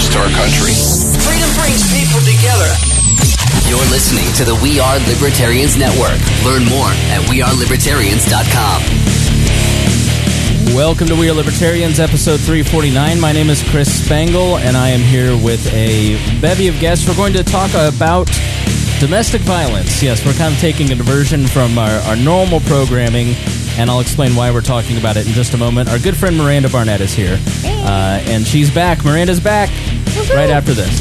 service to our country. Freedom brings people together. You're listening to the We Are Libertarians Network. Learn more at wearelibertarians.com. Welcome to We Are Libertarians, episode 349. My name is Chris Spangle, and I am here with a bevy of guests. We're going to talk about domestic violence. Yes, we're kind of taking a diversion from our normal programming, and I'll explain why we're talking about it in just a moment. Our good friend Miranda Barnett is here, and she's back. Miranda's back right after this.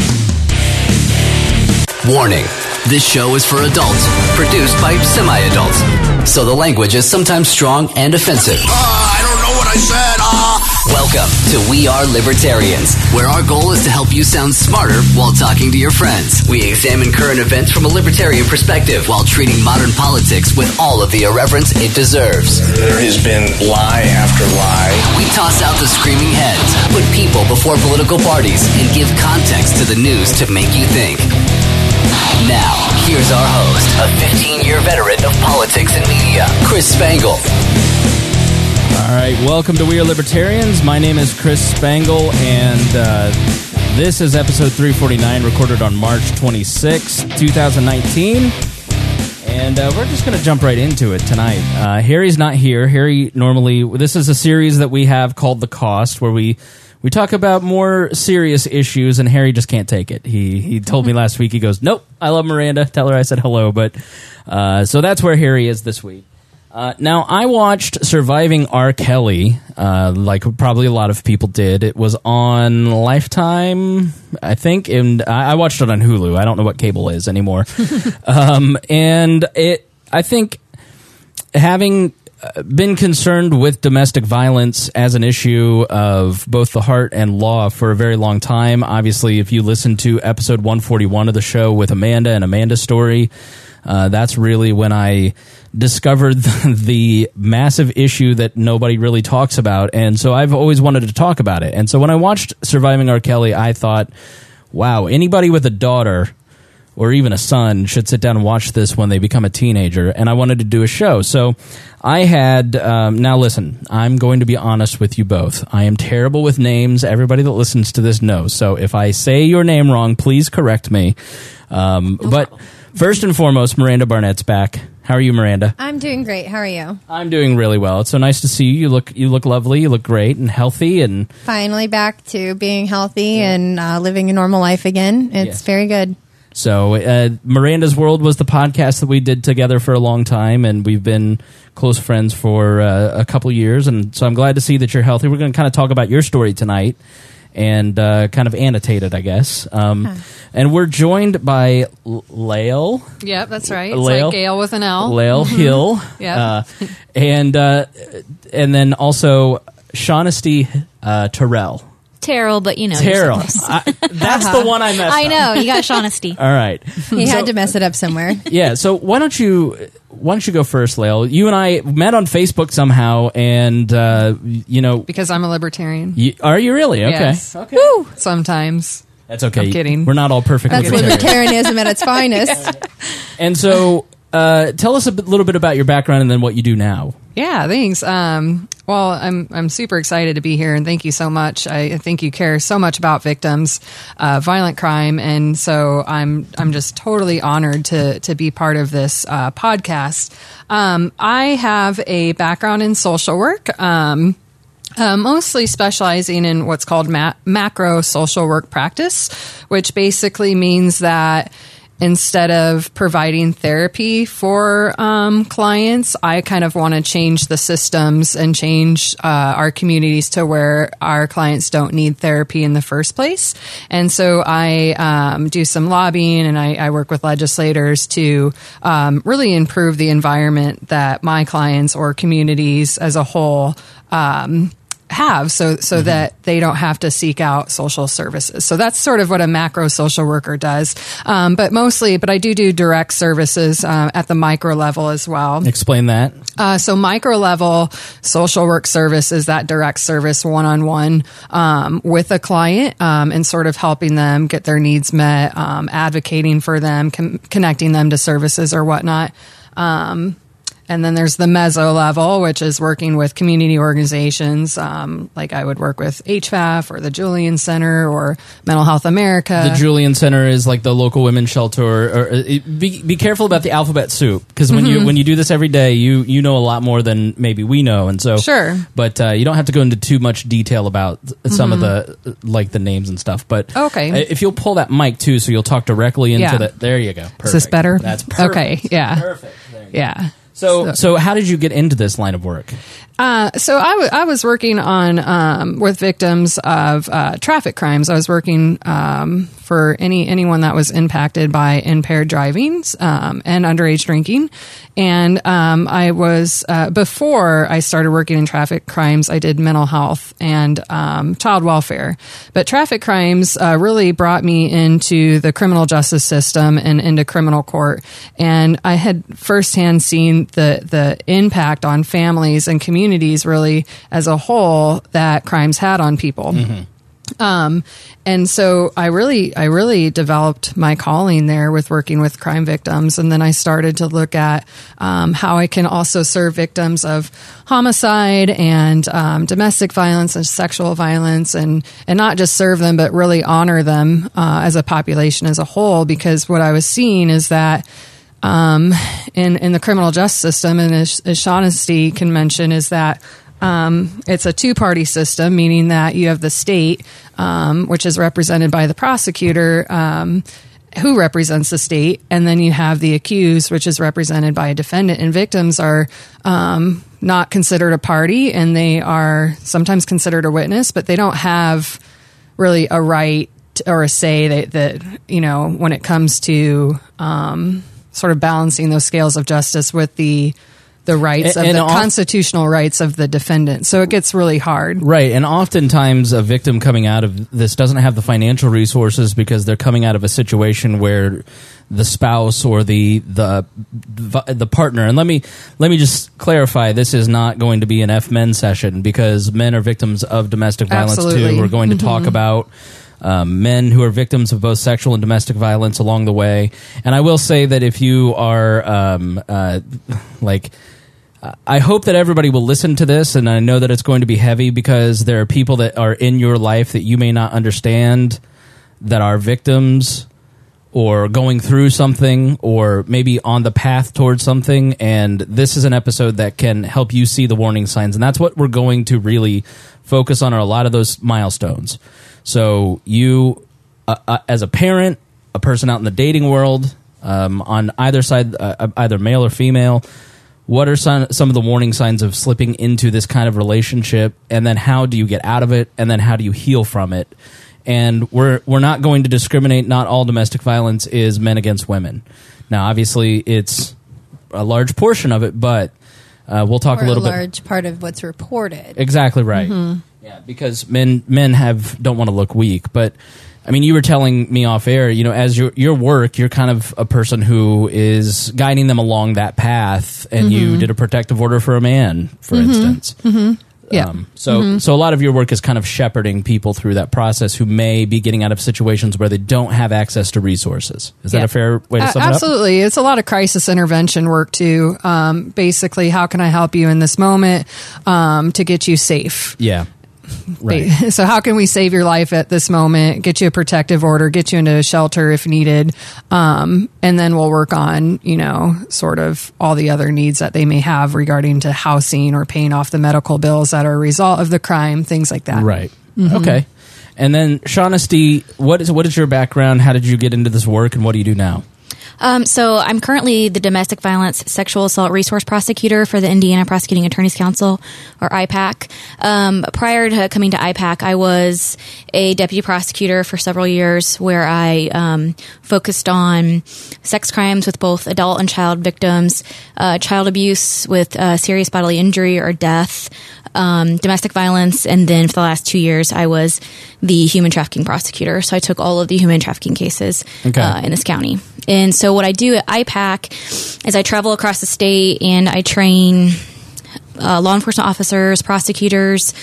Warning. This show is for adults, produced by semi-adults. So the language is sometimes strong and offensive. I don't know what I said. Welcome to We Are Libertarians, where our goal is to help you sound smarter while talking to your friends. We examine current events from a libertarian perspective while treating modern politics with all of the irreverence it deserves. There has been lie after lie. We toss out the screaming heads, put people before political parties, and give context to the news to make you think. Now, here's our host, a 15-year veteran of politics and media, Chris Spangle. All right, welcome to We Are Libertarians. My name is Chris Spangle, and this is episode 349, recorded on March 26, 2019. And we're just going to jump right into it tonight. Harry's not here. Harry normally... This is a series that we have called The Cost, where we talk about more serious issues, and Harry just can't take it. He told me last week, he goes, nope, I love Miranda. Tell her I said hello. But so that's where Harry is this week. Now, I watched Surviving R. Kelly, like probably a lot of people did. It was on Lifetime, I think, and I watched it on Hulu. I don't know what cable is anymore. And I think having been concerned with domestic violence as an issue of both the heart and law for a very long time. Obviously, if you listen to episode 141 of the show with Amanda and Amanda's story, that's really when I discovered the massive issue that nobody really talks about. And so I've always wanted to talk about it. And so when I watched Surviving R. Kelly, I thought, wow, anybody with a daughter or even a son should sit down and watch this when they become a teenager. And I wanted to do a show. So I had, now listen, I'm going to be honest with you both. I am terrible with names. Everybody that listens to this knows. So if I say your name wrong, please correct me. But first and foremost, Miranda Barnett's back. How are you, Miranda? I'm doing great. How are you? I'm doing really well. It's so nice to see you. You look lovely. You look great and healthy. And finally back to being healthy and living a normal life again. It's very good. So Miranda's World was the podcast that we did together for a long time, and we've been close friends for a couple years. And so I'm glad to see that you're healthy. We're going to kind of talk about your story tonight and kind of annotate it, I guess. And we're joined by Lael. Yep, that's right. It's Lael, like Gail with an L. Lael Hill. Yep. And then also Shaughnessy Terrell. Terrell, but you know. Terrell. That's the one I messed up. I know, you got Shaughnessy. All right. He had to mess it up somewhere. Yeah, so why don't you go first, Lael? You and I met on Facebook somehow, and, Because I'm a libertarian. Are you really? Okay. Yes. Okay. Woo! Sometimes. That's okay. I'm kidding. We're not all perfect That's libertarianism at its finest. And so, tell us a little bit about your background and then what you do now. Yeah, thanks. Well, I'm super excited to be here, and thank you so much. I think you care so much about victims, violent crime, and so I'm just totally honored to be part of this podcast. I have a background in social work. Mostly specializing in what's called macro social work practice, which basically means that instead of providing therapy for clients, I kind of want to change the systems and change our communities to where our clients don't need therapy in the first place. And so I do some lobbying, and I work with legislators to really improve the environment that my clients or communities as a whole have so that they don't have to seek out social services. So that's sort of what a macro social worker does. But I do direct services at the micro level as well. Explain that. So micro level social work service is that direct service one-on-one with a client and sort of helping them get their needs met, advocating for them, connecting them to services or whatnot. And then there's the meso level, which is working with community organizations. Like I would work with HFAF or the Julian Center or Mental Health America. The Julian Center is like the local women's shelter. Be careful about the alphabet soup, because when you do this every day, you know a lot more than maybe we know, and so sure. But you don't have to go into too much detail about some of the the names and stuff. But okay, if you'll pull that mic too, so you'll talk directly into the. There you go. Perfect. Is this better? That's perfect. Okay. Yeah. Perfect. There you go. Yeah. So how did you get into this line of work? So I was working on with victims of traffic crimes. I was working for anyone that was impacted by impaired driving and underage drinking. And I was before I started working in traffic crimes, I did mental health and child welfare. But traffic crimes really brought me into the criminal justice system and into criminal court. And I had firsthand seen the impact on families and communities really as a whole that crimes had on people. And so I really developed my calling there with working with crime victims. And then I started to look at how I can also serve victims of homicide and domestic violence and sexual violence, and not just serve them, but really honor them as a population as a whole. Because what I was seeing is that in the criminal justice system, and as Shaughnessy can mention, is that it's a two-party system, meaning that you have the state, which is represented by the prosecutor, who represents the state, and then you have the accused, which is represented by a defendant. And victims are not considered a party, and they are sometimes considered a witness, but they don't have really a right or a say that when it comes to sort of balancing those scales of justice with the rights of the constitutional rights of the defendant. So it gets really hard. Right. And oftentimes a victim coming out of this doesn't have the financial resources because they're coming out of a situation where the spouse or the partner, and let me just clarify, this is not going to be an F-Men session, because men are victims of domestic violence too. We're going to talk about men who are victims of both sexual and domestic violence along the way. And I will say that if you are I hope that everybody will listen to this, and I know that it's going to be heavy because there are people that are in your life that you may not understand that are victims or going through something or maybe on the path towards something, and this is an episode that can help you see the warning signs, and that's what we're going to really focus on, are a lot of those milestones. So you, as a parent, a person out in the dating world, on either side, either male or female, what are some of the warning signs of slipping into this kind of relationship, and then how do you get out of it, and then how do you heal from it? And we're not going to discriminate. Not all domestic violence is men against women. Now, obviously, it's a large portion of it, but we'll talk a little bit. A large part of what's reported. Exactly right. Yeah, because men don't want to look weak, but I mean, you were telling me off air, as your work, you're kind of a person who is guiding them along that path, and you did a protective order for a man, for instance. Yeah. So a lot of your work is kind of shepherding people through that process who may be getting out of situations where they don't have access to resources. Is that a fair way to sum it up? Absolutely. It's a lot of crisis intervention work too. Basically, how can I help you in this moment to get you safe? Yeah. Right. So how can we save your life at this moment, get you a protective order, get you into a shelter if needed, and then we'll work on, sort of all the other needs that they may have regarding to housing or paying off the medical bills that are a result of the crime, things like that. Right. Okay. And then, Shaughnessy, what is your background? How did you get into this work, and what do you do now? So I'm currently the Domestic Violence Sexual Assault Resource Prosecutor for the Indiana Prosecuting Attorneys Council, or IPAC. Prior to coming to IPAC, I was a deputy prosecutor for several years, where I focused on sex crimes with both adult and child victims, child abuse with serious bodily injury or death, domestic violence, and then for the last 2 years, I was the human trafficking prosecutor. So I took all of the human trafficking cases in this county. And so what I do at IPAC is I travel across the state and I train law enforcement officers, prosecutors,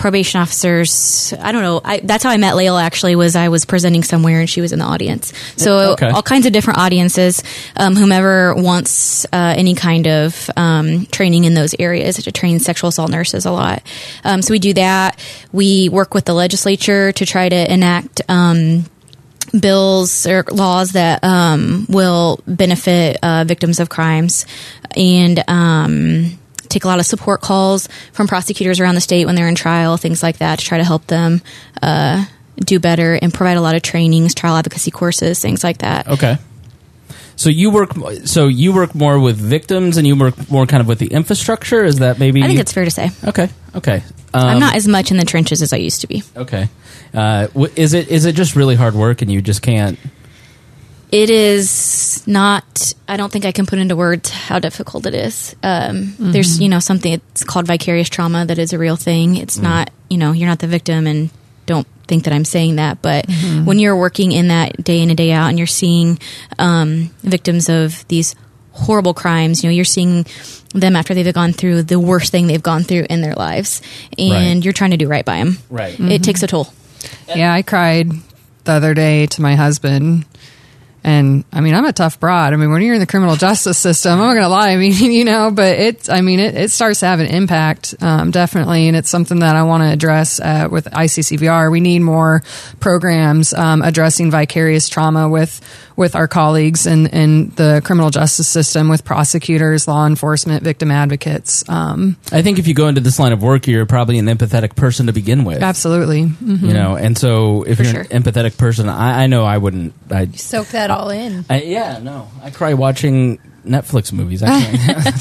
probation officers. I don't know. That's how I met Layla, actually, was I was presenting somewhere and she was in the audience. So Okay. all kinds of different audiences, whomever wants any kind of training in those areas, to train sexual assault nurses a lot. So we do that. We work with the legislature to try to enact bills or laws that will benefit victims of crimes, and take a lot of support calls from prosecutors around the state when they're in trial, things like that, to try to help them do better, and provide a lot of trainings, trial advocacy courses, things like that. Okay. So you work more with victims, and you work more kind of with the infrastructure. Is that maybe? I think it's fair to say. Okay. Okay. I'm not as much in the trenches as I used to be. Okay. Is it just really hard work, and you just can't? It is not. I don't think I can put into words how difficult it is. There's something. It's called vicarious trauma. That is a real thing. It's not. You're not the victim, and don't think that I'm saying that. But when you're working in that day in and day out, and you're seeing victims of these horrible crimes, you're seeing them after they've gone through the worst thing they've gone through in their lives, and you're trying to do right by them. Right. It takes a toll. Yeah, I cried the other day to my husband. And I mean, I'm a tough broad. I mean, when you're in the criminal justice system, I'm not going to lie. I mean, but it starts to have an impact, definitely. And it's something that I want to address with ICCVR. We need more programs addressing vicarious trauma with our colleagues in the criminal justice system, with prosecutors, law enforcement, victim advocates. I think if you go into this line of work, you're probably an empathetic person to begin with. Absolutely. Mm-hmm. And so if you're an empathetic person, I know I wouldn't. I'd soak that all in. I cry watching Netflix movies, actually.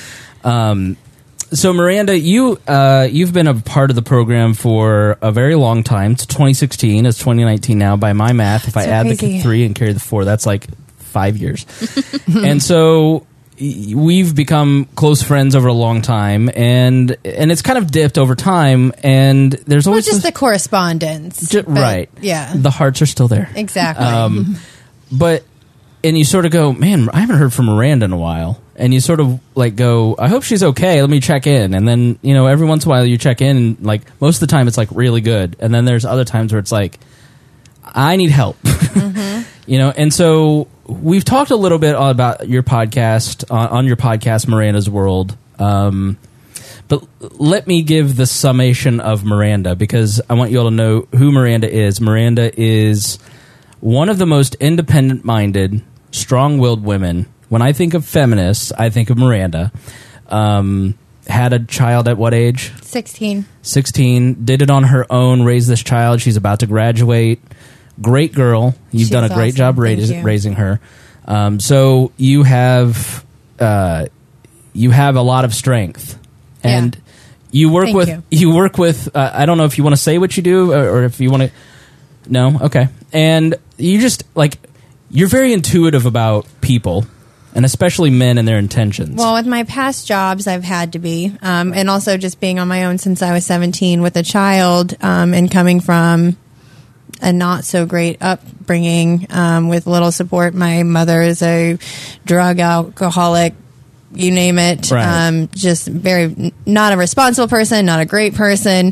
So Miranda, you've been a part of the program for a very long time. It's 2016. It's 2019 now. By my math, if I add the 3 and carry the 4, that's like 5 years. And so we've become close friends over a long time, and it's kind of dipped over time. And there's always just the correspondence, right? Yeah, the hearts are still there. Exactly. And you sort of go, man, I haven't heard from Miranda in a while. And you sort of like go, I hope she's okay. Let me check in. And then, every once in a while you check in, and like most of the time it's like really good. And then there's other times where it's like, I need help. And so we've talked a little bit about your podcast, on your podcast, Miranda's World. But let me give the summation of Miranda, because I want you all to know who Miranda is. Miranda is one of the most independent-minded, strong-willed women. When I think of feminists, I think of Miranda. Had a child at what age? 16. 16. Did it on her own, raised this child. She's about to graduate. Great girl. You've done a great job raising her. So you have a lot of strength. And you work with I don't know if you want to say what you do, or if you want to. No? Okay. And you just, you're very intuitive about people, and especially men and their intentions. Well, with my past jobs, I've had to be. And also just being on my own since I was 17 with a child, and coming from a not so great upbringing, with little support. My mother is a drug alcoholic, you name it. Right. Just very, not a responsible person, not a great person.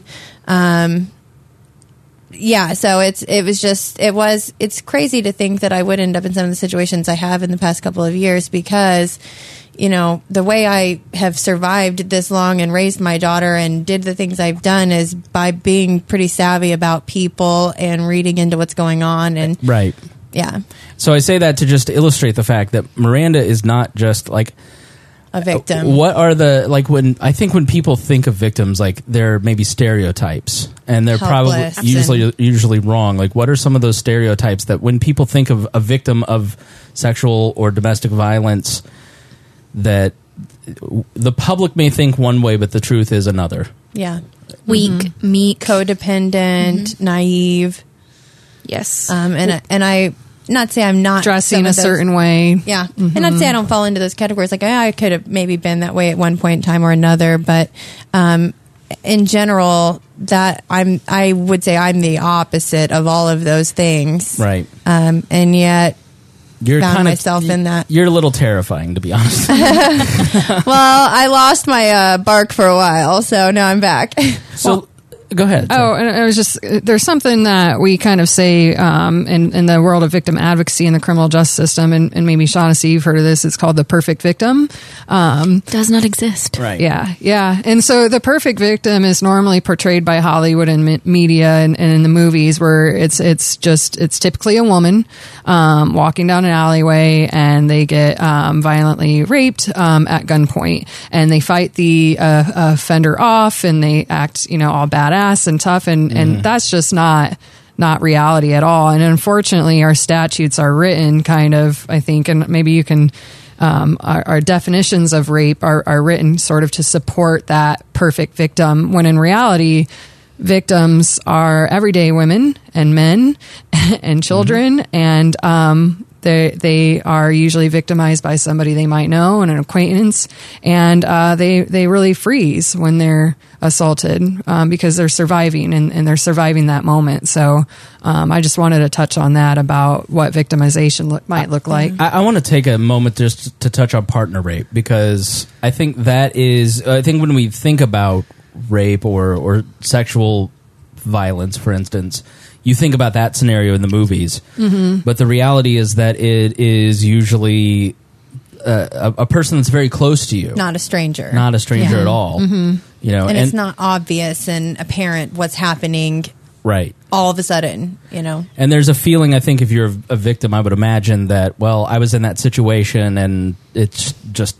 So it's crazy to think that I would end up in some of the situations I have in the past couple of years, because, the way I have survived this long and raised my daughter and did the things I've done is by being pretty savvy about people and reading into what's going on. And right. Yeah. So I say that to just illustrate the fact that Miranda is not just like a victim. What are when people think of victims, they're maybe stereotypes, and they're Helpless. probably usually wrong. What are some of those stereotypes that when people think of a victim of sexual or domestic violence, that the public may think one way, but the truth is another? Yeah. Weak, meek, codependent, naive. Yes. And I not say I'm not dressing a certain way. Yeah. And not say I don't fall into those categories. I could have maybe been that way at one point in time or another, but in general, that I would say I'm the opposite of all of those things. Right. And yet you're found myself in that. You're a little terrifying, to be honest. Well, I lost my bark for a while, so now I'm back. So Go ahead. Oh, and it was just, there's something that we kind of say in the world of victim advocacy in the criminal justice system, and maybe Shaughnessy, you've heard of this, it's called the perfect victim. Does not exist. Right. Yeah. And so the perfect victim is normally portrayed by Hollywood and media and in the movies, where it's typically a woman walking down an alleyway, and they get violently raped at gunpoint, and they fight the offender off, and they act, all badass and tough, and that's just not reality at all. And unfortunately, our statutes are written kind of, I think, and maybe you can, our definitions of rape are written sort of to support that perfect victim, when in reality, victims are everyday women and men and children, and they are usually victimized by somebody they might know and an acquaintance, and they really freeze when they're assaulted because they're surviving and they're surviving that moment. So I just wanted to touch on that about what victimization might look like. I want to take a moment just to touch on partner rape, because I think when we think about rape or sexual violence, for instance, you think about that scenario in the movies, but the reality is that it is usually a person that's very close to you, Not a stranger at all. And it's not obvious and apparent what's happening right all of a sudden, And there's a feeling, I think, if you're a victim, I would imagine that, well, I was in that situation, and it's just,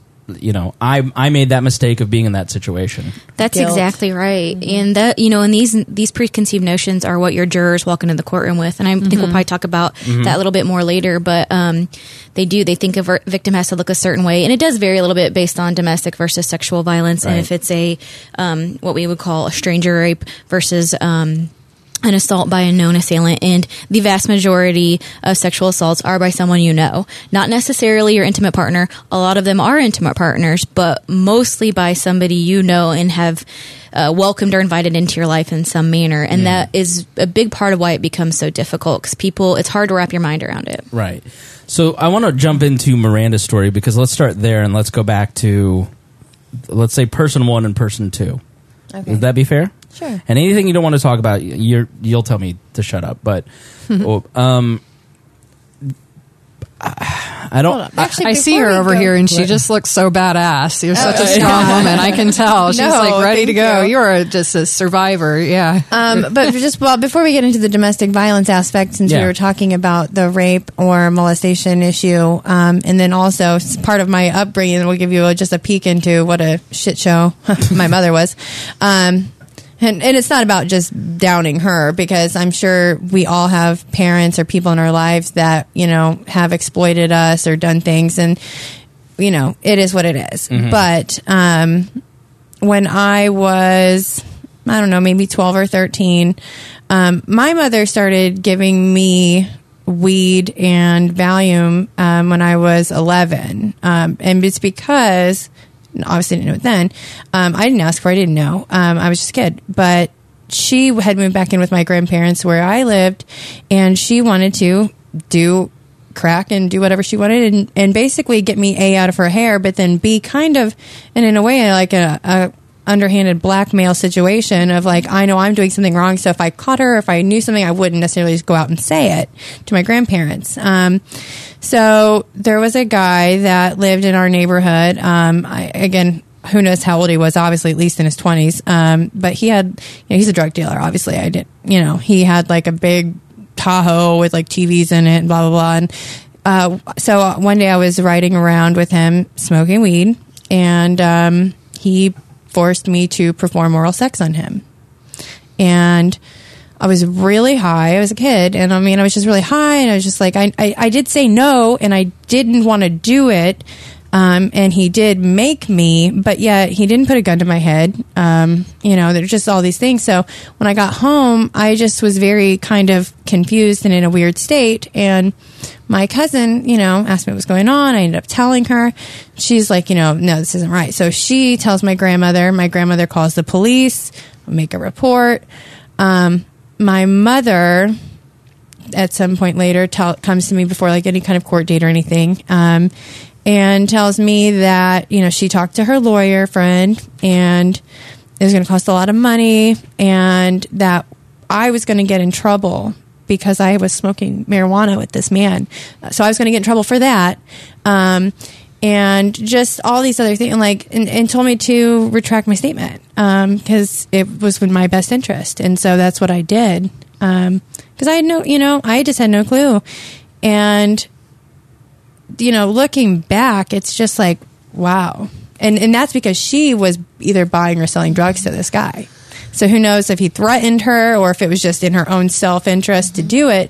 I made that mistake of being in that situation. That's Guilt. Exactly right. And that, and these preconceived notions are what your jurors walk into the courtroom with. And I think we'll probably talk about that a little bit more later, but they think a victim has to look a certain way. And it does vary a little bit based on domestic versus sexual violence. Right. And if it's a, what we would call a stranger rape versus, an assault by a known assailant, and the vast majority of sexual assaults are by someone you know. Not necessarily your intimate partner. A lot of them are intimate partners, but mostly by somebody you know and have welcomed or invited into your life in some manner. And that is a big part of why it becomes so difficult, because it's hard to wrap your mind around it. Right. So I want to jump into Miranda's story, because let's start there and let's go back to, let's say, person one and person two. Okay. Would that be fair? Sure. And anything you don't want to talk about, you'll tell me to shut up. But I don't. Actually, I see her before we over go- here, and she just looks so badass. You're such a strong woman. I can tell. She's No, ready to thank go. you. You're just a survivor. Yeah. But before we get into the domestic violence aspect, since we were talking about the rape or molestation issue, and then also part of my upbringing, we'll give you just a peek into what a shit show my mother was. And it's not about just downing her, because I'm sure we all have parents or people in our lives that, have exploited us or done things, and, it is what it is. But when I was, I don't know, maybe 12 or 13, my mother started giving me weed and Valium when I was 11. And it's because... obviously didn't know it then. I didn't ask for it. I didn't know. I was just a kid. But she had moved back in with my grandparents where I lived, and she wanted to do crack and do whatever she wanted, and basically get me A, out of her hair, but then B, kind of, and in a way, like a underhanded blackmail situation of like, I know I'm doing something wrong, so if I caught her, if I knew something, I wouldn't necessarily just go out and say it to my grandparents. So there was a guy that lived in our neighborhood. Again, who knows how old he was, obviously at least in his 20s. But he had, he's a drug dealer, obviously. He had like a big Tahoe with like TVs in it and blah, blah, blah. And so one day I was riding around with him smoking weed, and he forced me to perform oral sex on him. And I was really high. I was a kid, and I was just really high, and I was just like, I did say no, and I didn't want to do it, and he did make me, but yet he didn't put a gun to my head. There's just all these things. So when I got home, I just was very kind of confused and in a weird state, and my cousin, asked me what was going on. I ended up telling her. She's like, no, this isn't right. So she tells my grandmother. My grandmother calls the police, make a report. My mother, at some point later, comes to me before like any kind of court date or anything, and tells me that, she talked to her lawyer friend, and it was going to cost a lot of money, and that I was going to get in trouble because I was smoking marijuana with this man. So I was going to get in trouble for that. And just all these other things, and told me to retract my statement because it was in my best interest. And so that's what I did because I just had no clue. And, looking back, it's just like, wow. And that's because she was either buying or selling drugs to this guy. So who knows if he threatened her or if it was just in her own self-interest to do it.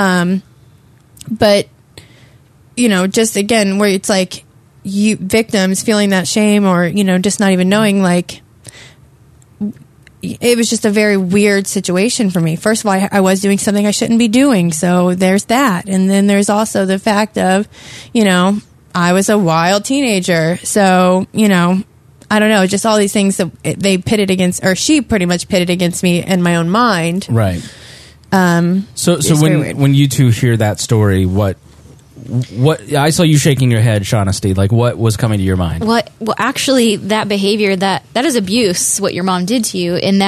But, just again, where it's like victims feeling that shame or, just not even knowing, it was just a very weird situation for me. First of all, I was doing something I shouldn't be doing. So there's that. And then there's also the fact of, I was a wild teenager. So, I don't know, just all these things that they pitted against, or she pretty much pitted against me in my own mind. Right. So when you two hear that story, what I saw you shaking your head, Shaughnessy, what was coming to your mind? Well, actually, that behavior, that is abuse, what your mom did to you, and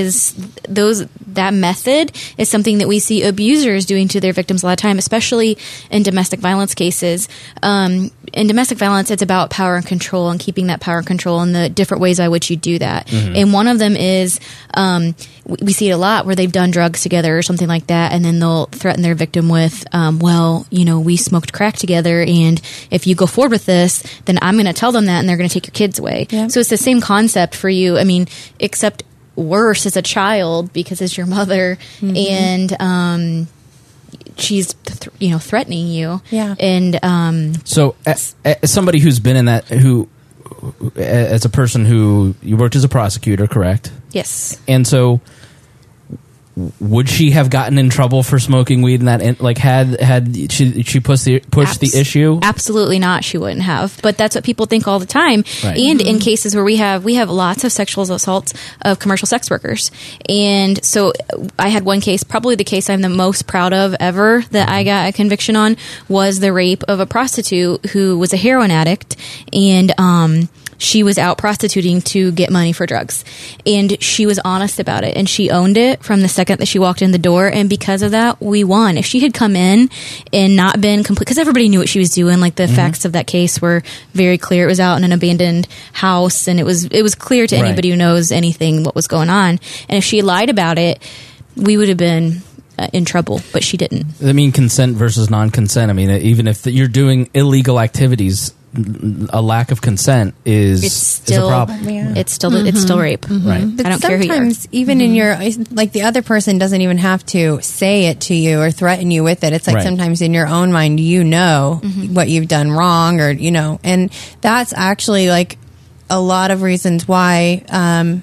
that method is something that we see abusers doing to their victims a lot of time, especially in domestic violence cases. In domestic violence, it's about power and control and keeping that power and control and the different ways by which you do that. Mm-hmm. And one of them is, we see it a lot where they've done drugs together or something like that, and then they'll threaten their victim with, we smoked crack together, and if you go forward with this, then I'm going to tell them that, and they're going to take your kids away. Yeah. So it's the same concept for you. I mean, except worse as a child because it's your mother, mm-hmm. and she's threatening you. Yeah. And so as somebody who's been in that, as a person who you worked as a prosecutor, correct? Yes. And so would she have gotten in trouble for smoking weed in that? Had she pushed the issue? Absolutely not. She wouldn't have. But that's what people think all the time. Right. And in cases where we have lots of sexual assaults of commercial sex workers. And so I had one case, probably the case I'm the most proud of ever that I got a conviction on, was the rape of a prostitute who was a heroin addict, and she was out prostituting to get money for drugs. And she was honest about it. And she owned it from the second that she walked in the door. And because of that, we won. If she had come in and not been complete, because everybody knew what she was doing, the mm-hmm. facts of that case were very clear. It was out in an abandoned house, and it was clear to anybody who knows anything what was going on. And if she lied about it, we would have been in trouble, but she didn't. I mean, consent versus non-consent. I mean, even if you're doing illegal activities, a lack of consent is a problem. Yeah. It's still rape. Mm-hmm. Right. But I don't care who you are. Sometimes even in your, the other person doesn't even have to say it to you or threaten you with it. It's sometimes in your own mind, mm-hmm. what you've done wrong, or, and that's actually a lot of reasons why,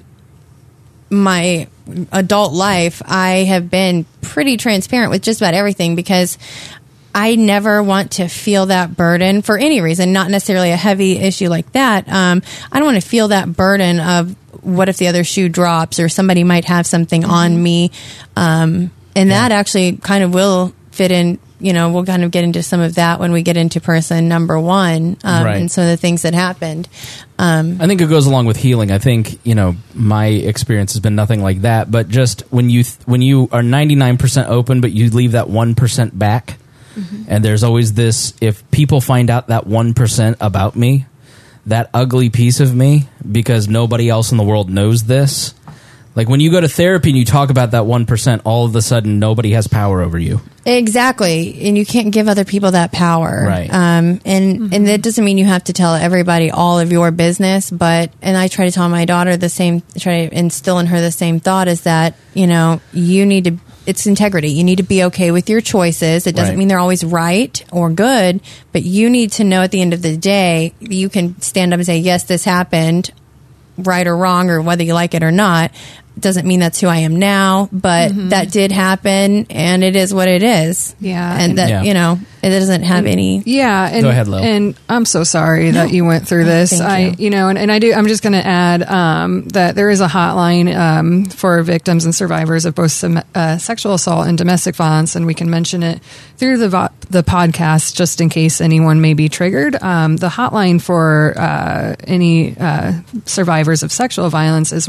my adult life, I have been pretty transparent with just about everything, because I never want to feel that burden for any reason, not necessarily a heavy issue like that. I don't want to feel that burden of what if the other shoe drops or somebody might have something mm-hmm. on me. That actually kind of will fit in, we'll kind of get into some of that when we get into person number one, and some of the things that happened. I think it goes along with healing. I think, my experience has been nothing like that, but just when you are 99% open, but you leave that 1% back, mm-hmm. and there's always this, if people find out that 1% about me, that ugly piece of me, because nobody else in the world knows this. When you go to therapy and you talk about that 1%, all of a sudden nobody has power over you. Exactly. And you can't give other people that power. Right. And mm-hmm. that doesn't mean you have to tell everybody all of your business, and I try to tell my daughter try to instill in her the same thought, is that, you need to, it's integrity. You need to be okay with your choices. It doesn't mean they're always right or good, but you need to know at the end of the day, you can stand up and say, yes, this happened, right or wrong, or whether you like it or not. Doesn't mean that's who I am now, but mm-hmm. that did happen, and it is what it is. Yeah. And that, It doesn't have any. Yeah, and, Go ahead, Lo. And I'm so sorry that you went through this. Thank you. I'm just going to add that there is a hotline for victims and survivors of both sexual assault and domestic violence, and we can mention it through the podcast just in case anyone may be triggered. The hotline for any survivors of sexual violence is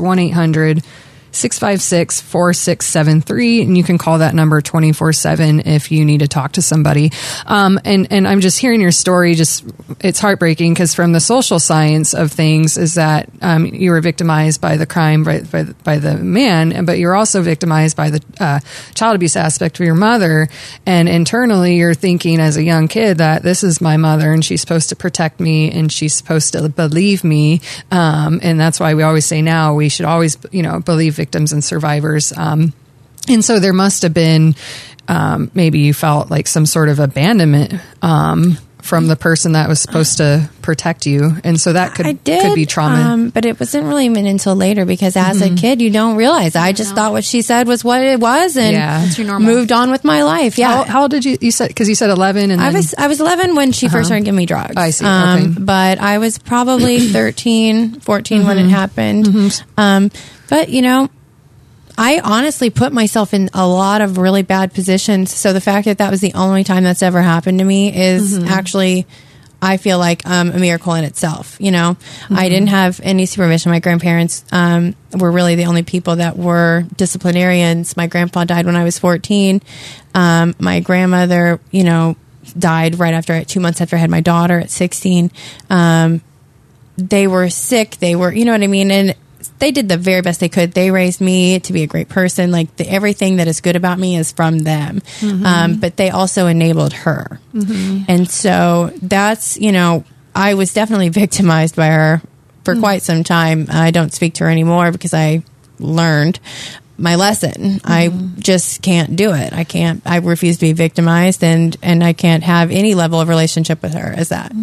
1-800-656-4673, and you can call that number 24/7 if you need to talk to somebody. And I'm just hearing your story. It's heartbreaking because from the social science of things is that you were victimized by the crime by the man, but you're also victimized by the child abuse aspect of your mother. And internally, you're thinking as a young kid that this is my mother and she's supposed to protect me and she's supposed to believe me. And that's why we always say now we should always, believe victims and survivors. And so there must have been, maybe you felt like some sort of abandonment from the person that was supposed to protect you. And so that could be trauma. But it wasn't really even until later because as a kid, you don't realize. I just thought what she said was what it was and That's your normal. moved on with my life. Yeah. How old did you said, because you said 11 and I was 11 when she first started giving me drugs. I see. Okay. But I was probably 13, 14 when it happened. But, I honestly put myself in a lot of really bad positions. So the fact that was the only time that's ever happened to me is actually, I feel like a miracle in itself. I didn't have any supervision. My grandparents were really the only people that were disciplinarians. My grandpa died when I was 14. My grandmother, died right after 2 months after I had my daughter at 16. They were sick. They were, you know what I mean? And they did the very best they could. They raised me to be a great person. Like everything that is good about me is from them. But they also enabled her. And so that's, I was definitely victimized by her for quite some time. I don't speak to her anymore because I learned my lesson. I just can't do it. I refuse to be victimized and I can't have any level of relationship with her as that,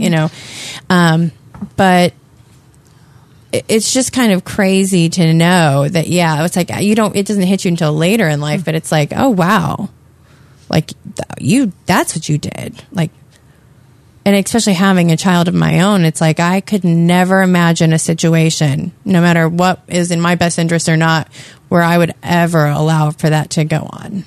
but it's just kind of crazy to know that, it's like, it doesn't hit you until later in life, but it's like, oh, wow. Like that's what you did. Like, and especially having a child of my own, it's like, I could never imagine a situation, no matter what is in my best interest or not, where I would ever allow for that to go on.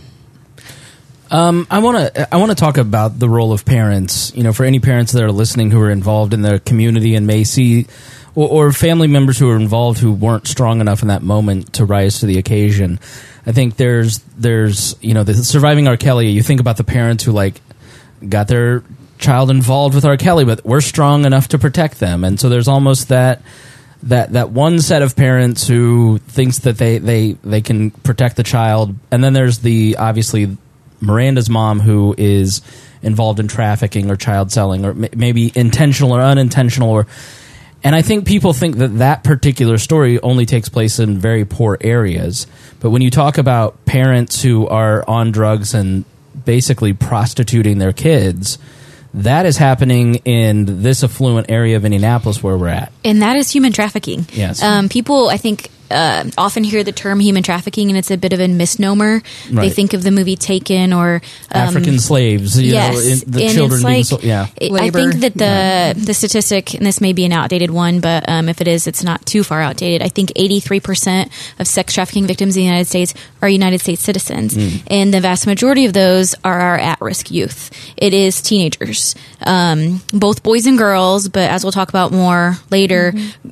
I want to talk about the role of parents, for any parents that are listening who are involved in their community and may see or family members who are involved who weren't strong enough in that moment to rise to the occasion. I think there's the surviving R. Kelly. You think about the parents who got their child involved with R. Kelly, but we're strong enough to protect them. And so there's almost that one set of parents who thinks that they can protect the child. And then there's obviously Miranda's mom who is involved in trafficking or child selling or maybe intentional or unintentional and I think people think that particular story only takes place in very poor areas. But when you talk about parents who are on drugs and basically prostituting their kids, that is happening in this affluent area of Indianapolis where we're at. And that is human trafficking. Yes. People, I think, often hear the term human trafficking, and it's a bit of a misnomer. Right. They think of the movie Taken or African slaves. Yes, the and children being it's yeah. I think that the statistic, and this may be an outdated one, but if it is, it's not too far outdated. I think 83% of sex trafficking victims in the United States are United States citizens, and the vast majority of those are our at-risk youth. It is teenagers, both boys and girls, but as we'll talk about more later,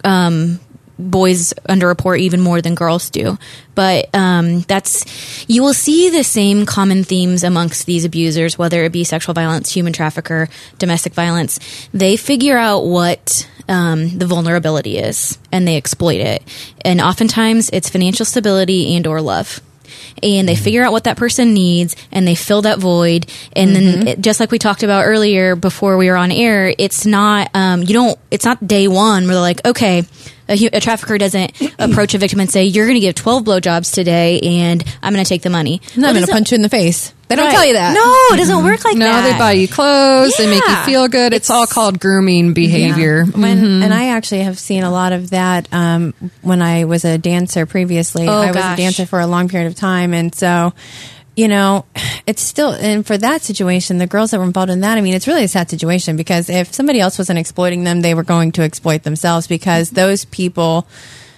boys underreport even more than girls do. But you will see the same common themes amongst these abusers, whether it be sexual violence, human trafficker, domestic violence. They figure out what the vulnerability is, and they exploit it. And oftentimes it's financial stability and or love. And they figure out what that person needs, and they fill that void. And then, just like we talked about earlier before we were on air, it's not it's not day one where they're like, okay, a trafficker doesn't approach a victim and say, you're going to give 12 blowjobs today, and I'm going to take the money. No, I'm going to punch you in the face. They don't tell you that. No, it doesn't work like that. No, they buy you clothes. They make you feel good. It's all called grooming behavior. Yeah. And I actually have seen a lot of that when I was a dancer previously. I was a dancer for a long period of time. And so it's still, and for that situation, the girls that were involved in that, I mean, it's really a sad situation, because if somebody else wasn't exploiting them, they were going to exploit themselves, because those people,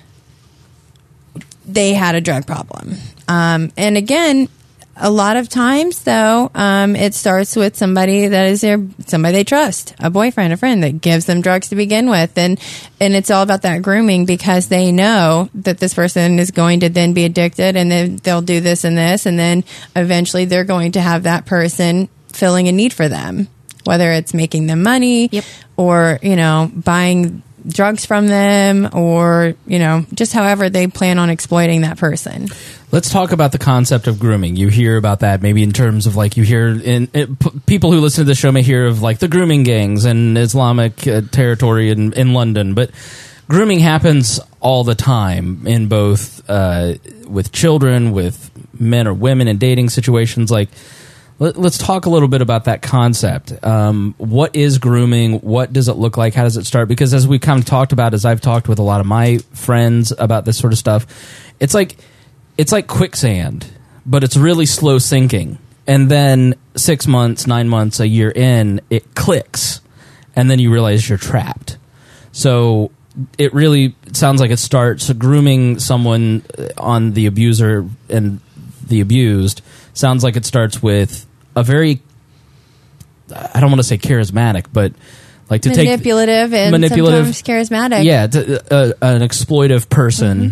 they had a drug problem. And again, a lot of times, though, it starts with somebody that is somebody they trust, a boyfriend, a friend that gives them drugs to begin with, and it's all about that grooming, because they know that this person is going to then be addicted, and then they'll do this and this, and then eventually they're going to have that person filling a need for them, whether it's making them money, or buying drugs from them, or just however they plan on exploiting that person. Let's talk about the concept of grooming. You hear about that maybe in terms of you hear people who listen to the show may hear of the grooming gangs in Islamic territory in London, but grooming happens all the time in both with children, with men or women in dating situations. Let's talk a little bit about that concept. What is grooming? What does it look like? How does it start? Because as we kind of talked about, as I've talked with a lot of my friends about this sort of stuff, it's like quicksand, but it's really slow sinking. And then 6 months, 9 months, a year in, it clicks. And then you realize you're trapped. So it really sounds like it starts grooming someone on the abuser and the abused. Sounds like it starts with a very, I don't want to say charismatic, but to manipulative and sometimes charismatic. Yeah, an exploitive person.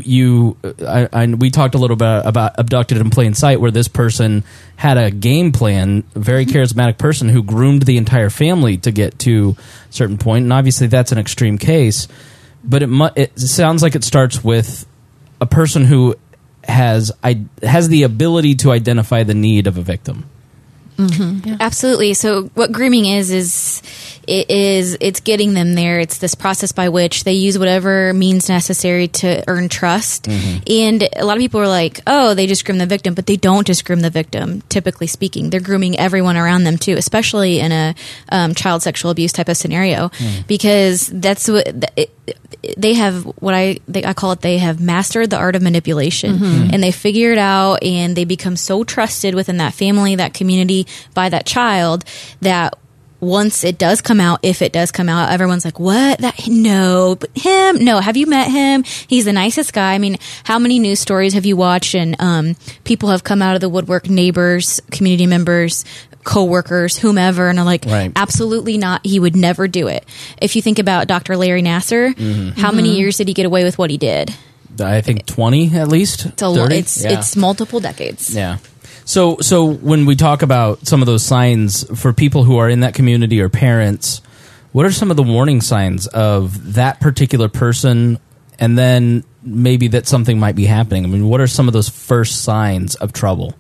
We talked a little bit about Abducted in Plain Sight, where this person had a game plan, a very charismatic person who groomed the entire family to get to a certain point. And obviously that's an extreme case, but it sounds like it starts with a person who has the ability to identify the need of a victim. Mm-hmm. Yeah. Absolutely. So what grooming is it's getting them there. It's this process by which they use whatever means necessary to earn trust. Mm-hmm. And a lot of people are like, oh, they just groom the victim, but they don't just groom the victim, typically speaking. They're grooming everyone around them too, especially in a child sexual abuse type of scenario, because that's what they have, I call it, they have mastered the art of manipulation, and they figure it out, and they become so trusted within that family, that community, by that child, that once it does come out, if it does come out, everyone's like, what? No, but him? No, have you met him? He's the nicest guy. I mean, how many news stories have you watched? And people have come out of the woodwork, neighbors, community members, co-workers, whomever, and are like, absolutely not. He would never do it. If you think about Dr. Larry Nassar, how many years did he get away with what he did? I think 20 at least. It's multiple decades. Yeah. So when we talk about some of those signs for people who are in that community or parents, what are some of the warning signs of that particular person, and then maybe that something might be happening? I mean, what are some of those first signs of trouble?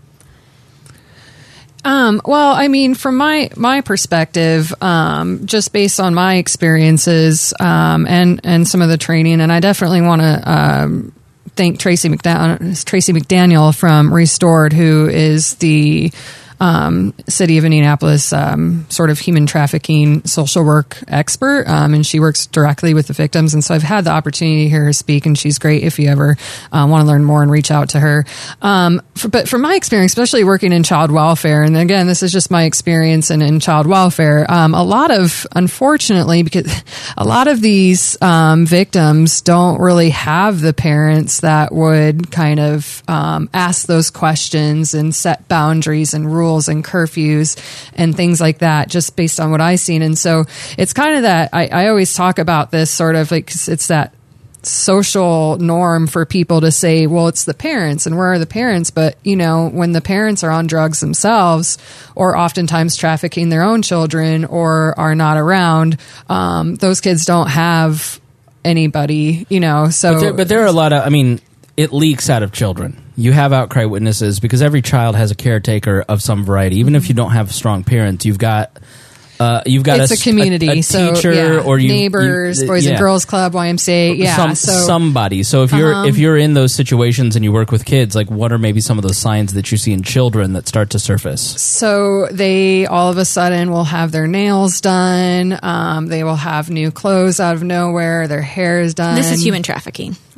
Well, I mean, from my perspective, just based on my experiences, and some of the training, and I definitely want to, thank Tracy McDaniel from Restored, who is the City of Indianapolis sort of human trafficking social work expert, and she works directly with the victims. And so I've had the opportunity to hear her speak, and she's great if you ever want to learn more and reach out to her. But from my experience, especially working in child welfare, and again, this is just my experience in child welfare, unfortunately, because a lot of these victims don't really have the parents that would kind of ask those questions and set boundaries and rules and curfews and things like that, just based on what I've seen. And so it's kind of that, I always talk about this sort of like, it's that social norm for people to say, well, it's the parents, and where are the parents? But, when the parents are on drugs themselves, or oftentimes trafficking their own children, or are not around, those kids don't have anybody, so. But there are a lot of, it leaks out of children. You have outcry witnesses because every child has a caretaker of some variety. Even if you don't have strong parents, you've got it's a community, a teacher, or neighbors, Boys and Girls Club, YMCA, somebody. So if you're in those situations and you work with kids, like what are maybe some of those signs that you see in children that start to surface? So they all of a sudden will have their nails done. They will have new clothes out of nowhere. Their hair is done. This is human trafficking.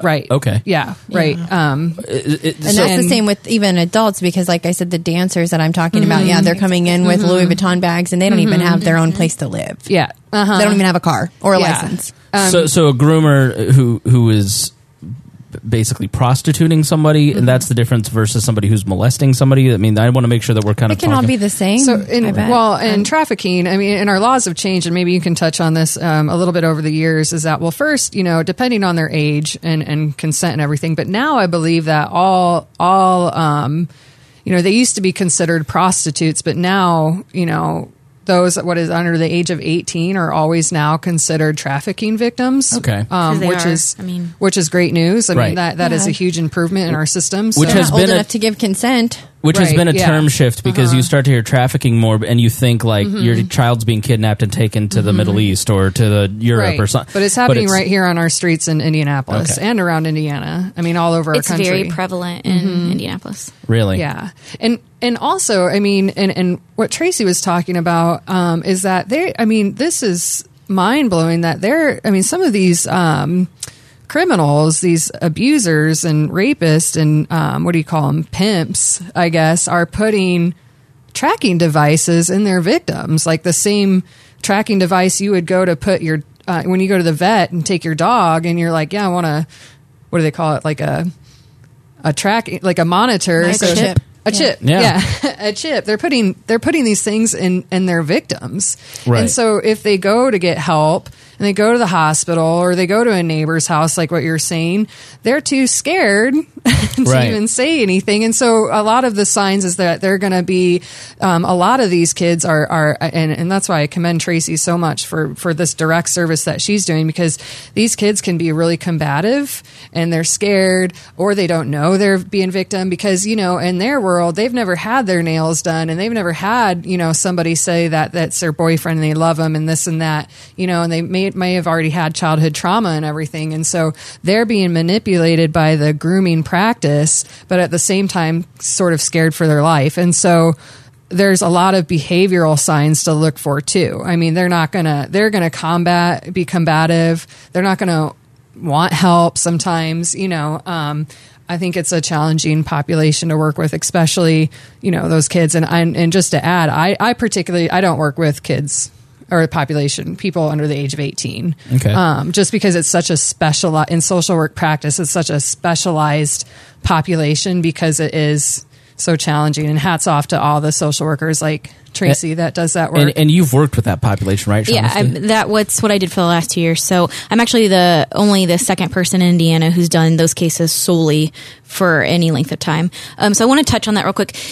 Right. Okay. Yeah. Right. And that's the same with even adults, because like I said, the dancers that I'm talking about, they're coming in with Louis Vuitton bags and they don't even have their own place to live. Yeah. Uh-huh. They don't even have a car or a license. So a groomer who is basically prostituting somebody, and that's the difference versus somebody who's molesting somebody. I mean, I want to make sure that we're kind of It can all be the same. So, in trafficking, I mean, and our laws have changed, and maybe you can touch on this a little bit over the years, is that, well, first, depending on their age and consent and everything, but now I believe that all they used to be considered prostitutes, but now, those what is under the age of 18 are always now considered trafficking victims. Okay, which is great news. I mean, Right. that is a huge improvement in our systems. Which has old been enough to give consent. Which has Right, been a yeah. term shift, because you start to hear trafficking more, and you think like your child's being kidnapped and taken to the Middle East or to Europe Right. or something. But it's happening right here on our streets in Indianapolis Okay. and around Indiana. I mean, all over It's our country. very prevalent in Indianapolis. Really? Yeah. And also, I mean, and what Tracy was talking about is that this is mind blowing that some of these criminals, these abusers and rapists and what do you call them? Pimps, I guess, are putting tracking devices in their victims, like the same tracking device you would go to put your when you go to the vet and take your dog, and you're like, yeah, I want to, what do they call it? Like a track, like a monitor. Microchip. A chip, Yeah. a chip. They're putting these things in their victims, Right. and so if they go to get help and they go to the hospital or they go to a neighbor's house, like what you're saying, they're too scared to Right. even say anything. And so a lot of the signs is that they're going to be a lot of these kids are and that's why I commend Tracy so much for this direct service that she's doing, because these kids can be really combative and they're scared, or they don't know they're being victim, because in their world they've never had their nails done and they've never had somebody say that that's their boyfriend and they love him and this and that, and they may have already had childhood trauma and everything, and so they're being manipulated by the grooming practice, but at the same time sort of scared for their life. And so there's a lot of behavioral signs to look for too. I mean, they're going to be combative. They're not going to want help sometimes, I think it's a challenging population to work with, especially, those kids. And just to add, I particularly, I don't work with kids or population, people under the age of 18. Okay. Just because it's such a in social work practice, it's such a specialized population, because it is so challenging. And hats off to all the social workers like Tracy that does that work. And you've worked with that population, right, Shaughnessy? That's what I did for the last 2 years. So I'm actually only the second person in Indiana who's done those cases solely for any length of time. So I want to touch on that real quick.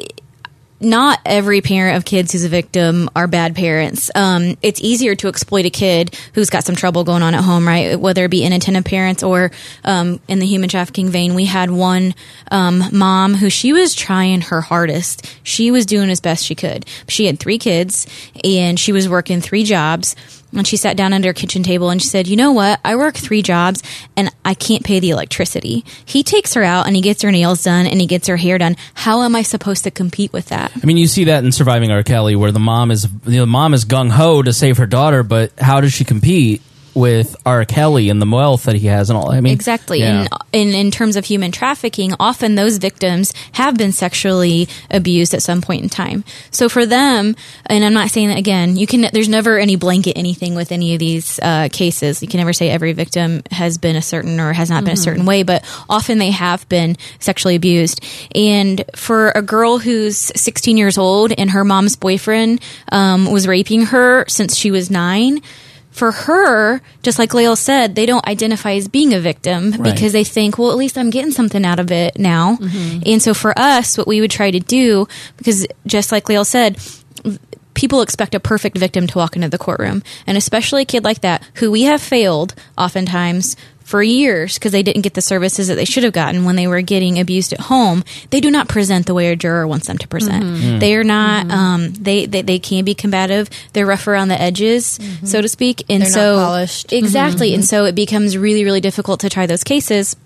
Not every parent of kids who's a victim are bad parents. It's easier to exploit a kid who's got some trouble going on at home, right? Whether it be inattentive parents or in the human trafficking vein. We had one mom who she was trying her hardest. She was doing as best she could. She had 3 kids and she was working 3 jobs. And she sat down at her kitchen table and she said, you know what? I work 3 jobs and I can't pay the electricity. He takes her out and he gets her nails done and he gets her hair done. How am I supposed to compete with that? I mean, you see that in Surviving R. Kelly, where the mom is gung-ho to save her daughter, but how does she compete with R. Kelly and the wealth that he has and all? I mean, exactly. Yeah. And in terms of human trafficking, often those victims have been sexually abused at some point in time. So for them, and I'm not saying that again, there's never any blanket anything with any of these cases. You can never say every victim has been a certain or has not been a certain way, but often they have been sexually abused. And for a girl who's 16 years old and her mom's boyfriend was raping her since she was 9, for her, just like Lael said, they don't identify as being a victim because they think, well, at least I'm getting something out of it now. And so for us, what we would try to do, because just like Lael said, people expect a perfect victim to walk into the courtroom. And especially a kid like that, who we have failed oftentimes for years because they didn't get the services that they should have gotten when they were getting abused at home. They do not present the way a juror wants them to present. They are not, they can be combative. They're rough around the edges, so to speak. And They're so, not polished. Exactly. And so it becomes really, really difficult to try those cases.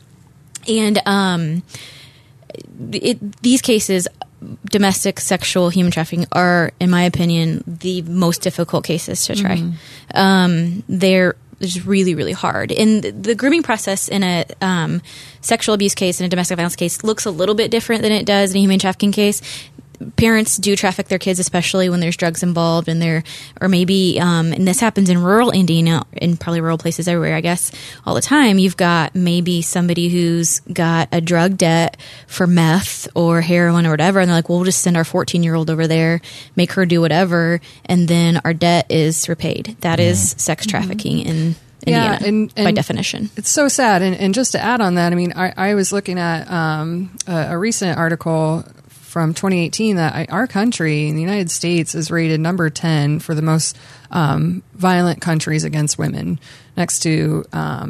And these cases, domestic sexual human trafficking, are, in my opinion, the most difficult cases to try. They're just really, really hard. And the grooming process in a sexual abuse case and a domestic violence case looks a little bit different than it does in a human trafficking case. Parents do traffic their kids, especially when there's drugs involved, and maybe, and this happens in rural Indiana, in probably rural places everywhere, I guess, all the time. You've got maybe somebody who's got a drug debt for meth or heroin or whatever, and they're like, well, we'll just send our 14-year-old over there, make her do whatever, and then our debt is repaid. That is sex trafficking in Indiana, and by definition. It's so sad. And just to add on that, I mean, I was looking at a recent article from 2018 that our country in the United States is rated number 10 for the most violent countries against women, next to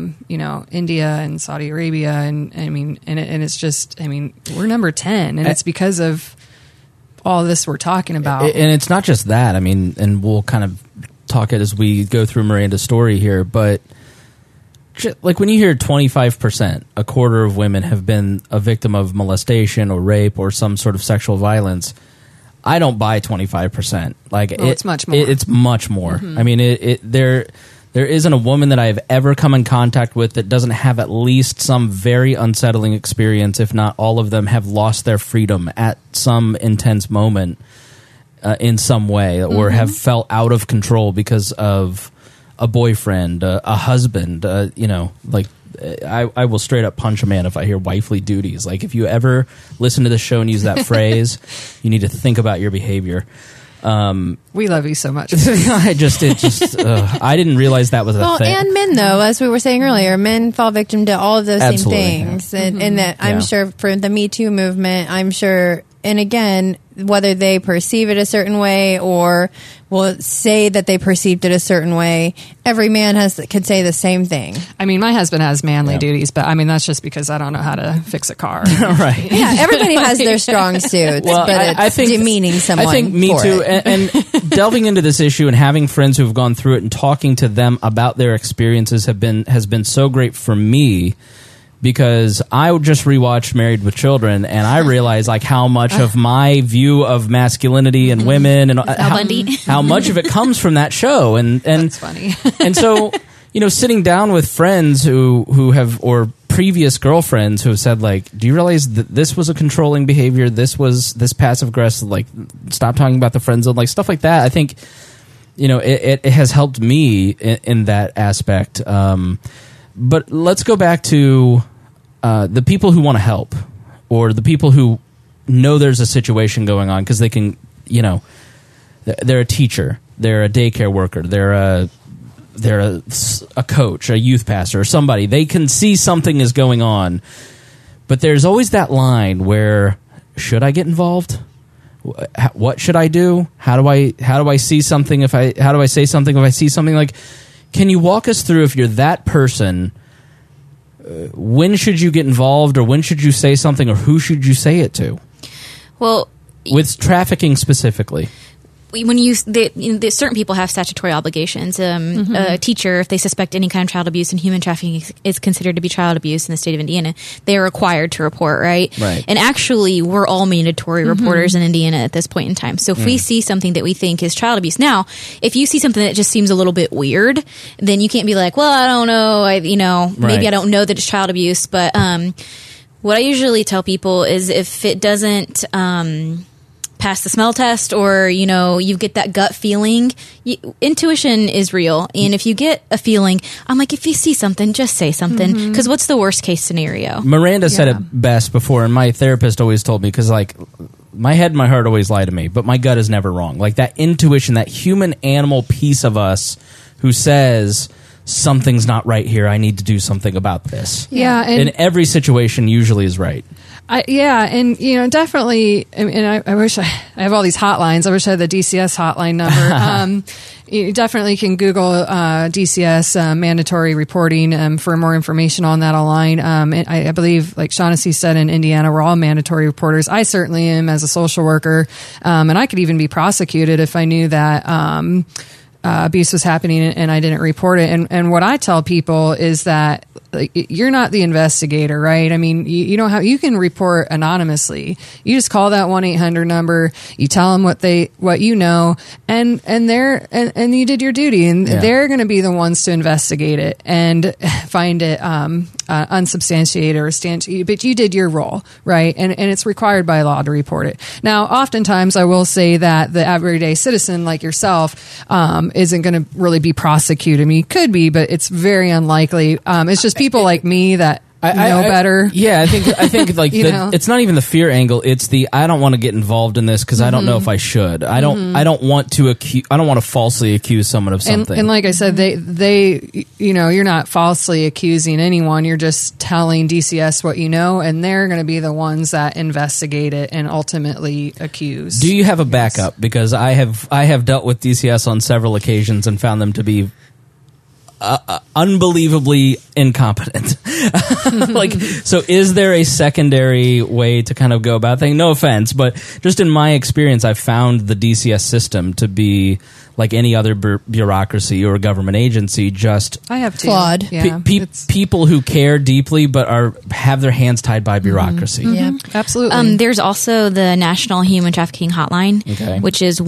India and Saudi Arabia, and I mean, and it's just, I mean, we're number 10, and it's because of all this we're talking about. And it's not just that. I mean, and we'll kind of talk it as we go through Miranda's story here, but like when you hear 25%, a quarter of women have been a victim of molestation or rape or some sort of sexual violence, I don't buy 25%. Like it's much more. It's much more. Mm-hmm. I mean, there isn't a woman that I have ever come in contact with that doesn't have at least some very unsettling experience, if not all of them have lost their freedom at some intense moment in some way, or have felt out of control because of a boyfriend, a husband, like I will straight up punch a man if I hear wifely duties. Like if you ever listen to the show and use that phrase, you need to think about your behavior. We love you so much. I didn't realize that was a thing. And men, though, as we were saying earlier, men fall victim to all of those Absolutely, same things. And that I'm sure for the Me Too movement, I'm sure, and again, whether they perceive it a certain way or will say that they perceived it a certain way, every man could say the same thing. I mean, my husband has manly duties, but I mean, that's just because I don't know how to fix a car. Right. Yeah, everybody has their strong suits, Well, but I think demeaning someone. I think Me Too, and delving into this issue and having friends who've gone through it and talking to them about their experiences has been so great for me, because I just rewatched Married with Children, and I realized like how much of my view of masculinity and women and how much of it comes from that show. And that's funny. And so, sitting down with friends who have, or previous girlfriends who have said like, do you realize that this was a controlling behavior? This passive aggressive, like stop talking about the friend zone, like stuff like that. I think, it has helped me in that aspect. But let's go back to the people who want to help, or the people who know there's a situation going on because they can, they're a teacher, they're a daycare worker, they're a coach, a youth pastor, or somebody. They can see something is going on, but there's always that line where, should I get involved? What should I do? How do I see something how do I say something if I see something? Like, can you walk us through, if you're that person, when should you get involved, or when should you say something, or who should you say it to? Well, with trafficking specifically. When certain people have statutory obligations. A teacher, if they suspect any kind of child abuse, and human trafficking is considered to be child abuse in the state of Indiana, they are required to report, right? Right. And actually, we're all mandatory reporters in Indiana at this point in time. So if we see something that we think is child abuse, now, if you see something that just seems a little bit weird, then you can't be like, well, I don't know, maybe I don't know that it's child abuse. But what I usually tell people is, if it doesn't pass the smell test, or you get that gut feeling, intuition is real. And if you get a feeling, I'm like, if you see something, just say something, because what's the worst case scenario? Miranda said it best before, and my therapist always told me, because like my head and my heart always lie to me, but my gut is never wrong. Like that intuition, that human animal piece of us who says, something's not right here, I need to do something about this. Yeah, in every situation usually is right. Definitely. I wish I have all these hotlines. I wish I had the DCS hotline number. You definitely can Google DCS mandatory reporting for more information on that online. I believe, like Shaughnessy said, in Indiana, we're all mandatory reporters. I certainly am as a social worker, and I could even be prosecuted if I knew that abuse was happening and I didn't report it. And what I tell people is that like, you're not the investigator, right? I mean, you don't have, you can report anonymously. You just call that 1-800 number. You tell them what you know, and you did your duty, and they're going to be the ones to investigate it and find it unsubstantiated or substantiated. But you did your role, right? And it's required by law to report it. Now, oftentimes, I will say that the everyday citizen like yourself isn't going to really be prosecuted. I mean, you could be, but it's very unlikely. It's just people like me that know better. Yeah, I think like it's not even the fear angle. It's the I don't want to get involved in this because I don't know if I should. I don't want to falsely accuse someone of something. And like I said, they you're not falsely accusing anyone. You're just telling DCS what you know, and they're going to be the ones that investigate it and ultimately accuse. Do you have a backup? Because I have dealt with DCS on several occasions and found them to be unbelievably incompetent. Like, so is there a secondary way to kind of go about things? No offense, but just in my experience, I've found the DCS system to be like any other bureaucracy or government agency, just I have too. Flawed. Yeah, people who care deeply but have their hands tied by bureaucracy. Yeah, absolutely. There's also the National Human Trafficking Hotline, which is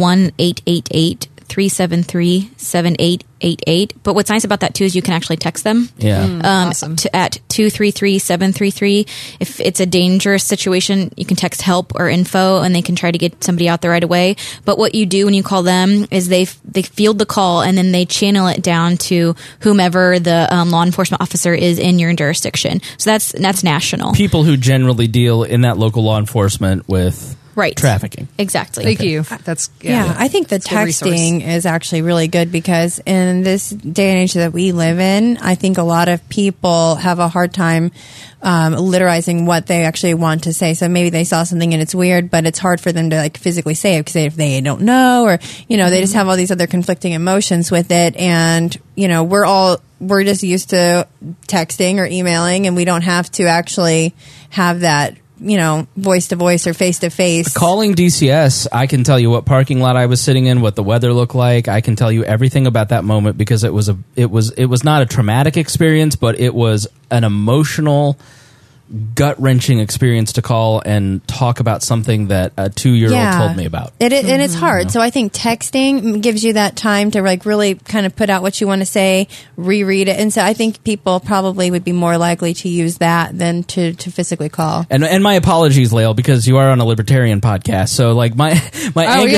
1-888-373-7888. But what's nice about that too is you can actually text them. Awesome. At 233-733. If it's a dangerous situation, you can text help or info, and they can try to get somebody out there right away. But what you do when you call them is they field the call, and then they channel it down to whomever the law enforcement officer is in your jurisdiction. So that's national. People who generally deal in that local law enforcement with trafficking. Exactly. Thank you. That's I think the texting is actually really good because in this day and age that we live in, I think a lot of people have a hard time literizing what they actually want to say. So maybe they saw something and it's weird, but it's hard for them to like physically say it because if they don't know, or they just have all these other conflicting emotions with it. And we're just used to texting or emailing, and we don't have to actually have that voice to voice or face to face. Calling DCS, I can tell you what parking lot I was sitting in, what the weather looked like. I can tell you everything about that moment because it was not a traumatic experience, but it was an emotional, gut-wrenching experience to call and talk about something that a 2-year-old told me about. And it's hard. So I think texting gives you that time to like really kind of put out what you want to say, reread it. And so I think people probably would be more likely to use that than to physically call. And my apologies, Lael, because you are on a libertarian podcast. So like my anger,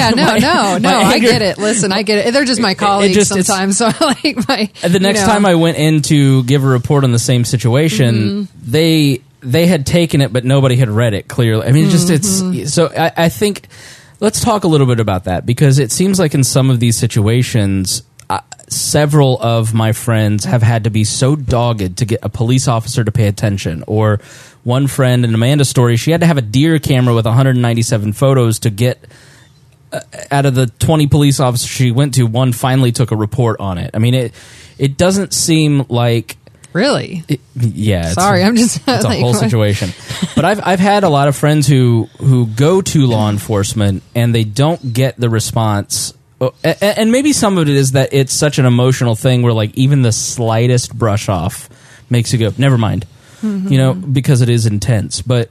I get it. Listen, I get it. They're just my colleagues sometimes. So like the next time I went in to give a report on the same situation, they had taken it, but nobody had read it clearly. I mean, so I think let's talk a little bit about that, because it seems like in some of these situations, several of my friends have had to be so dogged to get a police officer to pay attention. Or one friend in Amanda's story, she had to have a deer camera with 197 photos to get out of the 20 police officers she went to, one finally took a report on it. I mean, it doesn't seem like... Really? Sorry, I'm just... It's a whole situation. But I've had a lot of friends who go to law enforcement and they don't get the response. And maybe some of it is that it's such an emotional thing where like even the slightest brush off makes you go, never mind. Because it is intense. But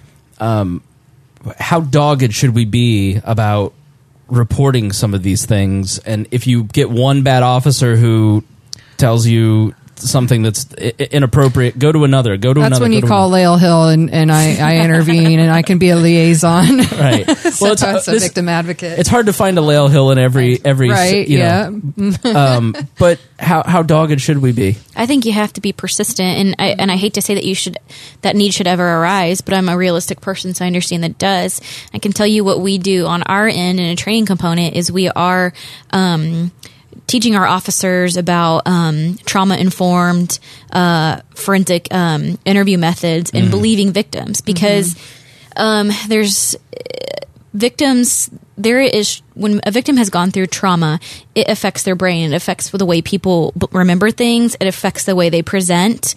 how dogged should we be about reporting some of these things? And if you get one bad officer who tells you something that's inappropriate, go to another. That's when you call Lael Hill and I intervene and I can be a liaison. Right. Well, it's a victim advocate. It's hard to find a Lael Hill in every right. But how dogged should we be? I think you have to be persistent, and I hate to say that need should ever arise, but I'm a realistic person, so I understand that it does. I can tell you what we do on our end in a training component is we are teaching our officers about trauma-informed forensic interview methods and believing victims, because there's victims there is, when a victim has gone through trauma, it affects their brain. It affects the way people remember things. It affects the way they present.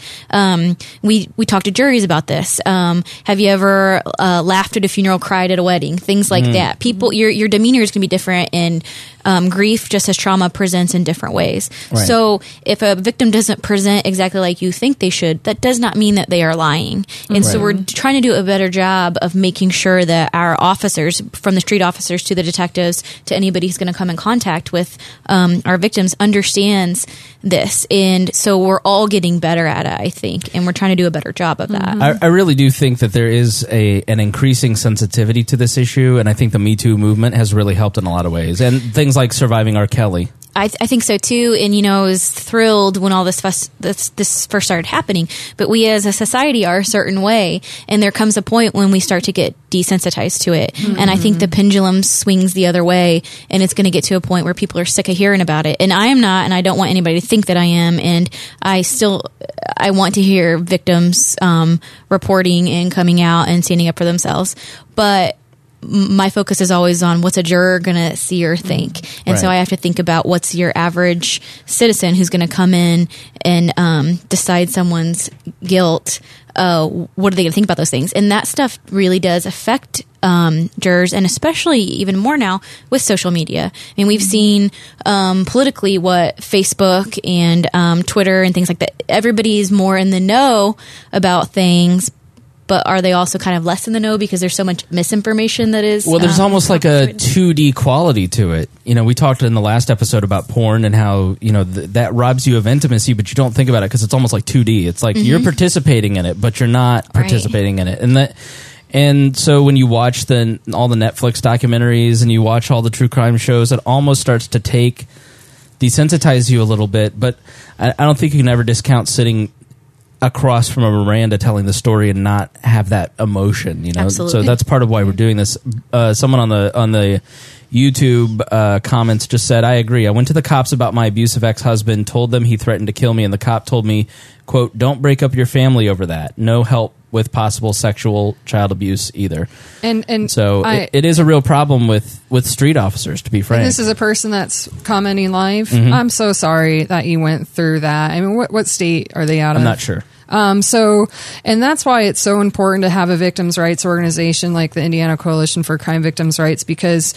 We talk to juries about this. Have you ever laughed at a funeral, cried at a wedding? Things like that. People, your demeanor is going to be different, and grief, just as trauma, presents in different ways. Right. So if a victim doesn't present exactly like you think they should, that does not mean that they are lying. And so we're trying to do a better job of making sure that our officers, from the street officers to the detectives to anybody who's going to come in contact with our victims, understands this. And so we're all getting better at it, I think, and we're trying to do a better job of that. I really do think that there is an increasing sensitivity to this issue, and I think the Me Too movement has really helped in a lot of ways. And things like Surviving R. Kelly. I think so too, and I was thrilled when all this first started happening. But we as a society are a certain way, and there comes a point when we start to get desensitized to it. And I think the pendulum swings the other way, and it's going to get to a point where people are sick of hearing about it. And I am not, and I don't want anybody to think that I am. And I want to hear victims reporting and coming out and standing up for themselves, but my focus is always on what's a juror going to see or think. And so I have to think about what's your average citizen who's going to come in and decide someone's guilt. What are they going to think about those things? And that stuff really does affect jurors, and especially even more now with social media. I mean, we've seen politically what Facebook and Twitter and things like that. Everybody's more in the know about things, but are they also kind of less in the know because there's so much misinformation that is... Well, there's almost like a 2D quality to it. We talked in the last episode about porn and how, that robs you of intimacy, but you don't think about it because it's almost like 2D. It's like you're participating in it, but you're not participating in it. And so when you watch all the Netflix documentaries and you watch all the true crime shows, it almost starts to desensitize you a little bit. But I don't think you can ever discount sitting across from a Miranda telling the story and not have that emotion, Absolutely. So that's part of why we're doing this. Someone on the YouTube comments just said, I agree. I went to the cops about my abusive ex-husband, told them he threatened to kill me, and the cop told me, quote, don't break up your family over that. No help with possible sexual child abuse either. And so it is a real problem with street officers, to be frank. And this is a person that's commenting live. I'm so sorry that you went through that. I mean, what state are they out of? I'm not sure. And that's why it's so important to have a victims' rights organization like the Indiana Coalition for Crime Victims' Rights, because,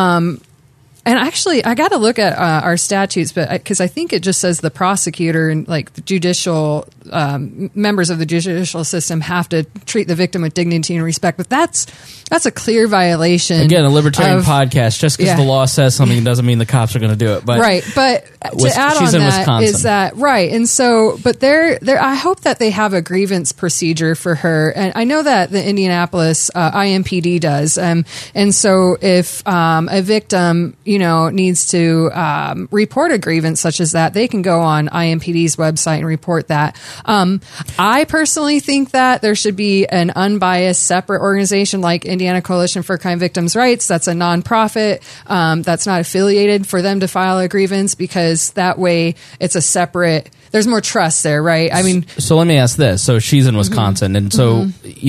and actually, I got to look at our statutes, but because I think it just says the prosecutor and like the judicial members of the judicial system have to treat the victim with dignity and respect. But that's a clear violation. Again, a libertarian podcast. Just because the law says something doesn't mean the cops are going to do it. But right. But to add on that is that right. And so, but there, I hope that they have a grievance procedure for her. And I know that the Indianapolis IMPD does. And so if a victim needs to report a grievance such as that, they can go on IMPD's website and report that. I personally think that there should be an unbiased, separate organization like Indiana Coalition for Crime Victims' Rights. That's a nonprofit that's not affiliated, for them to file a grievance, because that way it's a separate. There's more trust there, right? I mean, so let me ask this. So she's in Wisconsin, and so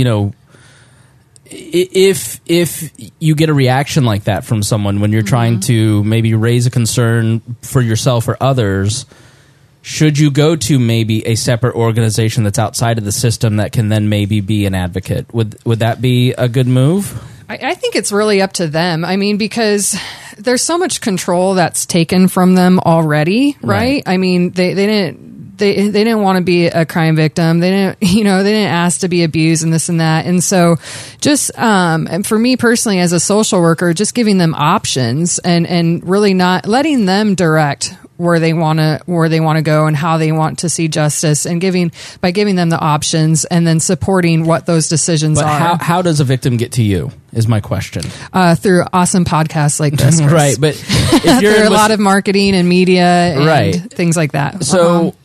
if you get a reaction like that from someone when you're trying to maybe raise a concern for yourself or others, should you go to maybe a separate organization that's outside of the system that can then maybe be an advocate? Would that be a good move? I think it's really up to them. I mean, because there's so much control that's taken from them already, right? I mean, they didn't want to be a crime victim. They didn't ask to be abused and this and that. And so just, and for me personally as a social worker, just giving them options and really not letting them direct where they want to go and how they want to see justice, and by giving them the options and then supporting what those decisions are. How does a victim get to you is my question. Through awesome podcasts like this. Right. But if you're through a lot of marketing and media and things like that. So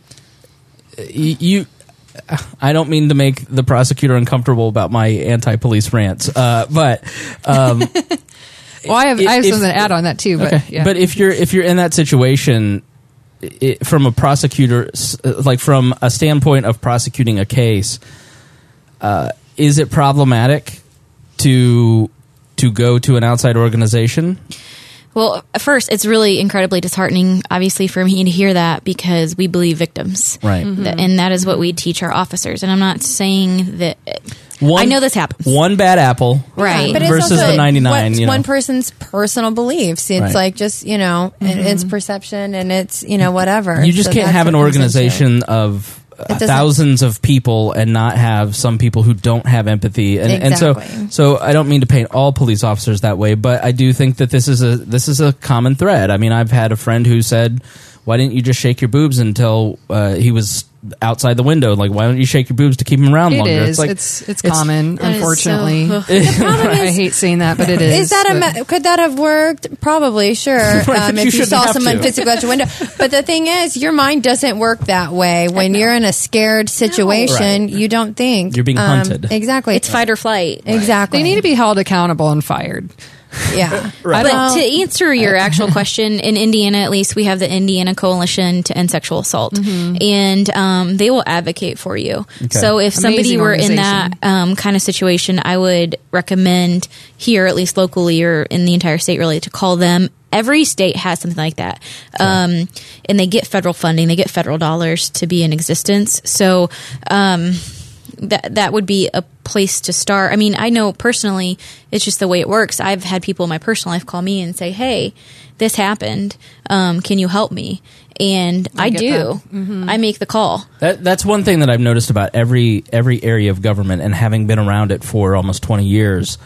I don't mean to make the prosecutor uncomfortable about my anti-police rants, but well, I have something to add on that too. But okay. Yeah. But if you're in that situation, from a prosecutor, like from a standpoint of prosecuting a case, is it problematic to to go to an outside organization? Well, first, it's really incredibly disheartening, obviously, for me to hear that because we believe victims. Right. And that is what we teach our officers. And I'm not saying that... I know this happens. One bad apple Right. But it's versus also the 99. what's You know. one person's personal beliefs. It's Right. like just, it's perception and it's, whatever. You just So can't that's have an what comes into organization of doesn't- thousands of people and not have some people who don't have empathy. And Exactly. so I don't mean to paint all police officers that way, but I do think that this is a common thread. I mean, I've had a friend who said, "Why didn't you just shake your boobs until he was outside the window? Like, why don't you shake your boobs to keep him around It longer?" is. Like, It's common, That is unfortunately. so- I hate saying that, but it is. Is that could that have worked? Probably, sure. but you If you shouldn't saw have someone to. physically out your window. But the thing is, your mind doesn't work that way. When you're in a scared situation, Right. you don't think You're being hunted. Exactly. It's fight or flight. Exactly. They need to be held accountable and fired. Yeah. Right. But to answer your actual question, in Indiana, at least, we have the Indiana Coalition to End Sexual Assault, and they will advocate for you. So if somebody Amazing were in that organization. kind of situation, I would recommend here, at least locally or in the entire state, really, to call them. Every state has something like that, and they get federal funding. They get federal dollars to be in existence. So. That would be a place to start. I mean, I know personally, it's just the way it works. I've had people in my personal life call me and say, "Hey, this happened. Can you help me?" And I get do. I make the call. That's one thing that I've noticed about every area of government, and having been around it for almost 20 years.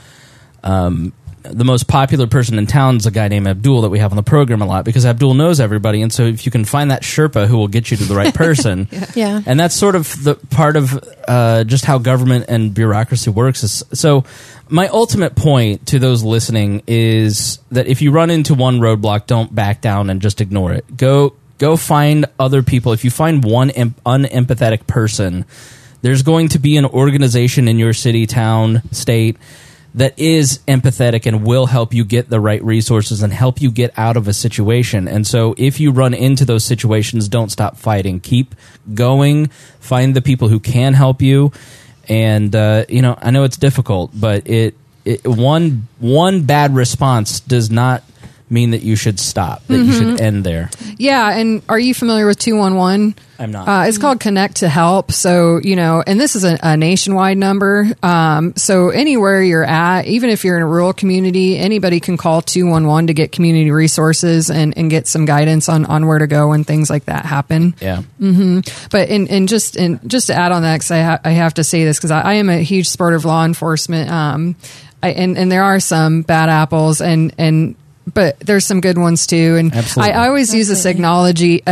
The most popular person in town is a guy named Abdul that we have on the program a lot, because Abdul knows everybody, and so if you can find that Sherpa who will get you to the right person, Yeah. and that's sort of the part of just how government and bureaucracy works. So my ultimate point to those listening is that if you run into one roadblock, don't back down and just ignore it. Go find other people. If you find one unempathetic person, there's going to be an organization in your city, town, state that is empathetic and will help you get the right resources and help you get out of a situation. And so if you run into those situations, don't stop fighting. Keep going. Find the people who can help you. And, I know it's difficult, but one bad response does not mean that you should stop, that you should end there. Yeah, and are you familiar with 211? I'm not. It's called Connect to Help. So, and this is a nationwide number. So anywhere you're at, even if you're in a rural community, anybody can call 211 to get community resources and get some guidance on where to go when things like that happen. Yeah. But just to add on that, because I have to say this, because I am a huge supporter of law enforcement. And there are some bad apples but there's some good ones too. And Absolutely. I always use this agnology.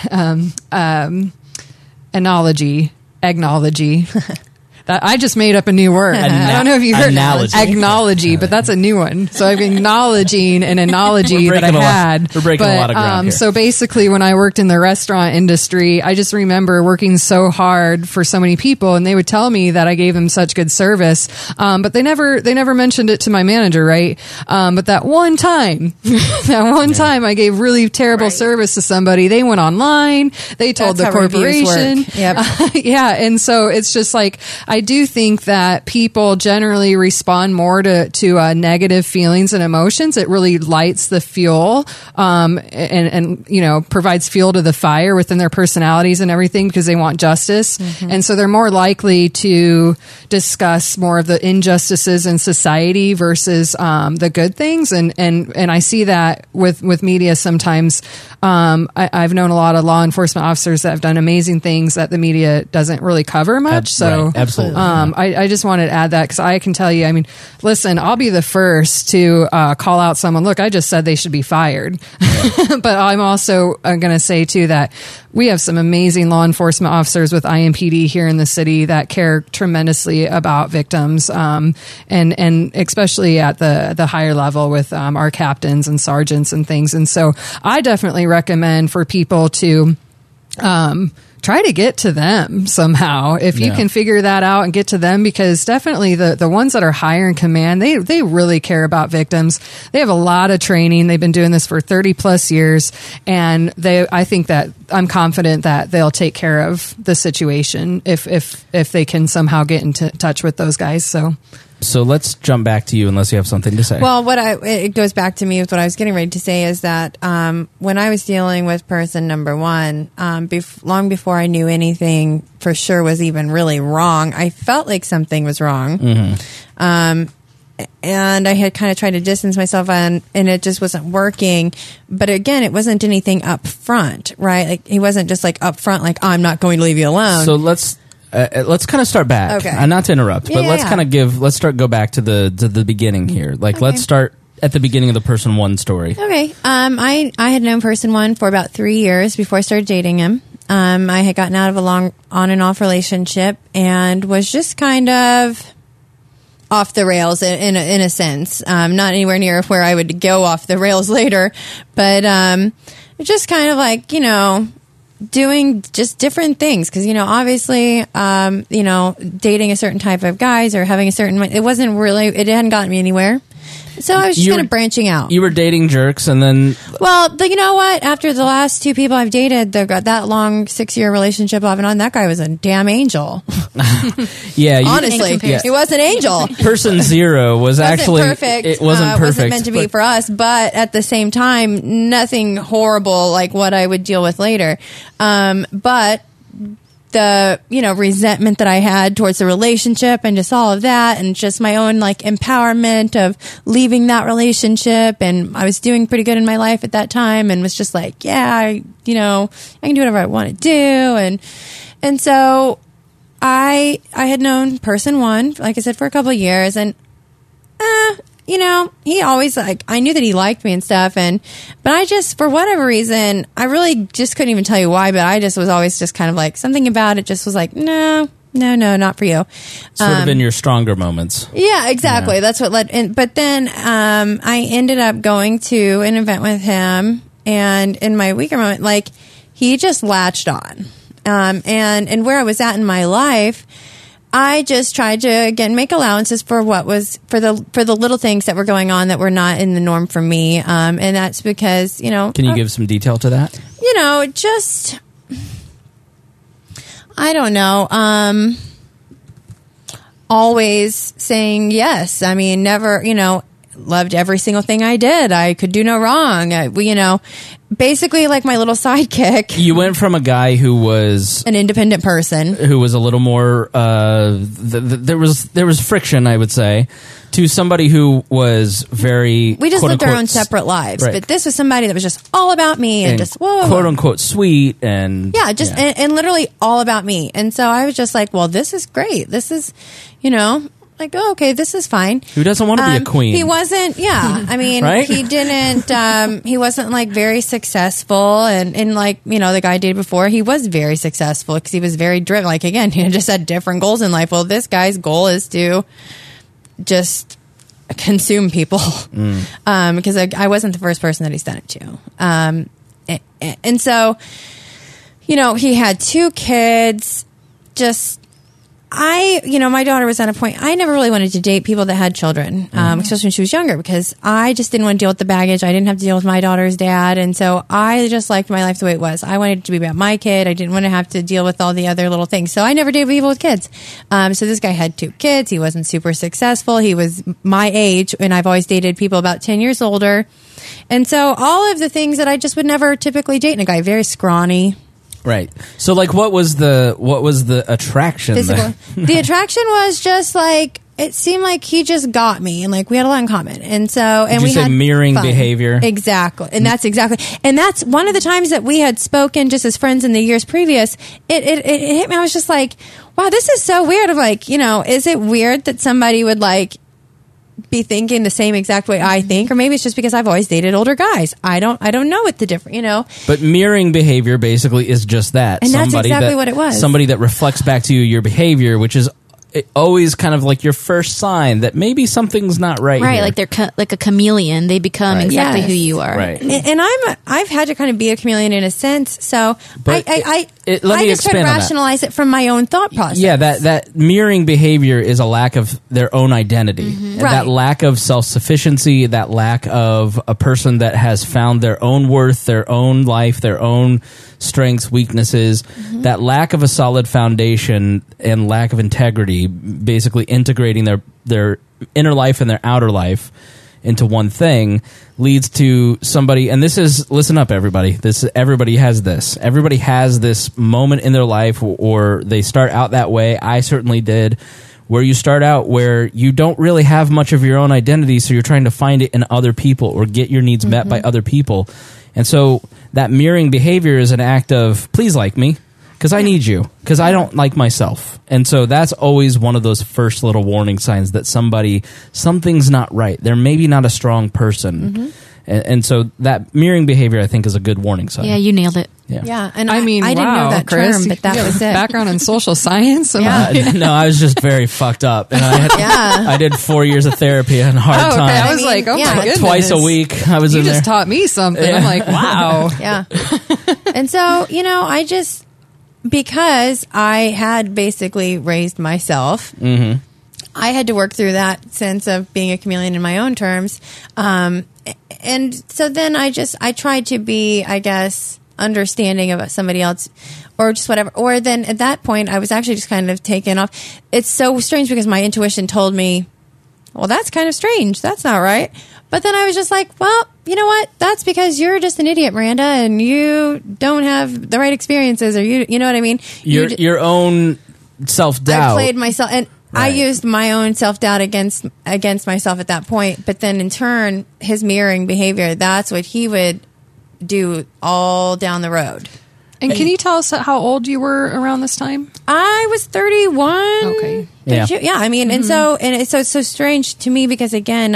I just made up a new word. I don't know if you heard Analogy. agnology, but that's a new one. So I'm acknowledging an analogy We're that I breaking a lot- had. we're breaking a lot of ground here. So basically, when I worked in the restaurant industry, I just remember working so hard for so many people, and they would tell me that I gave them such good service, but they never mentioned it to my manager, right? But that one time, time I gave really terrible service to somebody. They went online. They told That's the how reviews corporation. work. Yep. Yeah, and so it's just like I do think that people generally respond more to negative feelings and emotions. It really lights the fuel, and provides fuel to the fire within their personalities and everything, because they want justice, and so they're more likely to discuss more of the injustices in society versus the good things. And I see that with media sometimes. I've known a lot of law enforcement officers that have done amazing things that the media doesn't really cover much. So Right. Absolutely. I just wanted to add that, because I can tell you, I mean, listen, I'll be the first to call out someone. Look, I just said they should be fired. But I'm also going to say, too, that we have some amazing law enforcement officers with IMPD here in the city that care tremendously about victims, and especially at the higher level with our captains and sergeants and things. And so I definitely recommend for people to try to get to them somehow if you can figure that out and get to them, because definitely the ones that are higher in command, they really care about victims. They have a lot of training. They've been doing this for 30 plus years, and I'm confident that they'll take care of the situation if they can somehow get into touch with those guys. So So let's jump back to you unless you have something to say. Well, it goes back to me with what I was getting ready to say is that when I was dealing with person number one, long before I knew anything for sure was even really wrong, I felt like something was wrong. Mm-hmm. And I had kind of tried to distance myself and it just wasn't working. But again, it wasn't anything up front, right? Like he wasn't just like up front, like I'm not going to leave you alone. So let's kind of start back. Okay. Not to interrupt, but let's kind of go back to the beginning here. Like Okay. let's start at the beginning of the person one story. Okay. I had known person one for about 3 years before I started dating him. I had gotten out of a long on and off relationship and was just kind of off the rails in a sense. Not anywhere near where I would go off the rails later, but just kind of like, doing just different things. Because, obviously, dating a certain type of guys or having a certain, it hadn't gotten me anywhere. So I was just kind of branching out. You were dating jerks and then... Well, you know what? After the last 2 people I've dated, that long 6-year relationship off and on, that guy was a damn angel. Yeah. Honestly, he was an angel. Person zero was actually... perfect. It wasn't perfect. Wasn't meant to be for us, but at the same time, nothing horrible like what I would deal with later. But the resentment that I had towards the relationship and just all of that and just my own like empowerment of leaving that relationship, and I was doing pretty good in my life at that time and was just like, I can do whatever I want to do, and so I had known person one, like I said, for a couple of years, and he always I knew that he liked me and stuff, but I just, for whatever reason, I really just couldn't even tell you why, but I just was always just kind of like, something about it just was like, no, not for you. Sort of in your stronger moments. Yeah, exactly. Yeah. That's what led in. But then I ended up going to an event with him, and in my weaker moment, like, he just latched on. And where I was at in my life, I just tried to, again, make allowances for what was, for the little things that were going on that were not in the norm for me. And that's because, Can you give some detail to that? Just, I don't know, always saying yes. I mean, never, loved every single thing I did. I could do no wrong. Basically like my little sidekick. You went from a guy who was an independent person, who was a little more there was friction, I would say, to somebody who was very, we just lived our own separate lives, right. But this was somebody that was just all about me and just quote unquote sweet and and literally all about me. And so I was just like, well, this is great. This is, like, oh, okay, this is fine. Who doesn't want to be a queen? He wasn't, I mean, right? He didn't, he wasn't like very successful. And like, the guy I dated before, he was very successful because he was very driven. Like, again, he just had different goals in life. Well, this guy's goal is to just consume people. Because I wasn't the first person that he's done it to. And so, he had 2 kids, my daughter was at a point, I never really wanted to date people that had children, especially when she was younger, because I just didn't want to deal with the baggage. I didn't have to deal with my daughter's dad. And so I just liked my life the way it was. I wanted it to be about my kid. I didn't want to have to deal with all the other little things. So I never dated people with kids. So this guy had 2 kids. He wasn't super successful. He was my age, and I've always dated people about 10 years older. And so all of the things that I just would never typically date in a guy, very scrawny. Right. So, like, what was the attraction there? The attraction was just like, it seemed like he just got me, and like we had a lot in common, and so and we had mirroring fun. behavior. Exactly, and that's one of the times that we had spoken just as friends in the years previous. It hit me. I was just like, wow, this is so weird. Of like, is it weird that somebody would like be thinking the same exact way I think, or maybe it's just because I've always dated older guys. I don't know what the difference, But mirroring behavior basically is just that. And that's exactly what it was. Somebody that reflects back to you your behavior, which is always kind of like your first sign that maybe something's not right. Right, here. like they're like a chameleon. They become exactly who you are. Right. And I've had to kind of be a chameleon in a sense. So But I let me just try to expand on that. rationalize it from my own thought process. Yeah, that mirroring behavior is a lack of their own identity. Right. That lack of self-sufficiency, that lack of a person that has found their own worth, their own life, their own strengths, weaknesses, that lack of a solid foundation and lack of integrity duality, basically integrating their inner life and their outer life into one thing, leads to somebody, and this is, listen up everybody, everybody has this moment in their life, or they start out that way. I certainly did, where you start out where you don't really have much of your own identity, so you're trying to find it in other people or get your needs met by other people. And so that mirroring behavior is an act of, please like me, because I need you, because I don't like myself. And so that's always one of those first little warning signs that something's not right. They're maybe not a strong person. And so that mirroring behavior, I think, is a good warning sign. Yeah, you nailed it. Yeah, and I mean, I didn't know that Chris, term, but that you have was a it. background in social science. No, I was just very fucked up. And I did 4 years of therapy and a hard Oh, okay. time. I was like, oh my goodness. Twice a week I was You in there. just taught me something. I'm like, wow. Yeah. And so, because I had basically raised myself, I had to work through that sense of being a chameleon in my own terms. And so then I tried to be, I guess, understanding of somebody else or just whatever. Or then at that point, I was actually just kind of taken off. It's so strange because my intuition told me, well, that's kind of strange. That's not right. But then I was just like, well, you know what? That's because you're just an idiot, Miranda, and you don't have the right experiences, or you know what I mean? Your own self-doubt. I played myself, and I used my own self-doubt against myself at that point. But then in turn, his mirroring behavior, that's what he would do all down the road. And can you tell us how old you were around this time? I was 31. Okay. Yeah. I mean, and so it's so strange to me because again,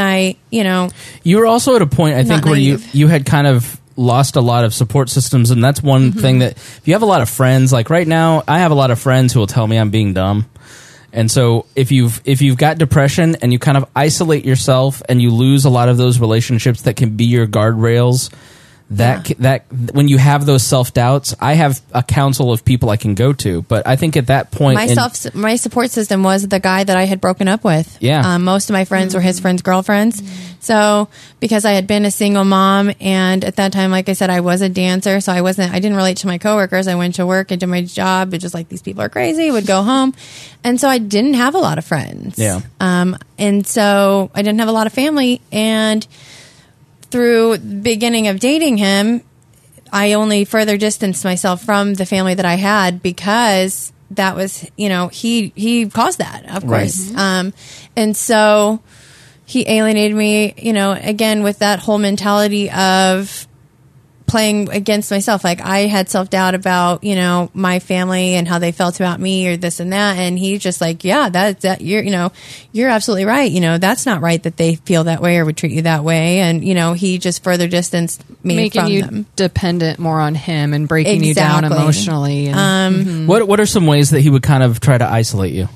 You were also at a point, I think, Not where naive. you had kind of lost a lot of support systems, and that's one thing that if you have a lot of friends, like right now, I have a lot of friends who will tell me I'm being dumb. And so if you've got depression and you kind of isolate yourself and you lose a lot of those relationships that can be your guardrails, that when you have those self-doubts, I have a council of people I can go to, but I think at that point my support system was the guy that I had broken up with. Yeah. Most of my friends were his friends' girlfriends. So because I had been a single mom, and at that time, like I said, I was a dancer, so I didn't relate to my coworkers. I went to work and did my job, but just like, these people are crazy, would go home. And so I didn't have a lot of friends. Yeah. And so I didn't have a lot of family, and through the beginning of dating him, I only further distanced myself from the family that I had because that was, he caused that, of course. And so he alienated me, again, with that whole mentality of playing against myself. Like, I had self-doubt about, my family and how they felt about me or this and that. And he's just like, yeah, that you're absolutely right. That's not right that they feel that way or would treat you that way. And, he just further distanced me Making from you them. Dependent more on him and breaking you down Exactly. emotionally. And, what are some ways that he would kind of try to isolate you?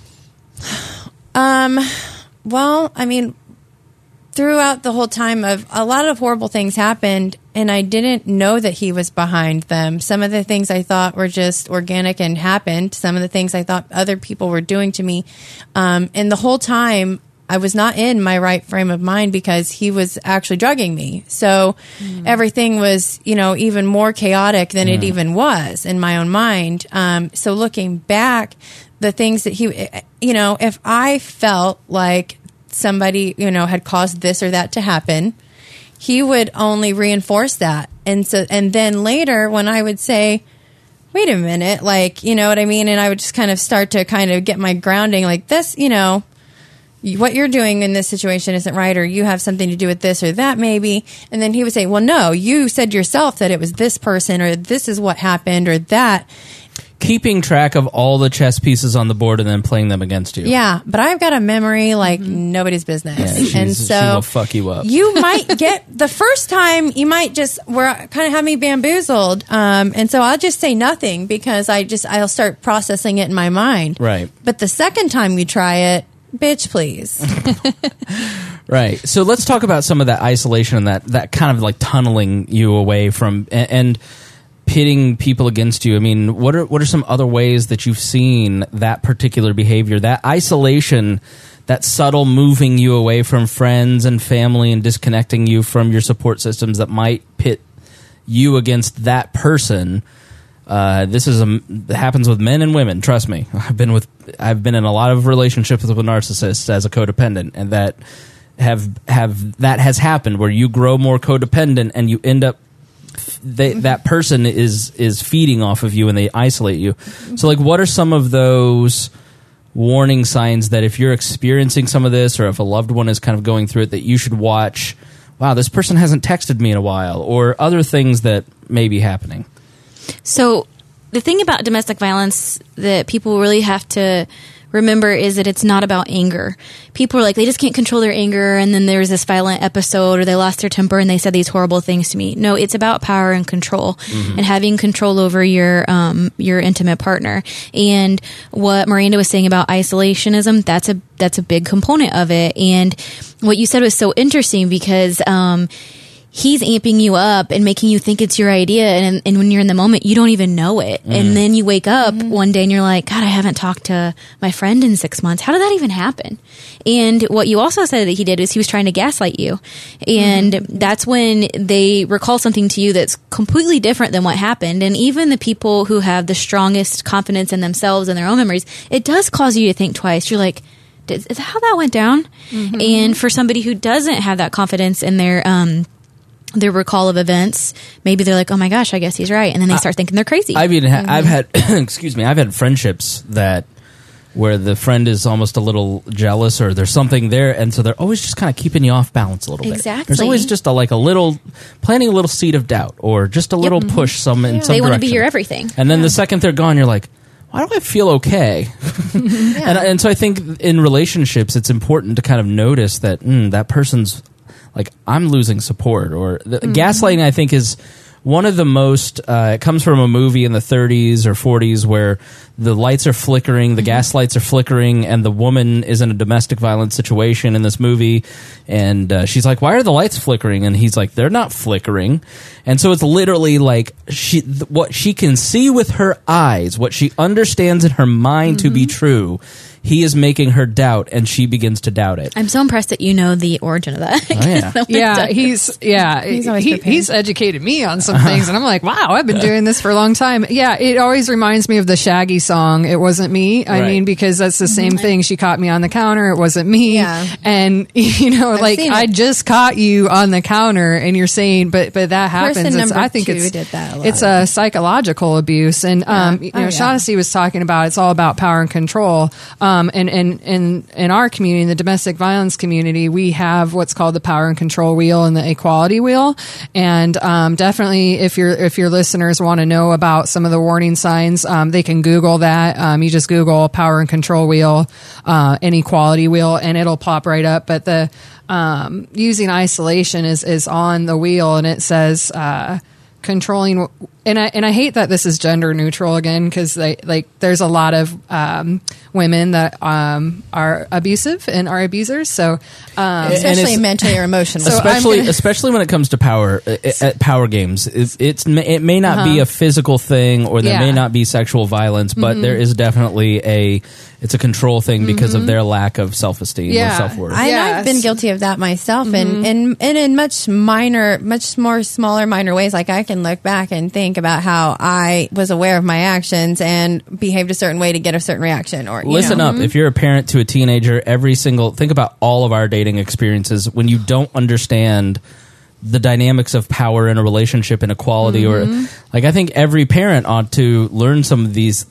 Well, I mean, throughout the whole time of a lot of horrible things happened, and I didn't know that he was behind them. Some of the things I thought were just organic and happened. Some of the things I thought other people were doing to me. And the whole time I was not in my right frame of mind because he was actually drugging me. So everything was, even more chaotic than it even was in my own mind. So looking back, the things that he, if I felt like somebody, had caused this or that to happen, he would only reinforce that. And then later when I would say, wait a minute, like, you know what I mean? And I would just kind of start to kind of get my grounding, like, this, what you're doing in this situation isn't right, or you have something to do with this or that maybe. And then he would say, well, no, you said yourself that it was this person, or this is what happened, or that. Keeping track of all the chess pieces on the board and then playing them against you. Yeah, but I've got a memory like nobody's business. Yeah, and she so will fuck you up. You might get the first time, you might just kind of have me bamboozled. And so I'll just say nothing because I'll start processing it in my mind. Right. But the second time you try it, bitch, please. Right. So let's talk about some of that isolation and that kind of like tunneling you away from and pitting people against you. I mean, what are some other ways that you've seen that particular behavior, that isolation, that subtle moving you away from friends and family and disconnecting you from your support systems that might pit you against that person? This happens with men and women. Trust me. I've been in a lot of relationships with narcissists as a codependent, and that has happened where you grow more codependent and you end up that person is feeding off of you and they isolate you. So like, what are some of those warning signs that if you're experiencing some of this, or if a loved one is kind of going through it, that you should watch, wow, this person hasn't texted me in a while, or other things that may be happening? So the thing about domestic violence that people really have to remember is that it's not about anger. People are like, they just can't control their anger, and then there's this violent episode, or they lost their temper and they said these horrible things to me. No, it's about power and control, and having control over your intimate partner. And what Miranda was saying about isolationism, that's a big component of it. And what you said was so interesting, because he's amping you up and making you think it's your idea, and when you're in the moment, you don't even know it. And then you wake up one day and you're like, God, I haven't talked to my friend in 6 months. How did that even happen? And what you also said that he did is he was trying to gaslight you. And that's when they recall something to you that's completely different than what happened. And even the people who have the strongest confidence in themselves and their own memories, it does cause you to think twice. You're like, is that how that went down? And for somebody who doesn't have that confidence in their recall of events, maybe they're like, oh my gosh, I guess he's right, and then they start thinking they're crazy. I mean, I've had I've had friendships where the friend is almost a little jealous, or there's something there, and so they're always just kind of keeping you off balance a little bit. Exactly. There's always just planting a little seed of doubt, or just a little push in some direction. They want to be your everything. And then the second they're gone, you're like, why do I feel okay? And so I think in relationships, it's important to kind of notice that that person's like, I'm losing support, or gaslighting, I think, is one of the most, it comes from a movie in the 30s or 40s where the lights are flickering, the gas lights are flickering, and the woman is in a domestic violence situation in this movie, and she's like, why are the lights flickering? And he's like, they're not flickering. And so it's literally like what she can see with her eyes, what she understands in her mind to be true, he is making her doubt, and she begins to doubt it. I'm so impressed that you know the origin of that. He's educated me on some things, and I'm like, wow, I've been doing this for a long time. Yeah, it always reminds me of the Shaggy song, It Wasn't Me. I mean, because that's the same thing. She caught me on the counter. It wasn't me. Yeah. And, I just caught you on the counter, and you're saying, but that happens. I think it's a psychological abuse. And, Shaughnessy was talking about, it's all about power and control. And in our community, in the domestic violence community, we have what's called the power and control wheel and the equality wheel. And definitely, if your listeners want to know about some of the warning signs, they can Google that. You just Google power and control wheel and equality wheel, and it'll pop right up. But the using isolation is on the wheel, and it says controlling. And I hate that this is gender neutral again, because there's a lot of women that are abusive and are abusers. So especially mentally or emotionally. Especially when it comes to power games, it may not be a physical thing, or there may not be sexual violence, but there is definitely it's a control thing because of their lack of self-esteem or self-worth. I've been guilty of that myself, and in much more smaller minor ways. Like, I can look back and think about how I was aware of my actions and behaved a certain way to get a certain reaction. Or listen up, if you're a parent to a teenager, think about all of our dating experiences when you don't understand the dynamics of power in a relationship and equality, or I think every parent ought to learn some of these.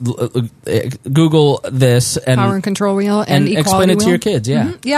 Google this and power and control wheel and explain it wheel to your kids.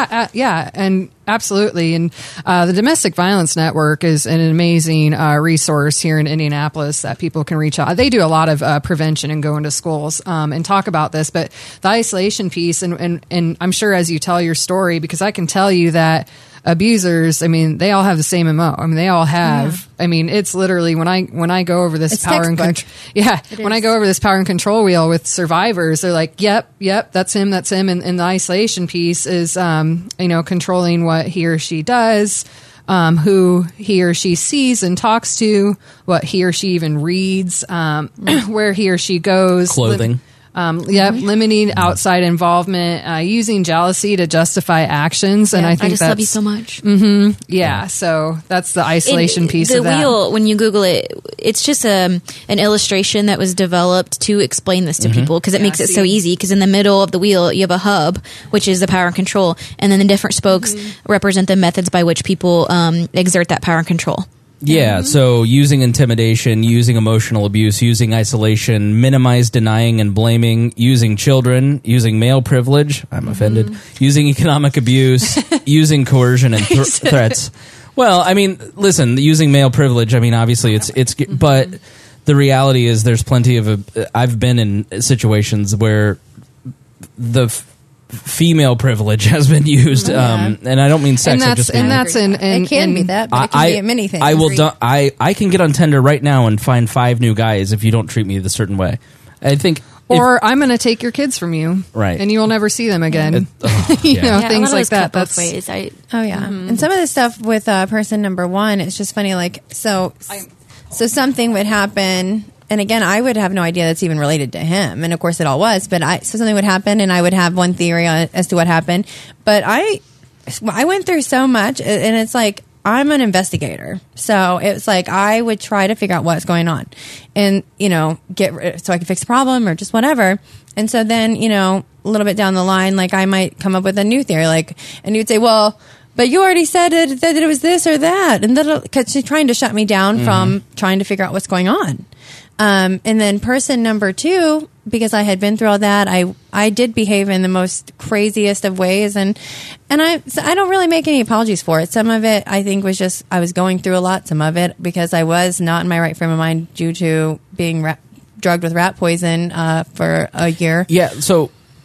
And absolutely. And the Domestic Violence Network is an amazing resource here in Indianapolis that people can reach out. They do a lot of prevention and go into schools and talk about this, but the isolation piece, and I'm sure as you tell your story, because I can tell you that abusers, I mean, they all have the same MO. I mean, they all have. I mean, it's literally when I go over this power and control. When I go over this power and control wheel with survivors, they're like, "Yep, that's him, that's him." And the isolation piece is, controlling what he or she does, who he or she sees and talks to, what he or she even reads, where he or she goes, clothing. Limiting outside involvement, using jealousy to justify actions, and I think I just love you so much. Yeah, so that's the isolation piece of that. The wheel, when you Google it, it's just an illustration that was developed to explain this to people because it makes it so easy. Because in the middle of the wheel, you have a hub, which is the power and control, and then the different spokes represent the methods by which people exert that power and control. Yeah, so using intimidation, using emotional abuse, using isolation, minimize denying and blaming, using children, using male privilege, I'm offended, using economic abuse, using coercion and threats. Well, I mean, listen, using male privilege, I mean, obviously it's but the reality is there's plenty of, I've been in situations where the female privilege has been used, and I don't mean sex. And it can be that, but it can be many things. I can get on Tinder right now and find 5 new guys if you don't treat me a certain way. I think, or I'm going to take your kids from you, right? And you will never see them again. Things like that. Both ways. And some of the stuff with person number 1, it's just funny. Like so something would happen. And again, I would have no idea that's even related to him. And of course it all was. But so something would happen and I would have one theory as to what happened. But I went through so much, and it's like, I'm an investigator. So it's like I would try to figure out what's going on and, so I could fix the problem or just whatever. And so then, a little bit down the line, like I might come up with a new theory, and you'd say, well, but you already said that it was this or that. And because she's trying to shut me down from trying to figure out what's going on. And then person number 2, because I had been through all that, I did behave in the most craziest of ways, and I don't really make any apologies for it. Some of it I think was just I was going through a lot. Some of it because I was not in my right frame of mind due to being drugged with rat poison for a year. Yeah, so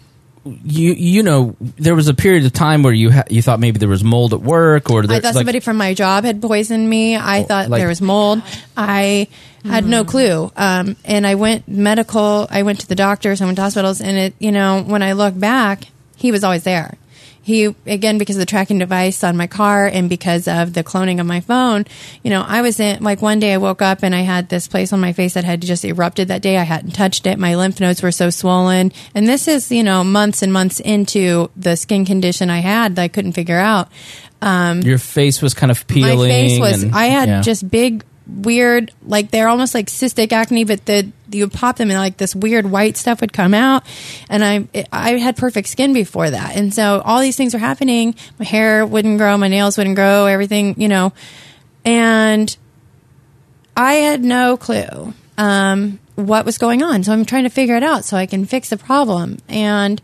you know there was a period of time where you thought maybe there was mold at work, or I thought somebody from my job had poisoned me. I thought there was mold. I had no clue. And I went medical. I went to the doctors. I went to hospitals, and when I look back, he was always there. He, again, because of the tracking device on my car and because of the cloning of my phone, I was in, like, one day I woke up and I had this place on my face that had just erupted that day. I hadn't touched it. My lymph nodes were so swollen. And this is, months and months into the skin condition I had that I couldn't figure out. Your face was kind of peeling. My face was, I had just big, weird, like they're almost like cystic acne, but you would pop them and like this weird white stuff would come out. And I had perfect skin before that. And so all these things are happening. My hair wouldn't grow, my nails wouldn't grow, everything, and I had no clue what was going on. So I'm trying to figure it out so I can fix the problem. And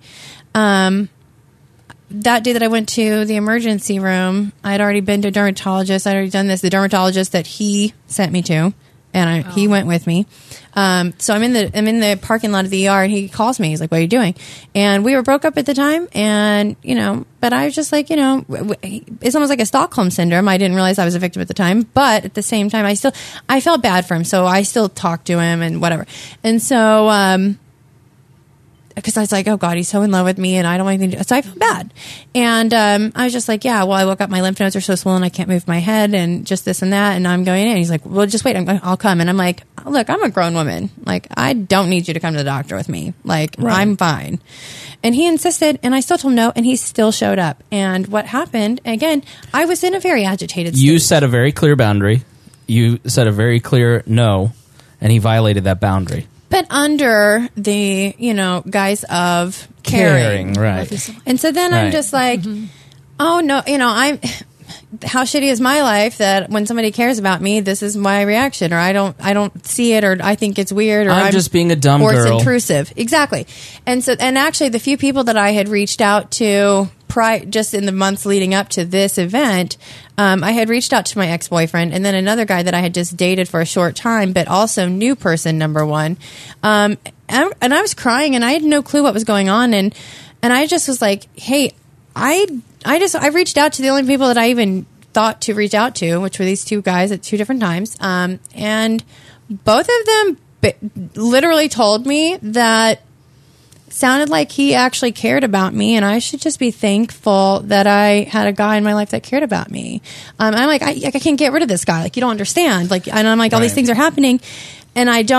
that day that I went to the emergency room, I had already been to a dermatologist. I'd already done this. The dermatologist that he sent me to, and he went with me. So I'm in the parking lot of the ER, and he calls me. He's like, "What are you doing?" And we were broke up at the time, and but I was just like, it's almost like a Stockholm syndrome. I didn't realize I was a victim at the time, but at the same time, I felt bad for him, so I still talked to him and whatever. And so, because I was like, oh God, he's so in love with me and I don't want anything to do. So I felt bad. And I was just like, yeah, well, I woke up, my lymph nodes are so swollen, I can't move my head and just this and that. And I'm going in. And he's like, well, just wait, I'll come. And I'm like, look, I'm a grown woman. Like, I don't need you to come to the doctor with me. Like, I'm fine. And he insisted, and I still told him no, and he still showed up. And what happened, again, I was in a very agitated state. You set a very clear boundary. You set a very clear no, and he violated that boundary. But under the, guise of caring. Right. And so then I'm just like, oh no, how shitty is my life that when somebody cares about me, this is my reaction, or I don't see it, or I think it's weird, or I'm just being a dumb or girl. It's intrusive. Exactly. And actually the few people that I had reached out to just in the months leading up to this event, I had reached out to my ex-boyfriend and then another guy that I had just dated for a short time, but also new person number 1. And I was crying and I had no clue what was going on. And I just was like, hey, I reached out to the only people that I even thought to reach out to, which were these 2 guys at 2 different times. And both of them literally told me that sounded like he actually cared about me, and I should just be thankful that I had a guy in my life that cared about me. I'm like, I can't get rid of this guy. Like, you don't understand. Like, and I'm like, all these things are happening, and I don't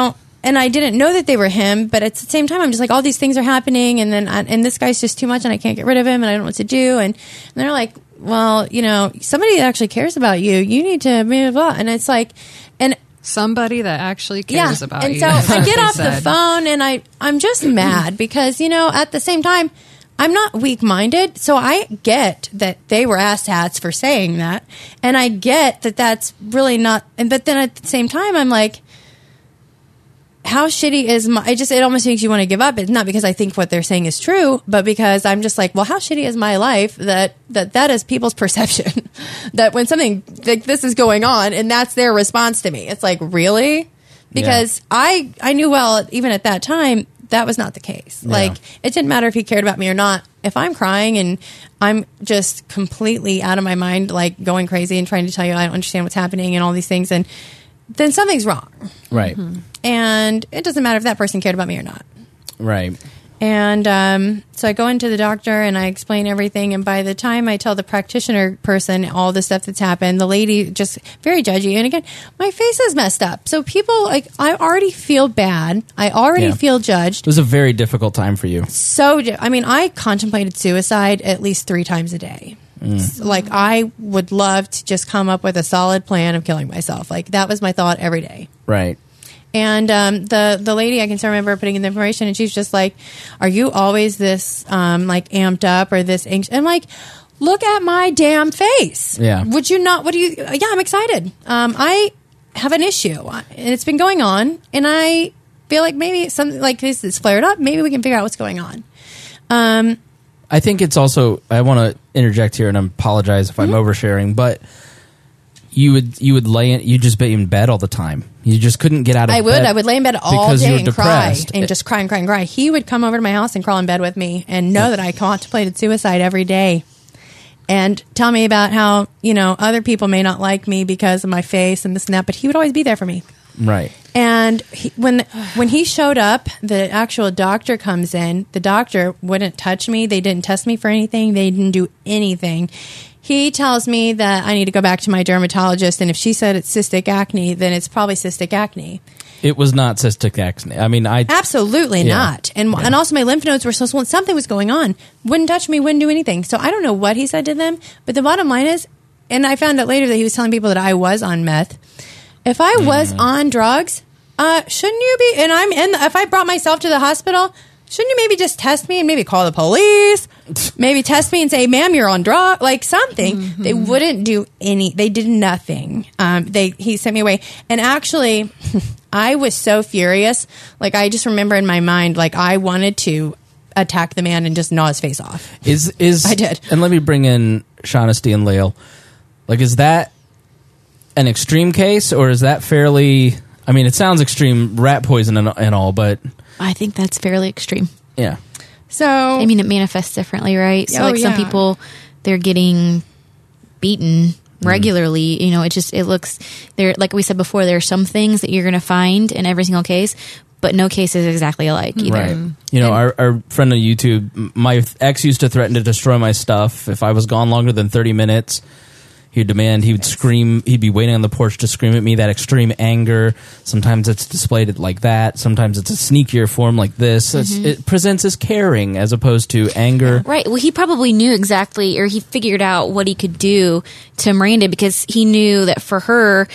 and I didn't know that they were him, but at the same time, I'm just like, all these things are happening, and then and this guy's just too much, and I can't get rid of him, and I don't know what to do. And they're like, well, somebody that actually cares about you, you need to blah, blah, blah. And it's like, and somebody that actually cares about and you. so I get off the said. phone, and I'm just mad because, at the same time, I'm not weak-minded, so I get that they were asshats for saying that, and I get that that's really not. But then at the same time, I'm like, how shitty is my? It almost makes you want to give up. It's not because I think what they're saying is true, but because I'm just like, well, how shitty is my life that is people's perception that when something like this is going on, and that's their response to me. It's like, really? Because I knew well, even at that time, that was not the case. Yeah. Like, it didn't matter if he cared about me or not. If I'm crying and I'm just completely out of my mind, like going crazy and trying to tell you I don't understand what's happening and all these things, and then something's wrong. Right. And it doesn't matter if that person cared about me or not. Right. And so I go into the doctor and I explain everything. And by the time I tell the practitioner person all the stuff that's happened, the lady just very judgy. And again, my face is messed up. So people, like, I already feel bad. I already feel judged. It was a very difficult time for you. So, I contemplated suicide at least 3 times a day. Like, I would love to just come up with a solid plan of killing myself. Like, that was my thought every day. Right. And the lady, I can still remember putting in the information, and she's just like, are you always this like amped up or this anxious? I'm like, look at my damn face. Yeah. Would you not? Yeah, I'm excited. I have an issue, and it's been going on, and I feel like maybe something like this is flared up. Maybe we can figure out what's going on. I think it's also, I want to interject here and apologize if I'm oversharing, but you would you'd just be in bed all the time. You just couldn't get out of bed. I would lay in bed all because day you were and depressed. cry and just cry and cry and cry. He would come over to my house and crawl in bed with me and know that I contemplated suicide every day and tell me about how, other people may not like me because of my face and this and that, but he would always be there for me. Right. And when he showed up, the actual doctor comes in. The doctor wouldn't touch me. They didn't test me for anything. They didn't do anything. He tells me that I need to go back to my dermatologist, and if she said it's cystic acne, then it's probably cystic acne. It was not cystic acne. I mean, absolutely not. And also my lymph nodes were so swollen. Something was going on. Wouldn't touch me. Wouldn't do anything. So I don't know what he said to them. But the bottom line is, and I found out later that he was telling people that I was on meth. If I was on drugs, shouldn't you be? And if I brought myself to the hospital, shouldn't you maybe just test me and maybe call the police? Maybe test me and say, ma'am, you're on drugs, like something. Mm-hmm. They wouldn't do they did nothing. He sent me away. And actually, I was so furious. Like, I just remember in my mind, like, I wanted to attack the man and just gnaw his face off. I did. And let me bring in Shaughnessy and Lael. Like, is that an extreme case, or is that fairly, I mean, it sounds extreme, rat poison and all, but I think that's fairly extreme. Yeah. So, I mean, it manifests differently, right? So, some people, they're getting beaten regularly. It looks there. Like we said before, there are some things that you're going to find in every single case, but no case is exactly alike either. Right. Our friend on YouTube, my ex used to threaten to destroy my stuff if I was gone longer than 30 minutes. He'd demand, he would scream, he'd be waiting on the porch to scream at me, that extreme anger. Sometimes it's displayed like that. Sometimes it's a sneakier form like this. Mm-hmm. It presents as caring as opposed to anger. Right. Well, he probably knew exactly, or he figured out what he could do to Miranda, because he knew that for her,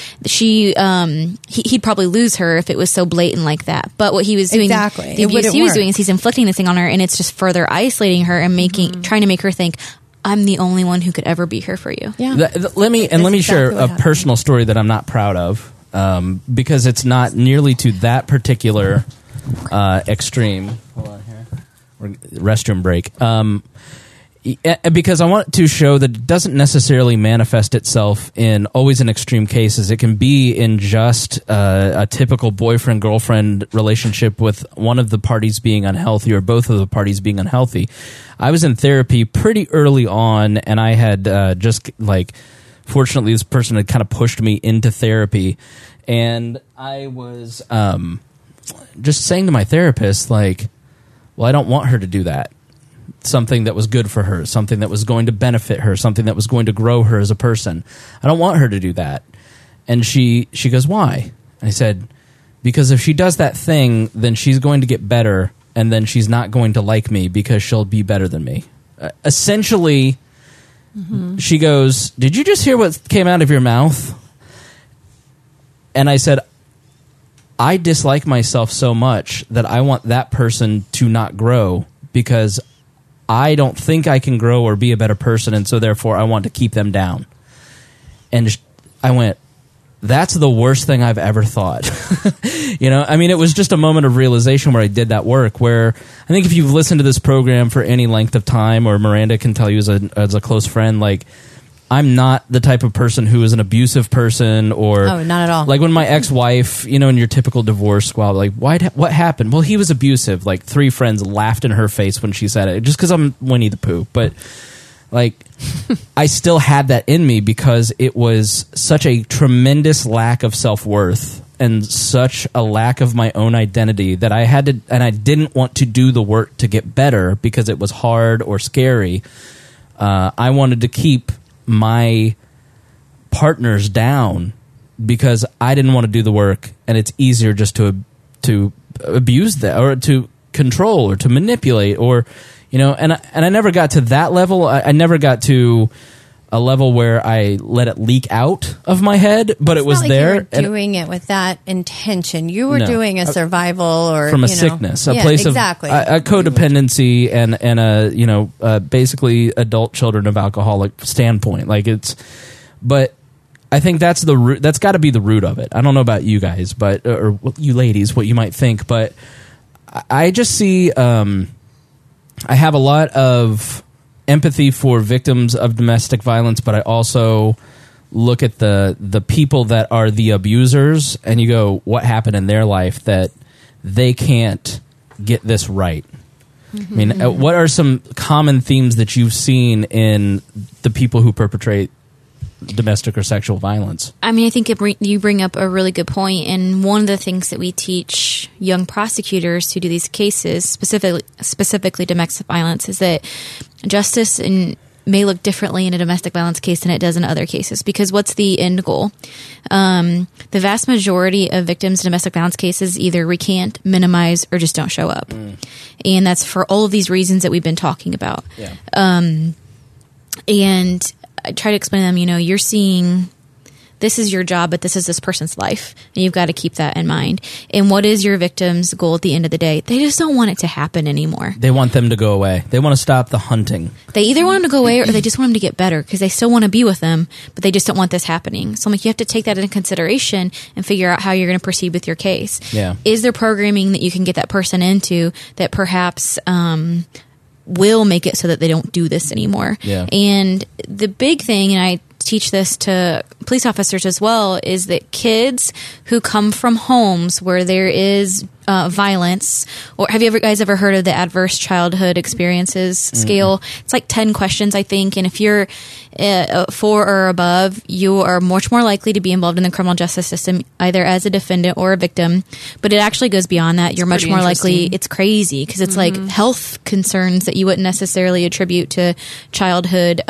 he'd probably lose her if it was so blatant like that. But what he was doing, the abuse he was doing, is he's inflicting this thing on her, and it's just further isolating her and trying to make her think, I'm the only one who could ever be here for you. Yeah. Let me share a personal story that I'm not proud of, because it's not nearly to that particular extreme. Hold on here. Restroom break. Because I want to show that it doesn't necessarily manifest itself in always in extreme cases. It can be in just a typical boyfriend-girlfriend relationship with one of the parties being unhealthy or both of the parties being unhealthy. I was in therapy pretty early on, and I had fortunately this person had kind of pushed me into therapy, and I was just saying to my therapist, like, well, I don't want her to do that. Something that was good for her, something that was going to benefit her, something that was going to grow her as a person. I don't want her to do that. And she goes, why? And I said, because if she does that thing, then she's going to get better, and then she's not going to like me because she'll be better than me. Essentially, she goes, "Did you just hear what came out of your mouth?" And I said, "I dislike myself so much that I want that person to not grow because I don't think I can grow or be a better person, and so therefore I want to keep them down." And I went, that's the worst thing I've ever thought. I mean, it was just a moment of realization where I did that work, where I think if you've listened to this program for any length of time, or Miranda can tell you as a close friend, like, I'm not the type of person who is an abusive person, or not at all. Like when my ex-wife, in your typical divorce squad, like, what happened? Well, he was abusive. Like 3 friends laughed in her face when she said it, just because I'm Winnie the Pooh. But like, I still had that in me because it was such a tremendous lack of self-worth and such a lack of my own identity that I had to, and I didn't want to do the work to get better because it was hard or scary. I wanted to keep my partners down because I didn't want to do the work, and it's easier just to abuse that, or to control, or to manipulate, or and I never got to that level. I never got to a level where I let it leak out of my head, but it was not like there. You were doing it with that intention. You were doing a survival, or from a sickness, a place exactly. of a codependency and a basically adult children of alcoholic standpoint. Like but I think that's the root. That's got to be the root of it. I don't know about you guys, or you ladies, what you might think, but I just see. I have a lot of empathy for victims of domestic violence, but I also look at the people that are the abusers, and you go, what happened in their life that they can't get this right? I mean, what are some common themes that you've seen in the people who perpetrate domestic or sexual violence? I mean, I think you bring up a really good point, and one of the things that we teach young prosecutors who do these cases, specifically domestic violence, is that justice may look differently in a domestic violence case than it does in other cases, because what's the end goal? The vast majority of victims in domestic violence cases either recant, minimize, or just don't show up. And that's for all of these reasons that we've been talking about. Yeah. And I try to explain to them, you're seeing this is your job, but this is this person's life, and you've got to keep that in mind. And what is your victim's goal at the end of the day? They just don't want it to happen anymore. They want them to go away. They want to stop the hunting. They either want them to go away, or they just want them to get better, because they still want to be with them, but they just don't want this happening. So I'm like, you have to take that into consideration and figure out how you're going to proceed with your case. Yeah. Is there programming that you can get that person into that perhaps will make it so that they don't do this anymore? Yeah. And the big thing, and I teach this to police officers as well, is that kids who come from homes where there is violence, or have you guys ever heard of the adverse childhood experiences scale? It's like 10 questions, I think, and if you're 4 or above, you are much more likely to be involved in the criminal justice system, either as a defendant or a victim. But it actually goes beyond that. You're much more likely. It's crazy, because it's like health concerns that you wouldn't necessarily attribute to childhood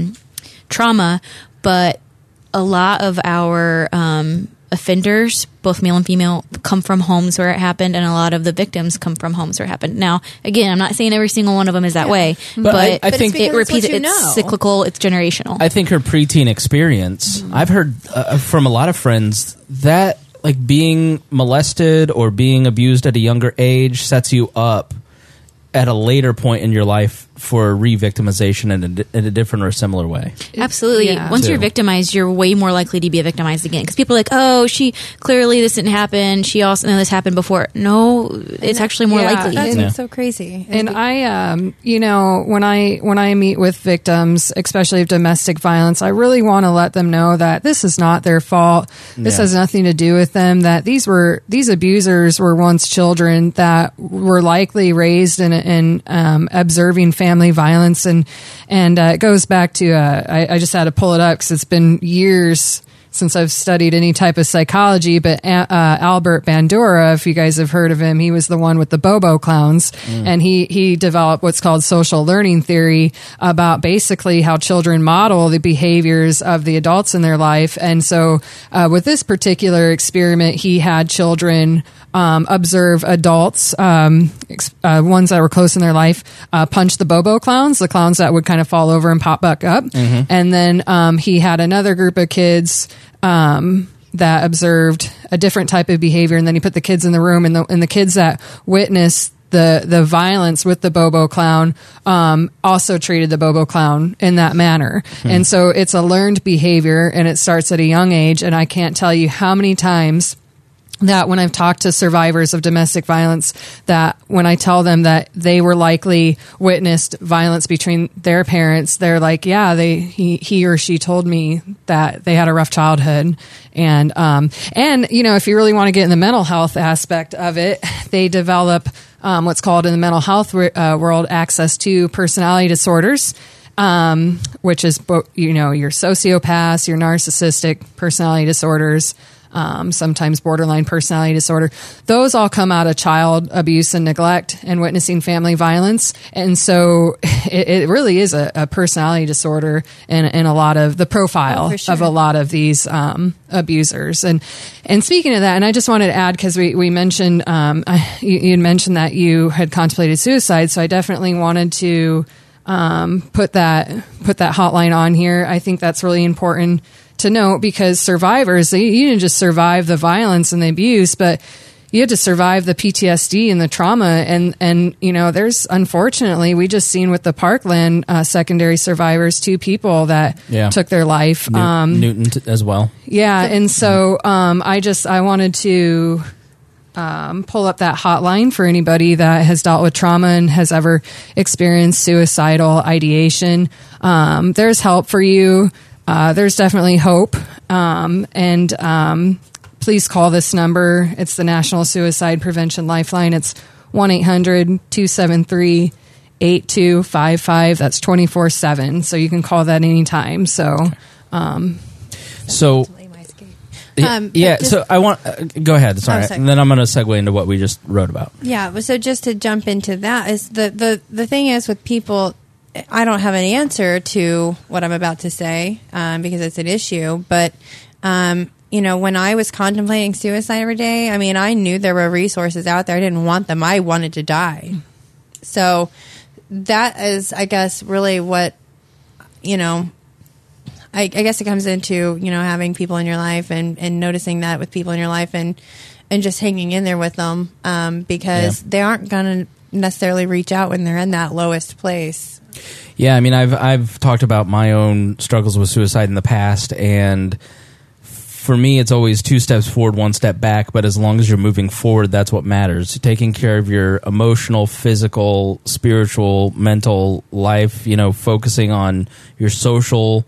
trauma, but a lot of our offenders, both male and female, come from homes where it happened, and a lot of the victims come from homes where it happened. Now, again, I'm not saying every single one of them is that way, but I think it repeats. It's cyclical. It's generational. I think her preteen experience, I've heard from a lot of friends that like being molested or being abused at a younger age sets you up at a later point in your life for re-victimization in a different or similar way. Absolutely. Yeah. Once you're victimized, you're way more likely to be victimized again. Because people are like, oh, this didn't happen. She also, no, this happened before. No, it's actually more likely. That's so crazy. And I, when I meet with victims, especially of domestic violence, I really want to let them know that this is not their fault. This has nothing to do with them. That these abusers were once children that were likely raised in observing family violence, and it goes back to I just had to pull it up because it's been years since I've studied any type of psychology, but Albert Bandura, if you guys have heard of him, he was the one with the Bobo clowns, and he developed what's called social learning theory about basically how children model the behaviors of the adults in their life. And so with this particular experiment, he had children observe adults, ones that were close in their life, punch the Bobo clowns, the clowns that would kind of fall over and pop back up. And then he had another group of kids that observed a different type of behavior, and then he put the kids in the room, and the kids that witnessed the violence with the Bobo clown also treated the Bobo clown in that manner. And so it's a learned behavior, and it starts at a young age, and I can't tell you how many times that when I've talked to survivors of domestic violence, that when I tell them that they were likely witnessed violence between their parents, they're like, yeah, he or she told me that they had a rough childhood. And you know, if you really want to get in the mental health aspect of it, they develop what's called in the mental health world access to personality disorders. Which is, you know, your sociopaths, your narcissistic personality disorders, sometimes borderline personality disorder. Those all come out of child abuse and neglect and witnessing family violence. And so it really is a personality disorder in a lot of the profile of a lot of these abusers. And speaking of that, and I just wanted to add, because we mentioned, you had mentioned that you had contemplated suicide. So I definitely wanted to put that hotline on here. I think that's really important to note, because survivors, you didn't just survive the violence and the abuse, but you had to survive the PTSD and the trauma. And you know, there's, unfortunately, we just seen with the Parkland secondary survivors, 2 people that took their life. Newton as well. Yeah. And so I wanted to pull up that hotline for anybody that has dealt with trauma and has ever experienced suicidal ideation. There's help for you. There's definitely hope. Please call this number. It's the National Suicide Prevention Lifeline. It's 1-800-273-8255. That's 24/7. So you can call that anytime. So so I want go ahead. Sorry. And then I'm going to segue into what we just wrote about. Yeah. So just to jump into that, is the thing is with people, I don't have an answer to what I'm about to say because it's an issue. But you know, when I was contemplating suicide every day, I mean, I knew there were resources out there. I didn't want them. I wanted to die. So that is, I guess, really what, you know, I guess it comes into, you know, having people in your life and noticing that with people in your life and just hanging in there with them because they aren't going to necessarily reach out when they're in that lowest place. Yeah, I mean, I've talked about my own struggles with suicide in the past, and for me, it's always 2 steps forward, 1 step back, but as long as you're moving forward, that's what matters. Taking care of your emotional, physical, spiritual, mental life, you know, focusing on your social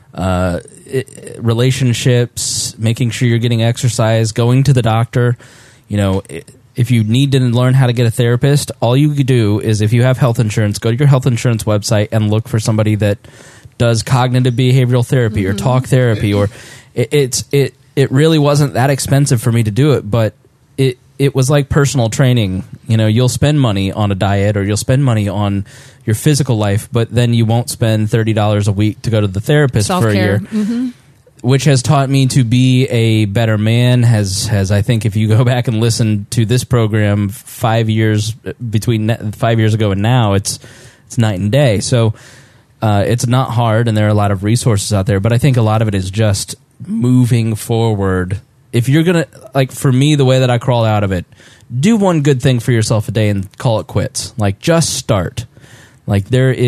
relationships, making sure you're getting exercise, going to the doctor. You know, if you need to learn how to get a therapist, all you could do is, if you have health insurance, go to your health insurance website and look for somebody that does cognitive behavioral therapy or talk therapy. Or it really wasn't that expensive for me to do it, but it was like personal training. You know, you'll spend money on a diet or you'll spend money on your physical life, but then you won't spend $30 a week to go to the therapist for a year. Which has taught me to be a better man. Has I think, if you go back and listen to this program 5 years between 5 years ago and now, it's night and day. So it's not hard, and there are a lot of resources out there. But I think a lot of it is just moving forward. If you're gonna, like, for me, the way that I crawl out of it, do one good thing for yourself a day and call it quits. Like, just start. Like,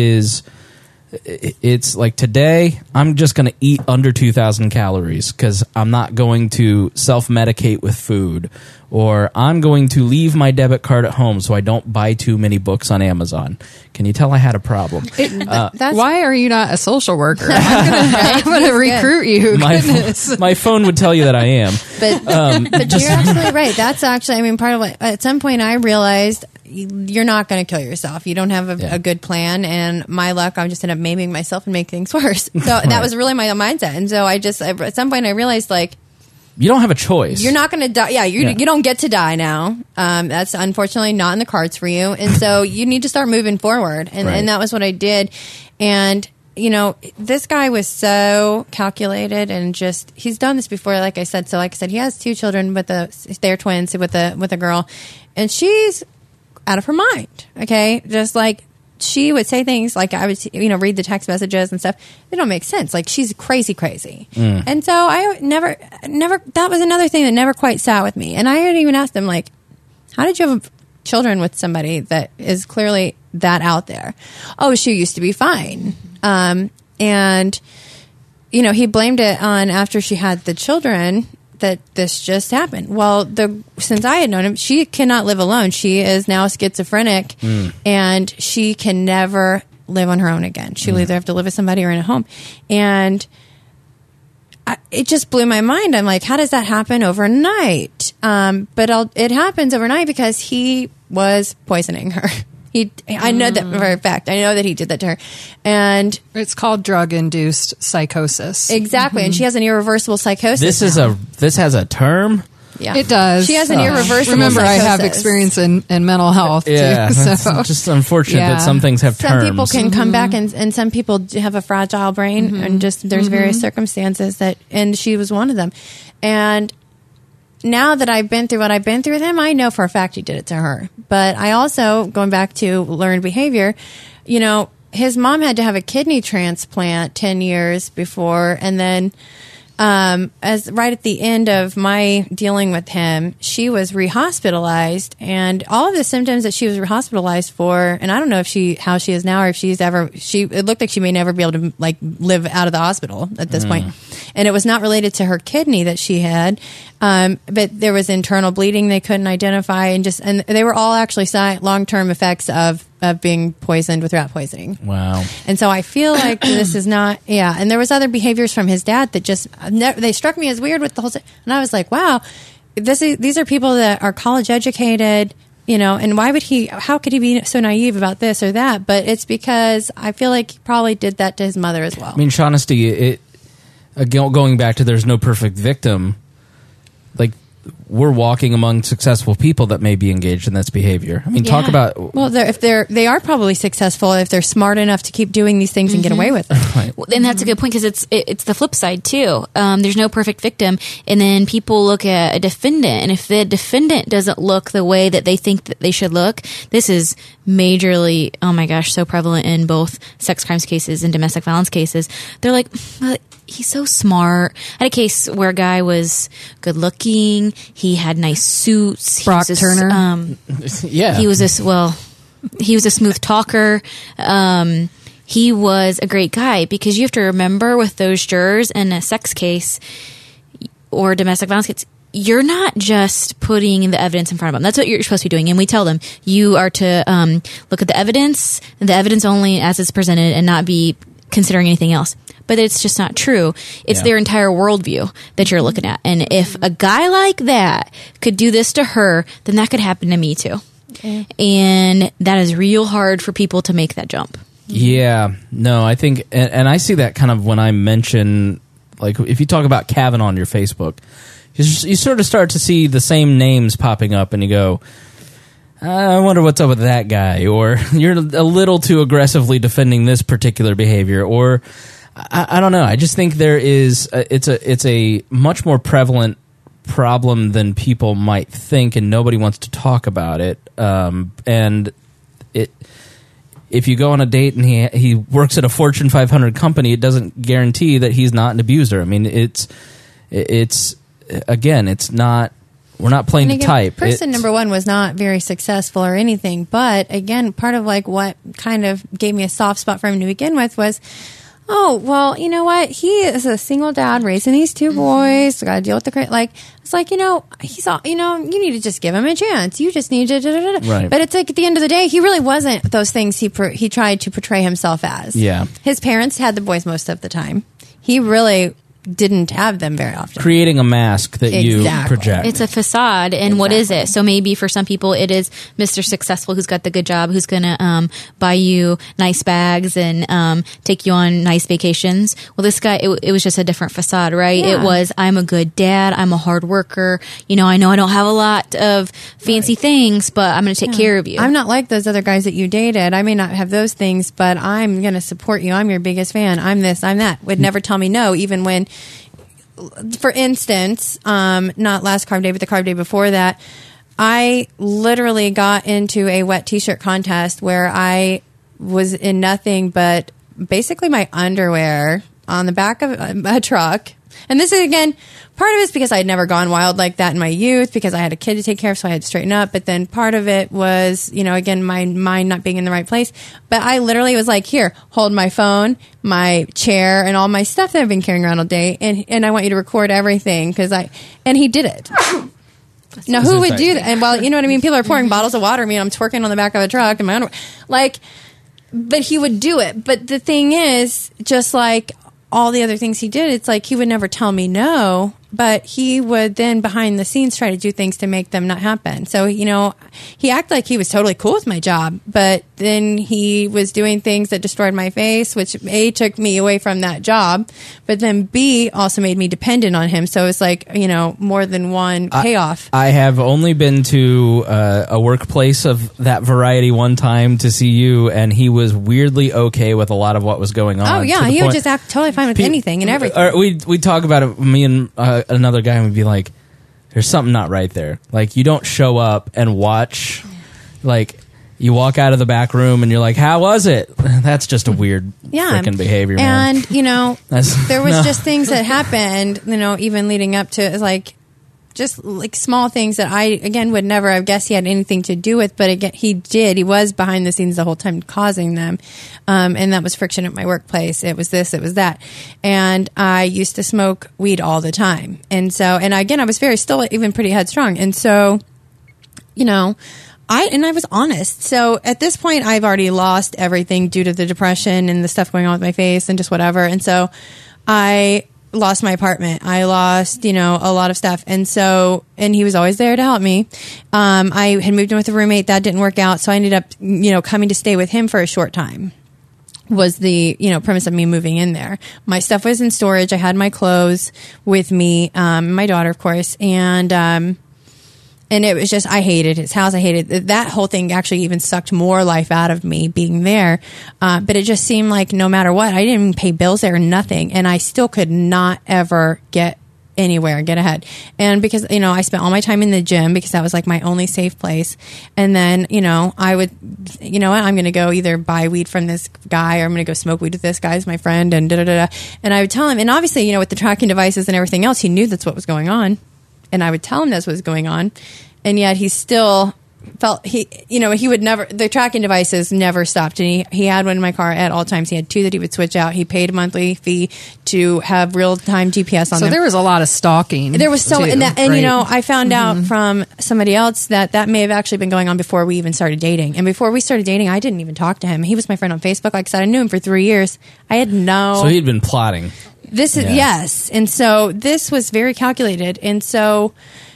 it's like, today I'm just going to eat under 2,000 calories because I'm not going to self-medicate with food, or I'm going to leave my debit card at home so I don't buy too many books on Amazon. Can you tell I had a problem? Why are you not a social worker? I'm going to recruit you. My phone would tell you that I am. But you're absolutely right. That's actually, I mean, part of what, at some point I realized, you're not going to kill yourself. You don't have a good plan. And my luck, I just ended up maiming myself and make things worse. So that was really my mindset. And so at some point I realized, like, you don't have a choice. you're not going to die. Yeah, you don't get to die now. That's unfortunately not in the cards for you. And so you need to start moving forward. And that was what I did. And, you know, this guy was so calculated and just, he's done this before, like I said. So like I said, he has 2 children they're twins with a girl. And she's out of her mind. Okay. Just like, she would say things like, I would, read the text messages and stuff. They don't make sense. Like, she's crazy. And so I never, that was another thing that never quite sat with me. And I had even asked them, like, how did you have children with somebody that is clearly that out there? Oh, she used to be fine. And, he blamed it on after she had the children that this just happened. Well, since I had known him, she cannot live alone. She is now schizophrenic, and she can never live on her own again. She'll either have to live with somebody or in a home. And it just blew my mind. I'm like, how does that happen overnight? But it happens overnight because he was poisoning her. I know that for a fact. I know that he did that to her. And it's called drug-induced psychosis. Exactly. And she has an irreversible psychosis. This has a term? Yeah. It does. She has an irreversible Remember, psychosis. I have experience in mental health, Yeah, too. that's So. just unfortunate that some things have terms. Some people can come back and some people have a fragile brain and just there's various circumstances and she was one of them. And now that I've been through what I've been through with him, I know for a fact he did it to her. But I also, going back to learned behavior, his mom had to have a kidney transplant 10 years before. And then as right at the end of my dealing with him, she was rehospitalized, and all of the symptoms that she was rehospitalized for, and I don't know how she is now, or if it looked like she may never be able to like live out of the hospital at this point. And it was not related to her kidney that she had, but there was internal bleeding they couldn't identify, and they were all actually long-term effects of being poisoned with rat poisoning. Wow. And so I feel like this is not, and there was other behaviors from his dad that just, they struck me as weird with the whole, and I was like, wow, these are people that are college educated, and how could he be so naive about this or that? But it's because I feel like he probably did that to his mother as well. I mean, Shaughnessy, going back to there's no perfect victim, like, we're walking among successful people that may be engaged in this behavior. I mean, talk about... Well, they are probably successful if they're smart enough to keep doing these things and get away with it. Right. And that's a good point, because it's the flip side too. There's no perfect victim, and then people look at a defendant, and if the defendant doesn't look the way that they think that they should look, this is majorly, oh my gosh, so prevalent in both sex crimes cases and domestic violence cases. They're like, he's so smart. I had a case where a guy was good looking. He had nice suits. Brock Turner. Yeah. He was a smooth talker. He was a great guy, because you have to remember with those jurors in a sex case or domestic violence case, you're not just putting the evidence in front of them. That's what you're supposed to be doing. And we tell them you are to look at the evidence only as it's presented, and not be considering anything else. But it's just not true. It's their entire worldview that you're looking at. And if a guy like that could do this to her, then that could happen to me too. Okay. And that is real hard for people to make that jump. Yeah. No, I think, and I see that kind of when I mention, like, if you talk about Kavanaugh on your Facebook, you sort of start to see the same names popping up, and you go, I wonder what's up with that guy, or you're a little too aggressively defending this particular behavior, or I don't know. I just think there is it's a much more prevalent problem than people might think, and nobody wants to talk about it. And if you go on a date and he works at a Fortune 500 company, it doesn't guarantee that he's not an abuser. I mean, it's again, it's not. We're not playing to type. Person number one was not very successful or anything, but again, part of like what kind of gave me a soft spot for him to begin with was, oh, well, you know what? He is a single dad raising these 2 boys. Got to deal with it's like, he's all, you need to just give him a chance. You just need to, Right. But it's like at the end of the day, he really wasn't those things he tried to portray himself as. Yeah. His parents had the boys most of the time. He really didn't have them very often. Creating a mask that you Exactly. project. It's a facade, and what is it? So maybe for some people, it is Mr. Successful who's got the good job, who's going to buy you nice bags and take you on nice vacations. Well, this guy, it was just a different facade, right? Yeah. It was, I'm a good dad, I'm a hard worker. I know I don't have a lot of fancy things, but I'm going to take care of you. I'm not like those other guys that you dated. I may not have those things, but I'm going to support you. I'm your biggest fan. I'm this, I'm that. Would never tell me no, even when, for instance, not last carb day, but the carb day before that, I literally got into a wet t-shirt contest where I was in nothing but basically my underwear on the back of a truck. And this is, again, part of it is because I had never gone wild like that in my youth, because I had a kid to take care of, so I had to straighten up. But then part of it was, again, my mind not being in the right place. But I literally was like, here, hold my phone, my chair, and all my stuff that I've been carrying around all day. And I want you to record everything. And he did it. Now, who would do that? And well, you know what I mean? People are pouring bottles of water at me, and I'm twerking on the back of a truck in my underwear. But he would do it. But the thing is, just like all the other things he did, it's like he would never tell me no, but he would then behind the scenes try to do things to make them not happen. So, he acted like he was totally cool with my job, but then he was doing things that destroyed my face, which A, took me away from that job, but then B, also made me dependent on him. So it's like, more than one payoff. I have only been to a workplace of that variety one time to see you, and he was weirdly okay with a lot of what was going on. Oh, yeah. He would just act totally fine with anything and everything. We'd talk about it, me and another guy would be like, there's something not right there. Like, you don't show up and watch, like, you walk out of the back room and you're like, how was it? That's just a weird freaking behavior, man. And, there was just things that happened, even leading up to, just like small things that I, again, would never have guessed he had anything to do with. But again, he did. He was behind the scenes the whole time causing them. And that was friction at my workplace. It was this, it was that. And I used to smoke weed all the time. And so, and again, I was still even pretty headstrong. And so, I was honest. So at this point, I've already lost everything due to the depression and the stuff going on with my face and just whatever. And so I lost my apartment. I lost, a lot of stuff. And so, and he was always there to help me. I had moved in with a roommate. That didn't work out. So I ended up, coming to stay with him for a short time. Was the, premise of me moving in there. My stuff was in storage. I had my clothes with me, my daughter, of course. And it was just, I hated his house. I hated that whole thing. Actually even sucked more life out of me being there. But it just seemed like no matter what, I didn't even pay bills there, nothing. And I still could not ever get anywhere, get ahead. And because, I spent all my time in the gym because that was like my only safe place. And then, I would, I'm going to go either buy weed from this guy or I'm going to go smoke weed with this guy, as my friend, and da-da-da-da. And I would tell him, and obviously, with the tracking devices and everything else, he knew that's what was going on. And I would tell him that's what was going on. And yet he still felt he would never, the tracking devices never stopped. And he had one in my car at all times. He had two that he would switch out. He paid a monthly fee to have real time GPS on them. So there was a lot of stalking. There was so, too, and right? I found out from somebody else that may have actually been going on before we even started dating. And before we started dating, I didn't even talk to him. He was my friend on Facebook. Like I said, I knew him for 3 years. I had no. So he'd been plotting. Yes. And so this was very calculated. And so,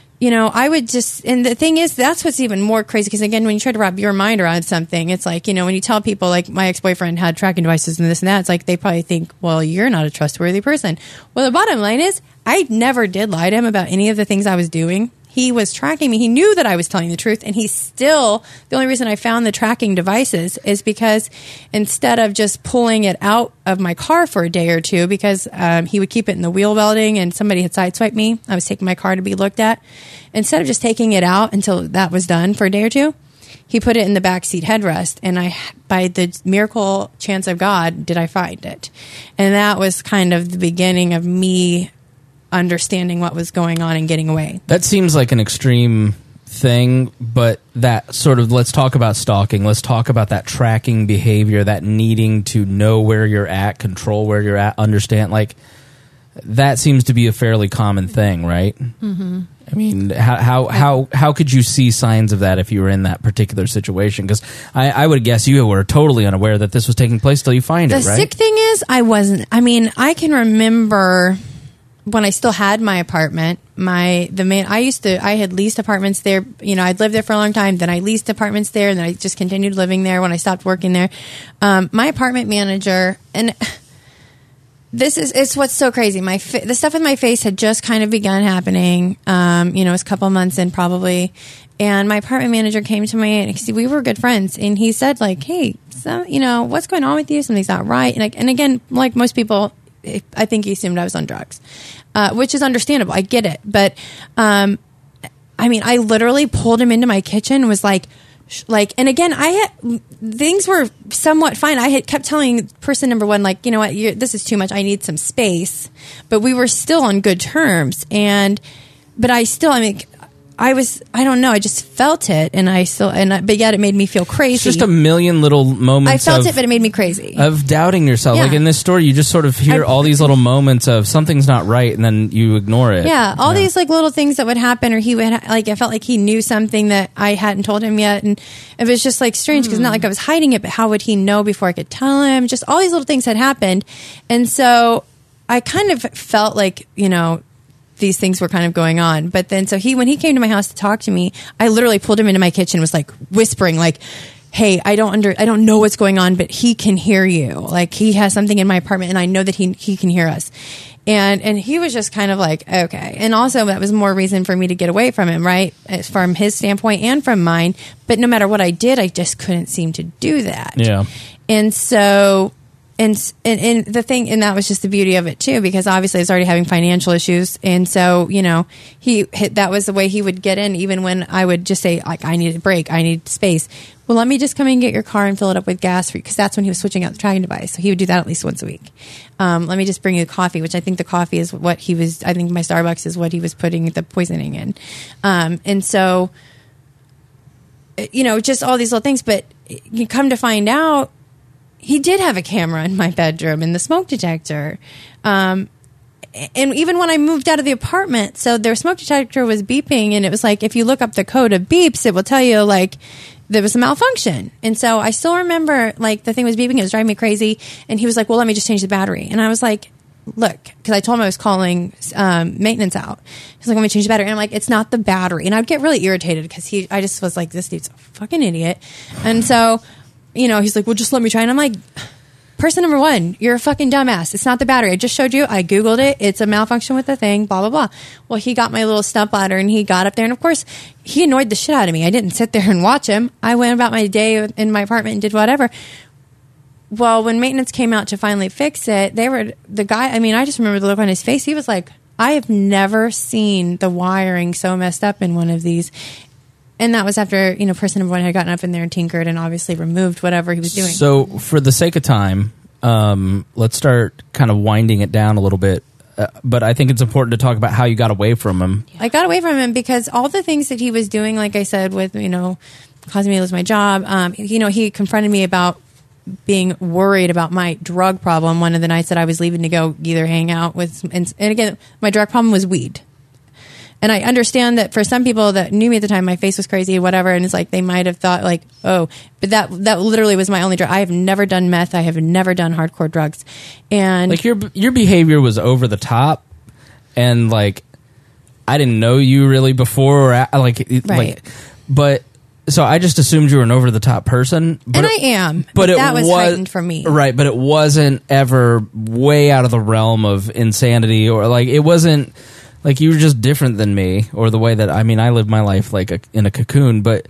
I would just, and the thing is, that's what's even more crazy. Because again, when you try to wrap your mind around something, it's like, when you tell people like my ex-boyfriend had tracking devices and this and that, it's like they probably think, well, you're not a trustworthy person. Well, the bottom line is, I never did lie to him about any of the things I was doing. He was tracking me. He knew that I was telling the truth. And the only reason I found the tracking devices is because instead of just pulling it out of my car for a day or two, because he would keep it in the wheel welding and somebody had sideswiped me. I was taking my car to be looked at. Instead of just taking it out until that was done for a day or two, he put it in the backseat headrest. And by the miracle chance of God, did I find it. And that was kind of the beginning of me understanding what was going on and getting away. That seems like an extreme thing, but that sort of, let's talk about stalking. Let's talk about that tracking behavior, that needing to know where you're at, control where you're at, understand. Like, that seems to be a fairly common thing, right? Mm-hmm. I mean, how could you see signs of that if you were in that particular situation? Because I would guess you were totally unaware that this was taking place till you find it, right? The sick thing is, I wasn't. I mean, I can remember when I still had my apartment, I had leased apartments there. You know, I'd lived there for a long time. Then I leased apartments there, and then I just continued living there when I stopped working there. My apartment manager, and it's what's so crazy. The stuff with my face had just kind of begun happening. You know, it was a couple of months in probably. And my apartment manager came to me, and we were good friends, and he said, like, hey, so, you know, what's going on with you? Something's not right. And again, like most people, I think he assumed I was on drugs, which is understandable. I get it. But, I mean, I literally pulled him into my kitchen and was like, and again, things were somewhat fine. I had kept telling person number one, like, you know what, this is too much. I need some space. But we were still on good terms. But I don't know. I just felt it, but yet it made me feel crazy. It's just a million little moments. I felt it, but it made me crazy. Of doubting yourself. Yeah. Like in this story, you just sort of hear all these little moments of something's not right, and then you ignore it. Yeah, all these like little things that would happen, or he would like. I felt like he knew something that I hadn't told him yet, and it was just like strange because not like I was hiding it, but how would he know before I could tell him? Just all these little things had happened, and so I kind of felt like, you know, these things were kind of going on. But then, so when he came to my house to talk to me, I literally pulled him into my kitchen and was like whispering, like, hey, I don't know what's going on, but he can hear you. Like, he has something in my apartment, and I know that he can hear us. And he was just kind of like, okay. And also that was more reason for me to get away from him, right? From his standpoint and from mine. But no matter what I did, I just couldn't seem to do that. Yeah. And so, and the thing, and that was just the beauty of it too, because obviously I was already having financial issues. And so, you know, that was the way he would get in, even when I would just say, like, I need a break, I need space. Well, let me just come and get your car and fill it up with gas for you. Because that's when he was switching out the tracking device. So he would do that at least once a week. Let me just bring you coffee, which I think the coffee is what I think my Starbucks is what he was putting the poisoning in. And so, you know, just all these little things. But you come to find out, he did have a camera in my bedroom and the smoke detector. And even when I moved out of the apartment, so their smoke detector was beeping, and it was like, if you look up the code of beeps, it will tell you, like, there was a malfunction. And so I still remember, like, the thing was beeping, it was driving me crazy. And he was like, well, let me just change the battery. And I was like, look, because I told him I was calling maintenance out. He's like, let me change the battery. And I'm like, it's not the battery. And I'd get really irritated because I just was like, this dude's a fucking idiot. And so, you know, he's like, well, just let me try. And I'm like, person number one, you're a fucking dumbass. It's not the battery. I just showed you. I Googled it. It's a malfunction with the thing, blah, blah, blah. Well, he got my little step ladder and he got up there. And of course, he annoyed the shit out of me. I didn't sit there and watch him. I went about my day in my apartment and did whatever. Well, when maintenance came out to finally fix it, I just remember the look on his face. He was like, I have never seen the wiring so messed up in one of these. And that was after, you know, person number one had gotten up in there and tinkered and obviously removed whatever he was doing. So for the sake of time, let's start kind of winding it down a little bit. But I think it's important to talk about how you got away from him. I got away from him because all the things that he was doing, like I said, with, you know, causing me to lose my job, you know, he confronted me about being worried about my drug problem one of the nights that I was leaving to go either hang out with. And again, my drug problem was weed. And I understand that for some people that knew me at the time, my face was crazy, whatever. And it's like, they might have thought like, oh, but that literally was my only drug. I have never done meth. I have never done hardcore drugs. And like your behavior was over the top. And like, I didn't know you really before right. But so I just assumed you were an over the top person. But I am. But that was heightened for me. Right. But it wasn't ever way out of the realm of insanity, or like, it wasn't, like, you were just different than me, or the way that, I mean, I lived my life like in a cocoon, but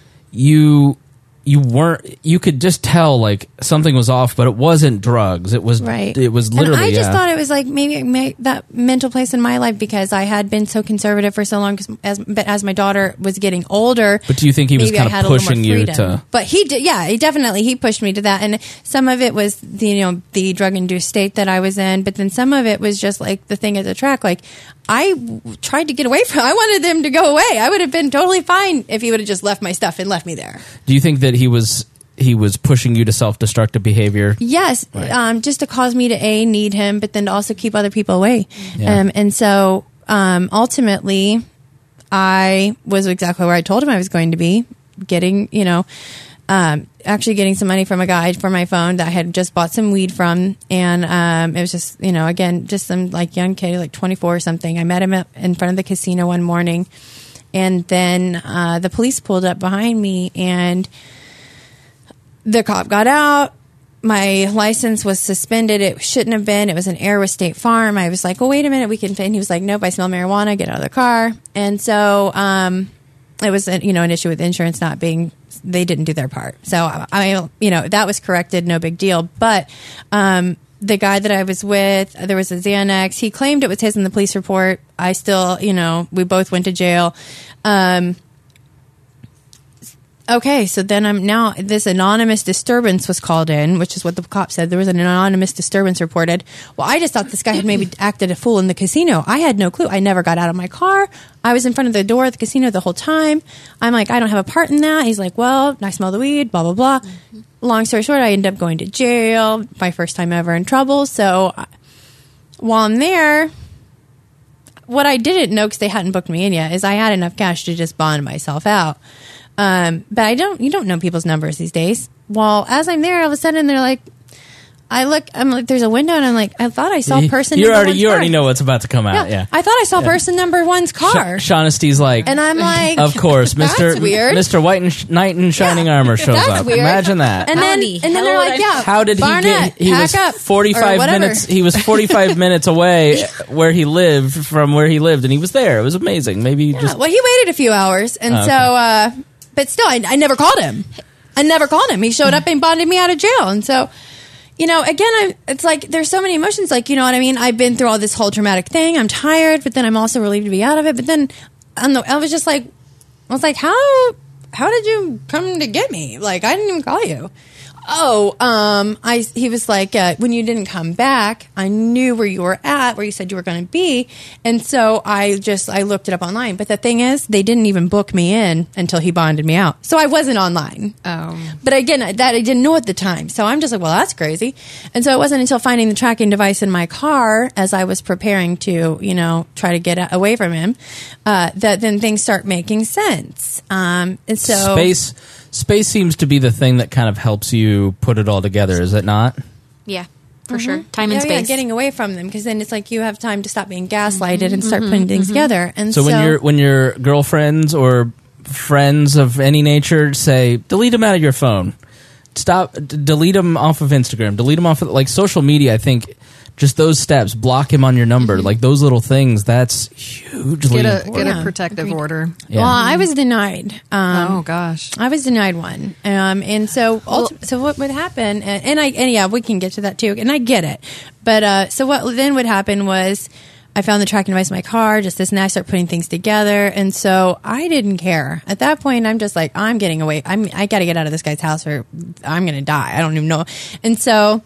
you weren't, you could just tell like something was off, but it wasn't drugs. It was, right. It was literally, and I just thought it was like maybe that mental place in my life because I had been so conservative for so long, but as my daughter was getting older. But do you think he was kind of pushing you to? But he did, yeah, he pushed me to that. And some of it was the drug-induced state that I was in, but then some of it was just like the thing at the track, like, I tried to get away from. I wanted them to go away. I would have been totally fine if he would have just left my stuff and left me there. Do you think that he was pushing you to self-destructive behavior? Yes, right. Just to cause me to need him, but then to also keep other people away. Yeah. And so ultimately, I was exactly where I told him I was going to be, getting, you know. actually getting some money from a guy for my phone that I had just bought some weed from. And it was just, again, just some like young kid, like 24 or something. I met him in front of the casino one morning. And then the police pulled up behind me, and the cop got out. My license was suspended. It shouldn't have been. It was an error with State Farm. I was like, oh, wait a minute. And he was like, nope, I smell marijuana. Get out of the car. And so it was, an issue with insurance not being, they didn't do their part. So that was corrected. No big deal. But the guy that I was with, there was a Xanax. He claimed it was his in the police report. I still, we both went to jail. Okay, so then this anonymous disturbance was called in, which is what the cop said. There was an anonymous disturbance reported. Well, I just thought this guy had maybe acted a fool in the casino. I had no clue. I never got out of my car. I was in front of the door at the casino the whole time. I'm like, I don't have a part in that. He's like, well, I smell the weed, blah, blah, blah. Mm-hmm. Long story short, I ended up going to jail, my first time ever in trouble. So while I'm there, what I didn't know, because they hadn't booked me in yet, is I had enough cash to just bond myself out. But you don't know people's numbers these days. Well, as I'm there, all of a sudden they're like, I'm like, there's a window, and I'm like, I thought I saw person you number you already know what's about to come out. Yeah. I thought I saw person number one's car. Shaunesty's like, and I'm like, of course, Mr. White Knight in shining armor shows that's up. Weird. Imagine that. And then they're like, yeah, how did Barnett, he was pack up, 45 minutes. He was 45 minutes away from where he lived, and he was there. It was amazing. Maybe just well, he waited a few hours, and so, but still, I never called him. He showed up and bonded me out of jail, and so. Again, it's like there's so many emotions. Like, you know what I mean? I've been through all this whole traumatic thing. I'm tired, but then I'm also relieved to be out of it. But then I was just like, how did you come to get me? Like, I didn't even call you. He was like, when you didn't come back, I knew where you were at, where you said you were going to be. And so I looked it up online. But the thing is, they didn't even book me in until he bonded me out. So I wasn't online. Oh. But again, that I didn't know at the time. So I'm just like, well, that's crazy. And so it wasn't until finding the tracking device in my car as I was preparing to, try to get away from him, that then things start making sense. And so Space seems to be the thing that kind of helps you put it all together, is it not? Yeah, for sure. Time and space. Yeah, getting away from them, because then it's like you have time to stop being gaslighted and start putting things together. And so when your girlfriends or friends of any nature say, delete them out of your phone, delete them off of Instagram, delete them off of like social media, I think just those steps, block him on your number, like those little things, that's hugely important. Get a protective order. Yeah. Well, I was denied. Oh gosh, I was denied one, and so what would happen? And we can get to that too, and I get it. But so what then would happen was I found the tracking device in my car, just this, and I start putting things together, and so I didn't care at that point. I'm just like, I'm getting away. I got to get out of this guy's house, or I'm going to die. I don't even know. And so.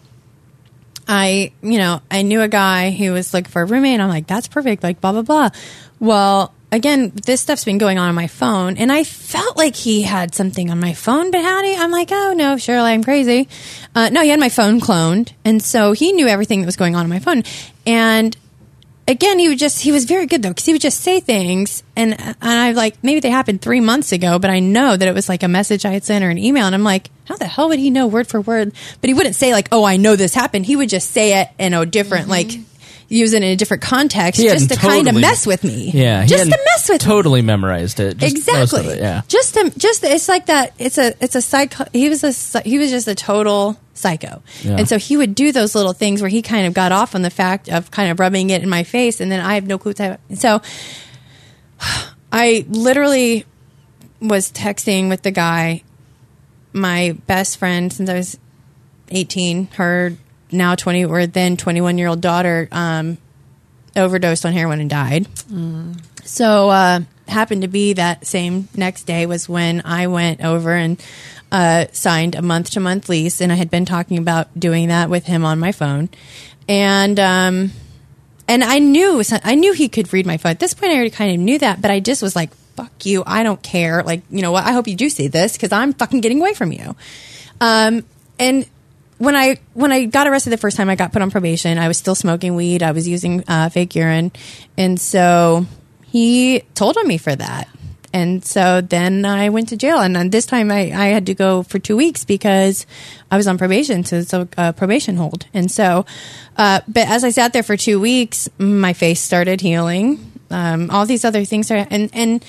I knew a guy who was looking for a roommate, and I'm like, that's perfect, like, blah, blah, blah. Well, again, this stuff's been going on my phone, and I felt like he had something on my phone, but how do you? I'm like, oh, no, surely I'm crazy. No, he had my phone cloned, and so he knew everything that was going on my phone. And again, he was very good, though, because he would just say things, and I like, maybe they happened 3 months ago, but I know that it was like a message I had sent or an email, and I'm like, how the hell would he know word for word? But he wouldn't say like, oh, I know this happened. He would just say it in a different, like, use it in a different context just to kind of mess with me. Yeah. Just to mess with me. Totally memorized it. Just exactly. Most of it, yeah. Just it's like that. It's a psycho. He was just a total psycho. Yeah. And so he would do those little things where he kind of got off on the fact of kind of rubbing it in my face, and then I have no clue. So I literally was texting with the guy, my best friend since I was 18, her now 20 or then 21-year-old daughter overdosed on heroin and died. So happened to be that same next day was when I went over and signed a month-to-month lease, and I had been talking about doing that with him on my phone. And I knew he could read my phone. At this point, I already kind of knew that, but I just was like, fuck you, I don't care. Like, you know what? I hope you do see this, because I'm fucking getting away from you. And when I got arrested the first time, I got put on probation. I was still smoking weed. I was using fake urine, and so he told on me for that. And so then I went to jail, and this time I had to go for 2 weeks because I was on probation, so it's a probation hold. And so, but as I sat there for 2 weeks, my face started healing. All these other things started, and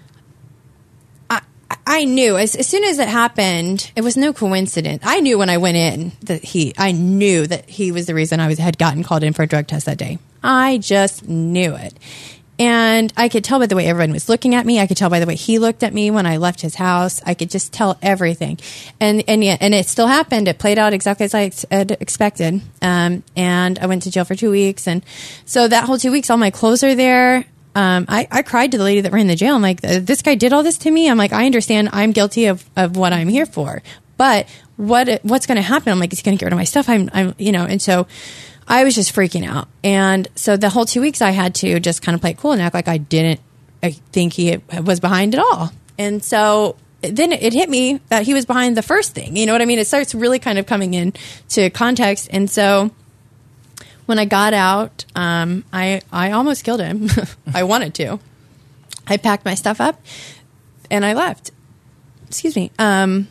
I knew as soon as it happened, it was no coincidence. I knew when I went in I knew that he was the reason I had gotten called in for a drug test that day. I just knew it. And I could tell by the way everyone was looking at me. I could tell by the way he looked at me when I left his house. I could just tell everything. And it still happened. It played out exactly as I had expected. And I went to jail for 2 weeks. And so that whole 2 weeks, all my clothes are there. I cried to the lady that ran the jail. I'm like, this guy did all this to me. I'm like, I understand I'm guilty of what I'm here for, but what's going to happen? I'm like, is he going to get rid of my stuff? And so I was just freaking out. And so the whole 2 weeks I had to just kind of play it cool and act like I think he was behind it all. And so then it hit me that he was behind the first thing. You know what I mean? It starts really kind of coming in to context. And so when I got out, I almost killed him. I wanted to. I packed my stuff up and I left. Excuse me. And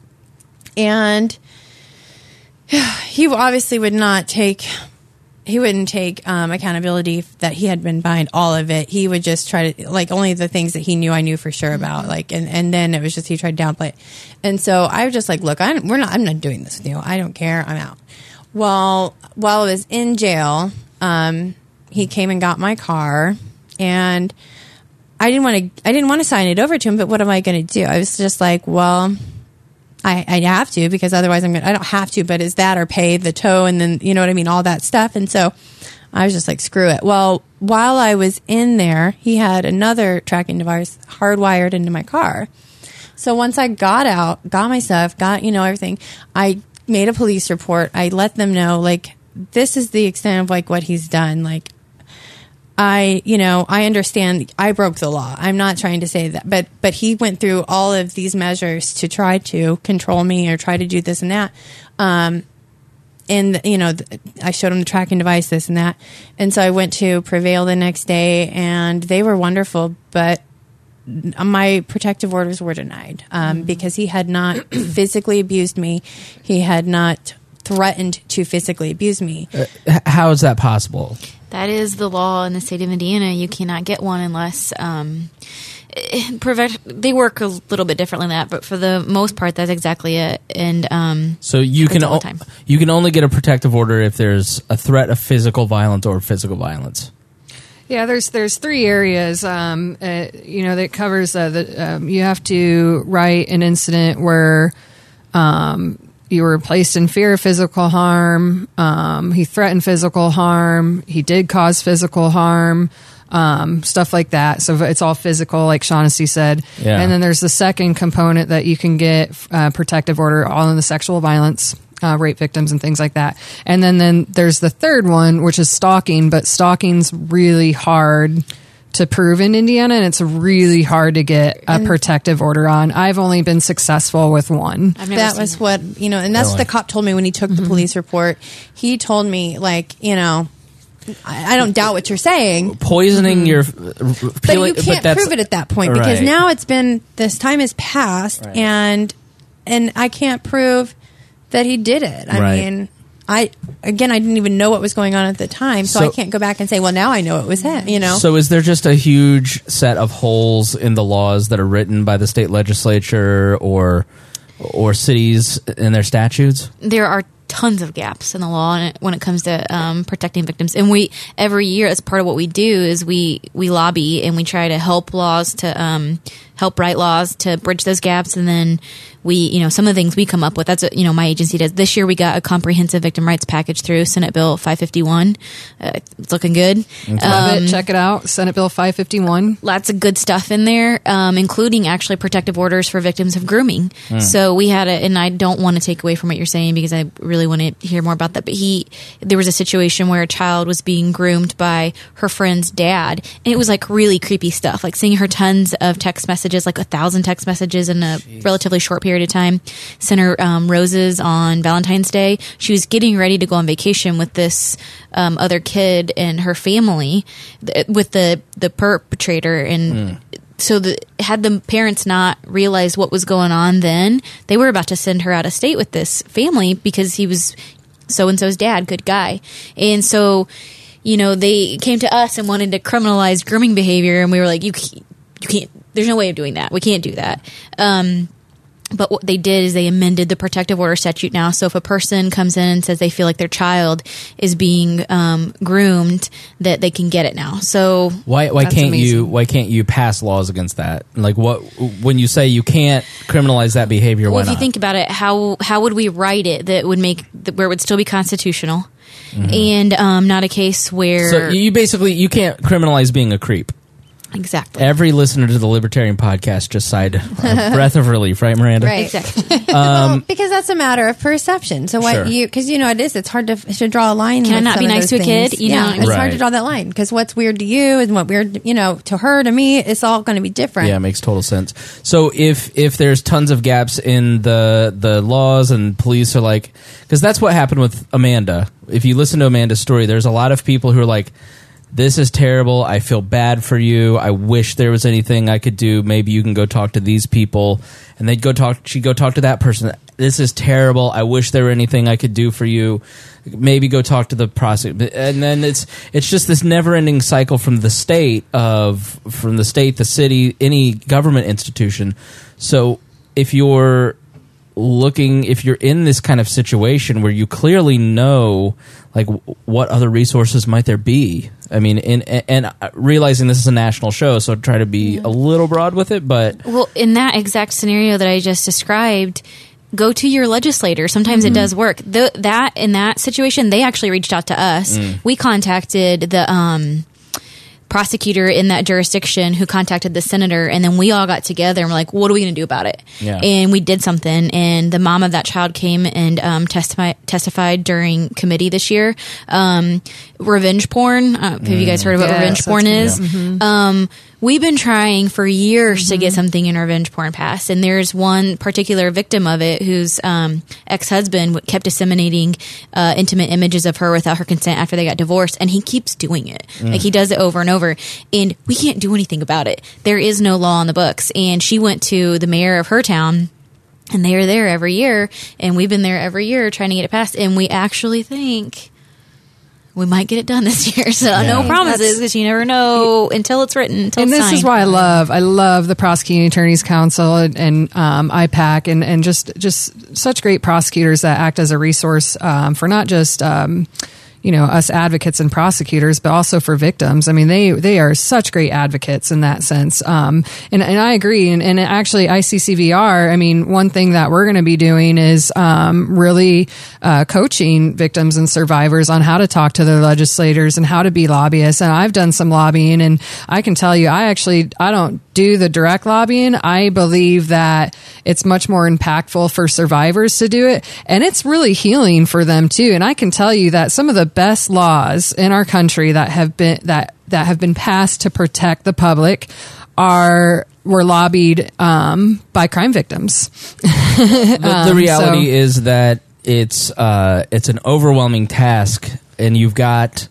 he obviously wouldn't take accountability that he had been behind all of it. He would just try to, like, only the things that he knew I knew for sure about. Like, and then it was just, he tried to downplay it. And so I was just like, look, I'm not doing this with you. I don't care. I'm out. Well, while I was in jail, he came and got my car, and I didn't want to sign it over to him, but what am I going to do? I was just like, well, I have to, because otherwise I don't have to, but is that or pay the tow and then, you know what I mean, all that stuff. And so I was just like, screw it. Well, while I was in there, he had another tracking device hardwired into my car. So once I got out, got my stuff, got, everything, I made a police report. I let them know, like, this is the extent of, like, what he's done. Like, I understand I broke the law. I'm not trying to say that, but he went through all of these measures to try to control me or try to do this and that. And, I showed him the tracking device, this and that. And so I went to Prevail the next day, and they were wonderful, but my protective orders were denied because he had not physically abused me. He had not threatened to physically abuse me. How is that possible? That is the law in the state of Indiana. You cannot get one unless they work a little bit differently than that, but for the most part, that's exactly it. And so you can only get a protective order if there's a threat of physical violence or physical violence. Yeah, there's 3 areas, that covers you have to write an incident where you were placed in fear of physical harm, he threatened physical harm, he did cause physical harm, stuff like that. So it's all physical, like Shaughnessy said. Yeah. And then there's the second component that you can get protective order, all in the sexual violence. Rape victims and things like that. And then there's the third one, which is stalking, but stalking's really hard to prove in Indiana, and it's really hard to get a protective order on. I've only been successful with one. That was what, and that's what the cop told me when he took the police report. He told me, like, I don't doubt what you're saying. Poisoning your... But you can't prove it at that point, because now this time has passed, and I can't prove that he did it. I mean, I didn't even know what was going on at the time, so I can't go back and say, well, now I know it was him, So is there just a huge set of holes in the laws that are written by the state legislature or cities in their statutes? There are tons of gaps in the law when it comes to protecting victims, and we every year, as part of what we do, is we lobby and we try to help write laws to bridge those gaps. And then we, some of the things we come up with, that's what, my agency does. This year we got a comprehensive victim rights package through Senate Bill 551. It's looking good. Check it out. Senate Bill 551. Lots of good stuff in there, including actually protective orders for victims of grooming. So we had and I don't want to take away from what you're saying, because I really want to hear more about that. But there was a situation where a child was being groomed by her friend's dad, and it was like really creepy stuff, like sending her tons of text messages, like 1,000 text messages in a relatively short period of time. Sent her roses on Valentine's Day. She was getting ready to go on vacation with this other kid and her family with the perpetrator, and had the parents not realized what was going on then, they were about to send her out of state with this family because he was so-and-so's dad, good guy. And so, they came to us and wanted to criminalize grooming behavior, and we were like, you can't, there's no way of doing that. We can't do that. But what they did is they amended the protective order statute now. So if a person comes in and says they feel like their child is being groomed, that they can get it now. So why can't you pass laws against that? Like when you say you can't criminalize that behavior, why if not? you think about it, how would we write it that would make where it would still be constitutional and not a case where so you can't criminalize being a creep. Exactly. Every listener to the Libertarian podcast just sighed a breath of relief, right, Miranda? Right. Exactly. Because that's a matter of perception. So what Sure. because it's hard to draw a line. Can I with not some be of nice those to a things. kid? It's Right. hard to draw that line because what's weird to you and what weird, to her, to me, it's all going to be different. Yeah, it makes total sense. So if there's tons of gaps in the laws and police are like, because that's what happened with Amanda. If you listen to Amanda's story, there's a lot of people who are like, this is terrible. I feel bad for you. I wish there was anything I could do. Maybe you can go talk to these people. And she'd go talk to that person. This is terrible. I wish there were anything I could do for you. Maybe go talk to the prosecutor. And then it's just this never-ending cycle from the state, the city, any government institution. So if you're in this kind of situation where you clearly know, like, what other resources might there be? I mean, and realizing this is a national show, so try to be a little broad with it, but... Well, in that exact scenario that I just described, go to your legislator. Sometimes it does work. In that situation, they actually reached out to us. We contacted the prosecutor in that jurisdiction who contacted the senator, and then we all got together and we're like, what are we going to do about it? Yeah. And we did something, and the mom of that child came and testified during committee this year. Revenge porn. Have you guys heard of what revenge porn is? We've been trying for years to get something in revenge porn passed, and there's one particular victim of it whose ex-husband kept disseminating intimate images of her without her consent after they got divorced, and he keeps doing it. Like, he does it over and over, and we can't do anything about it. There is no law on the books, and she went to the mayor of her town, and they are there every year, and we've been there every year trying to get it passed, and we actually think we might get it done this year. So no promises, because you never know until it's written. Until And it's this signed. is why I love the Prosecuting Attorneys Council and IPAC and just such great prosecutors that act as a resource for not just us advocates and prosecutors, but also for victims. I mean, they are such great advocates in that sense. And I agree. And actually, ICCVR, I mean, one thing that we're going to be doing is really coaching victims and survivors on how to talk to their legislators and how to be lobbyists. And I've done some lobbying, and I can tell you, I don't do the direct lobbying. I believe that it's much more impactful for survivors to do it, and it's really healing for them too. And I can tell you that some of the best laws in our country that have been passed to protect the public were lobbied by crime victims. The reality is that it's an overwhelming task, and you've got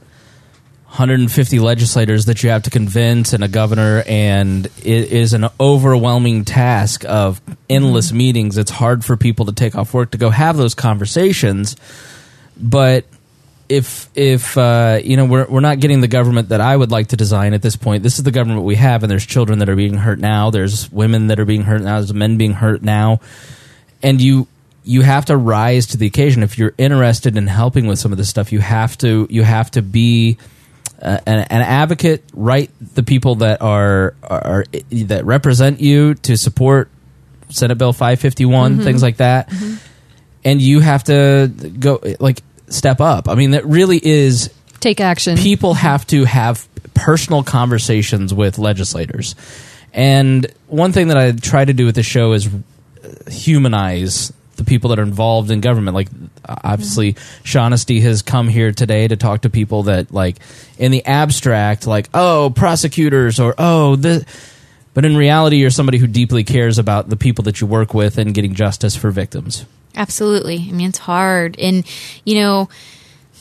150 legislators that you have to convince and a governor, and it is an overwhelming task of endless meetings. It's hard for people to take off work to go have those conversations. But if we're not getting the government that I would like to design at this point. This is the government we have, and there's children that are being hurt now. There's women that are being hurt now. There's men being hurt now. And you have to rise to the occasion. If you're interested in helping with some of this stuff, you have to be an advocate, write the people that are that represent you to support Senate Bill 551, things like that. And you have to go, like, step up. I mean, that really is... Take action. People have to have personal conversations with legislators. And one thing that I try to do with the show is humanize the people that are involved in government. Like, obviously, Shaughnessy has come here today to talk to people that, like, in the abstract, like, oh, prosecutors, or oh, this... But in reality, you're somebody who deeply cares about the people that you work with and getting justice for victims. Absolutely. I mean, it's hard. And,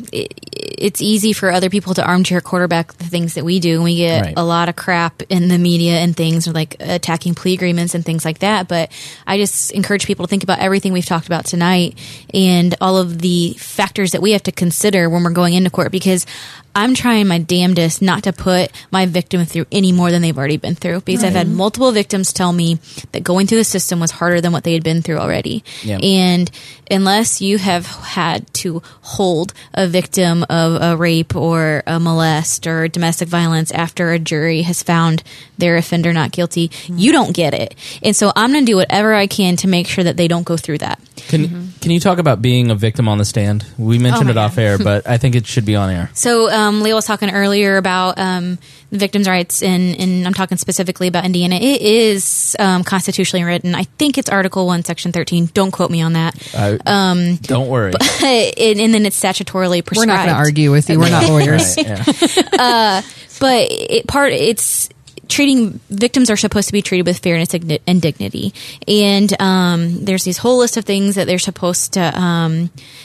it's easy for other people to armchair quarterback the things that we do. And we get Right. a lot of crap in the media and things, or like attacking plea agreements and things like that. But I just encourage people to think about everything we've talked about tonight and all of the factors that we have to consider when we're going into court, because I'm trying my damnedest not to put my victim through any more than they've already been through, because I've had multiple victims tell me that going through the system was harder than what they had been through already. Yeah. And unless you have had to hold a victim of a rape or a molest or domestic violence after a jury has found their offender not guilty, you don't get it. And so I'm going to do whatever I can to make sure that they don't go through that. Can you talk about being a victim on the stand? We mentioned my it off God. air, but I think it should be on air. So Leah was talking earlier about the victims' rights, and I'm talking specifically about Indiana. It is constitutionally written. I think it's Article 1, Section 13. Don't quote me on that. Don't worry. And then it's statutorily prescribed. We're not going to argue with you. We're not lawyers. Right, yeah. But it's treating victims are supposed to be treated with fairness and dignity, and there's these whole list of things that they're supposed to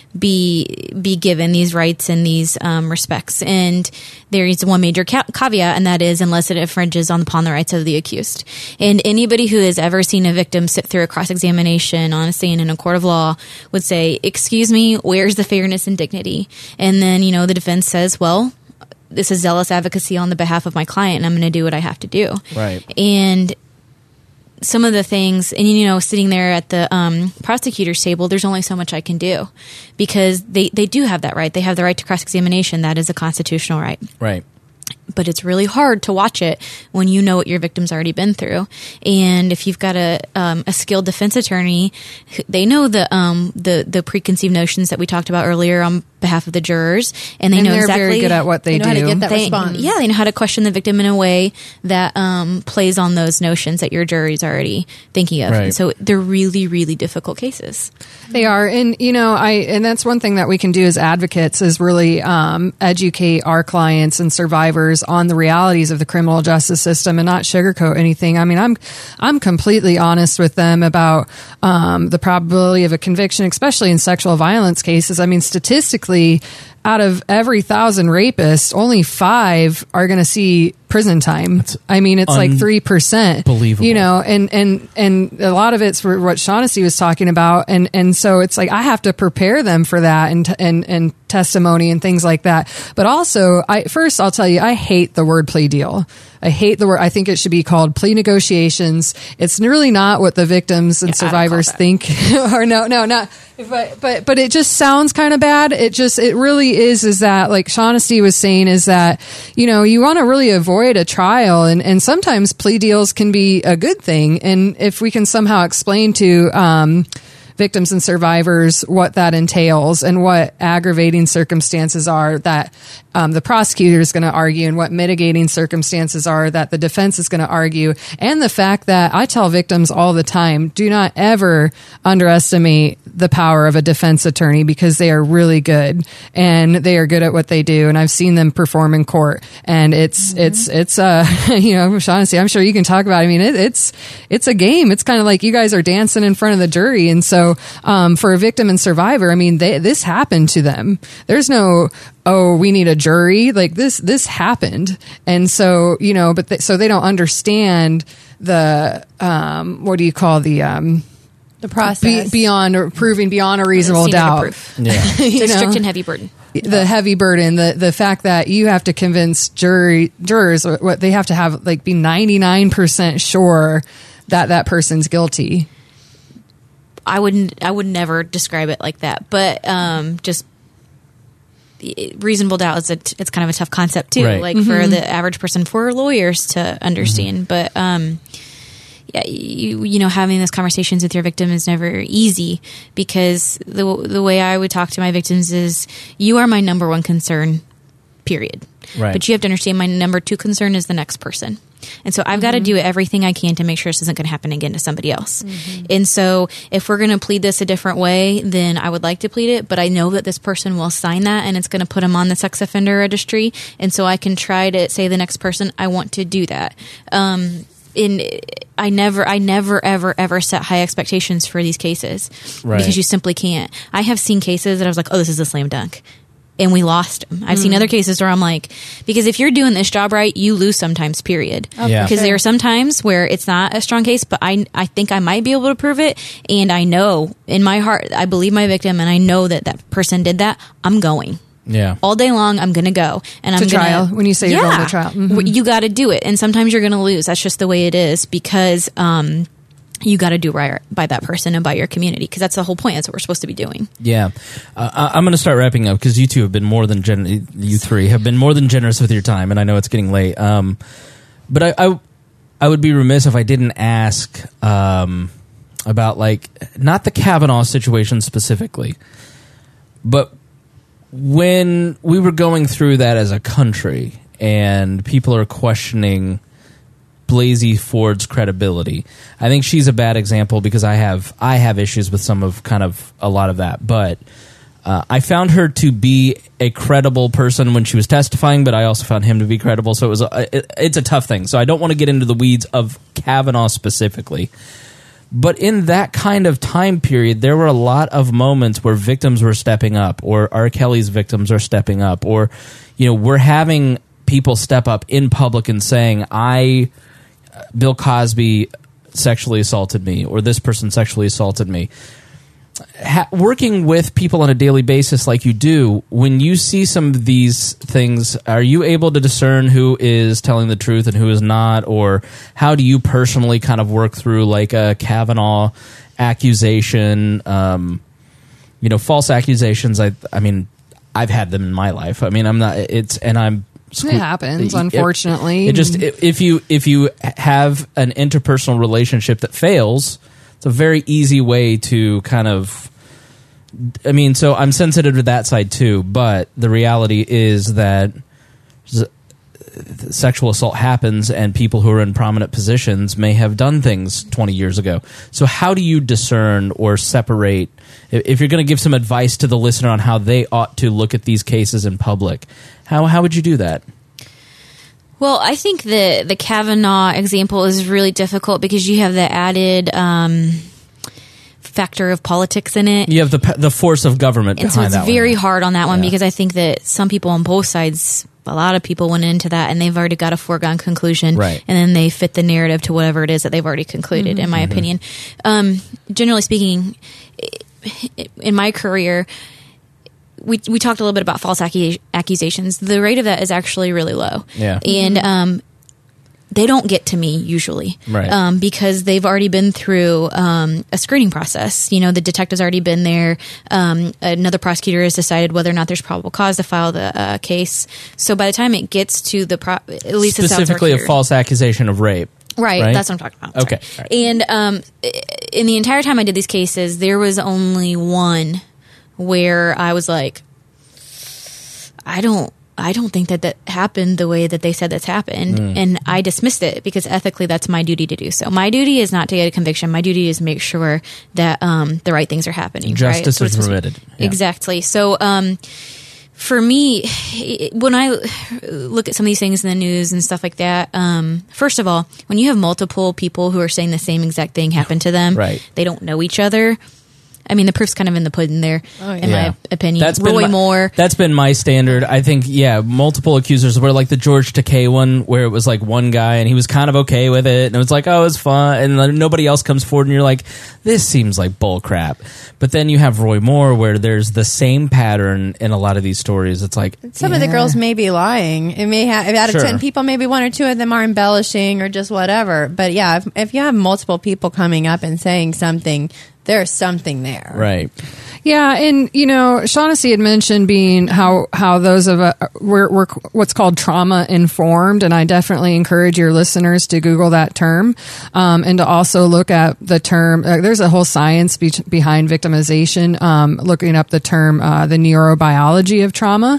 be given these rights and these respects. And there is one major caveat, and that is unless it infringes upon the rights of the accused. And anybody who has ever seen a victim sit through a cross-examination on a stand in a court of law would say, "Excuse me, where's the fairness and dignity?" And then the defense says, "Well, this is zealous advocacy on the behalf of my client, and I'm going to do what I have to do." Right. And some of the things, and sitting there at the prosecutor's table, there's only so much I can do, because they do have that right. They have the right to cross-examination. That is a constitutional right. Right. But it's really hard to watch it when you know what your victim's already been through. And if you've got a skilled defense attorney, they know the preconceived notions that we talked about earlier on behalf of the jurors, and they know they're exactly very good at what they know how to do. get that response. Yeah, they know how to question the victim in a way that plays on those notions that your jury's already thinking of. Right. And so they're really, really difficult cases. They are, and and that's one thing that we can do as advocates is really educate our clients and survivors on the realities of the criminal justice system and not sugarcoat anything. I mean, I'm completely honest with them about the probability of a conviction, especially in sexual violence cases. I mean, statistically, out of every 1,000 rapists, only 5 are going to see prison time. I mean, it's like 3%. Unbelievable. And a lot of it's for what Shaughnessy was talking about, and so it's like I have to prepare them for that and testimony and things like that. But also, I'll tell you, I hate the word plea deal. I hate the word. I think it should be called plea negotiations. It's really not what the victims and survivors think. Or not. But it just sounds kind of bad. It really is that, like Shaughnessy was saying, is that, you want to really avoid a trial, and sometimes plea deals can be a good thing. And if we can somehow explain to victims and survivors what that entails and what aggravating circumstances are that the prosecutor is going to argue, and what mitigating circumstances are that the defense is going to argue, and the fact that I tell victims all the time, do not ever underestimate the power of a defense attorney, because they are really good and they are good at what they do. And I've seen them perform in court, and it's Shaughnessy, I'm sure you can talk about it. I mean, it's a game. It's kind of like you guys are dancing in front of the jury. And so, for a victim and survivor, I mean, this happened to them. There's no, we need a jury. Like this happened. And so, so they don't understand the, what do you call the process proving beyond a reasonable Standard of doubt. proof. Yeah. It's a strict and heavy burden. The heavy burden, the fact that you have to convince jurors what they have to have, like, be 99% sure that person's guilty. I would never describe it like that, but just reasonable doubt is it's kind of a tough concept too, Right. like for the average person, for lawyers to understand. But having those conversations with your victim is never easy, because the way I would talk to my victims is, you are my number one concern, period. Right. But you have to understand, my number 2 concern is the next person. And so I've got to do everything I can to make sure this isn't going to happen again to somebody else. And so if we're going to plead this a different way, then I would like to plead it, but I know that this person will sign that, and it's going to put them on the sex offender registry. And so I can try to say the next person, I want to do that. And I never, ever set high expectations for these cases, Right. because you simply can't. I have seen cases that I was like, oh, this is a slam dunk. and we lost them. I've seen other cases where I'm like, because if you're doing this job right, you lose sometimes, period. Yeah. Because there are some times where it's not a strong case, but I think I might be able to prove it. And I know in my heart, I believe my victim, and I know that that person did that. I'm going. Yeah. All day long, I'm going to go. And I'm To gonna, trial, when you say you're going to trial. You got to do it. And sometimes you're going to lose. That's just the way it is, because you got to do right by that person and by your community, because that's the whole point. That's what we're supposed to be doing. Yeah. I'm going to start wrapping up, because you two have been more than you three have been more than generous with your time, and I know it's getting late. But I would be remiss if I didn't ask about, like, not the Kavanaugh situation specifically, but when we were going through that as a country and people are questioning Blasey Ford's credibility, I think she's a bad example, because I have issues with some of kind of a lot of that, but I found her to be a credible person when she was testifying, but I also found him to be credible, so it's a tough thing. So I don't want to get into the weeds of Kavanaugh specifically. But in that kind of time period, there were a lot of moments where victims were stepping up, or R. Kelly's victims are stepping up, or, you know, we're having people step up in public and saying, Bill Cosby sexually assaulted me, or this person sexually assaulted me. Working with people on a daily basis like you do, when you see some of these things, are you able to discern who is telling the truth and who is not? Or how do you personally kind of work through, like, a Kavanaugh accusation, false accusations? I mean, I've had them in my life. I mean, it happens, unfortunately. If you have an interpersonal relationship that fails, it's a very easy way to kind of, I mean, so I'm sensitive to that side too, but the reality is that sexual assault happens, and people who are in prominent positions may have done things 20 years ago. So how do you discern or separate, if you're going to give some advice to the listener on how they ought to look at these cases in public, how would you do that? Well, I think the Kavanaugh example is really difficult, because you have the added factor of politics in it. You have the force of government and behind that. So it's very hard on that one, Yeah. because I think that some people on both sides, a lot of people went into that and they've already got a foregone conclusion, right, and then they fit the narrative to whatever it is that they've already concluded, in my opinion. Generally speaking, in my career, we talked a little bit about false accusations. The rate of that is actually really low. Yeah. And they don't get to me usually, right, because they've already been through a screening process. You know, the detective's already been there. Another prosecutor has decided whether or not there's probable cause to file the case. So by the time it gets to at least specifically a false accusation of rape. Right, that's what I'm talking about. Okay. Right. And in the entire time I did these cases, there was only one where I was like, I don't think that happened the way that they said that's happened. And I dismissed it, because ethically that's my duty to do so. My duty is not to get a conviction. My duty is to make sure that the right things are happening. Justice right? is permitted. Yeah. Exactly. So for me, when I look at some of these things in the news and stuff like that, first of all, when you have multiple people who are saying the same exact thing happened to them, right, they don't know each other. I mean, the proof's kind of in the pudding there, in my opinion. Roy Moore. That's been my standard. I think, multiple accusers were like the George Takei one, where it was like one guy and he was kind of okay with it, and it was like, oh, it's fun, and then nobody else comes forward, and you're like, this seems like bull crap. But then you have Roy Moore, where there's the same pattern in a lot of these stories. It's like, some of the girls may be lying. It may have, out of Sure. 10 people, maybe 1 or 2 of them are embellishing or just whatever. But yeah, if you have multiple people coming up and saying something, there's something there. right. Yeah, and Shaughnessy had mentioned being how those of we're what's called trauma informed, and I definitely encourage your listeners to Google that term, and to also look at the term. There's a whole science behind victimization. Looking up the term, the neurobiology of trauma.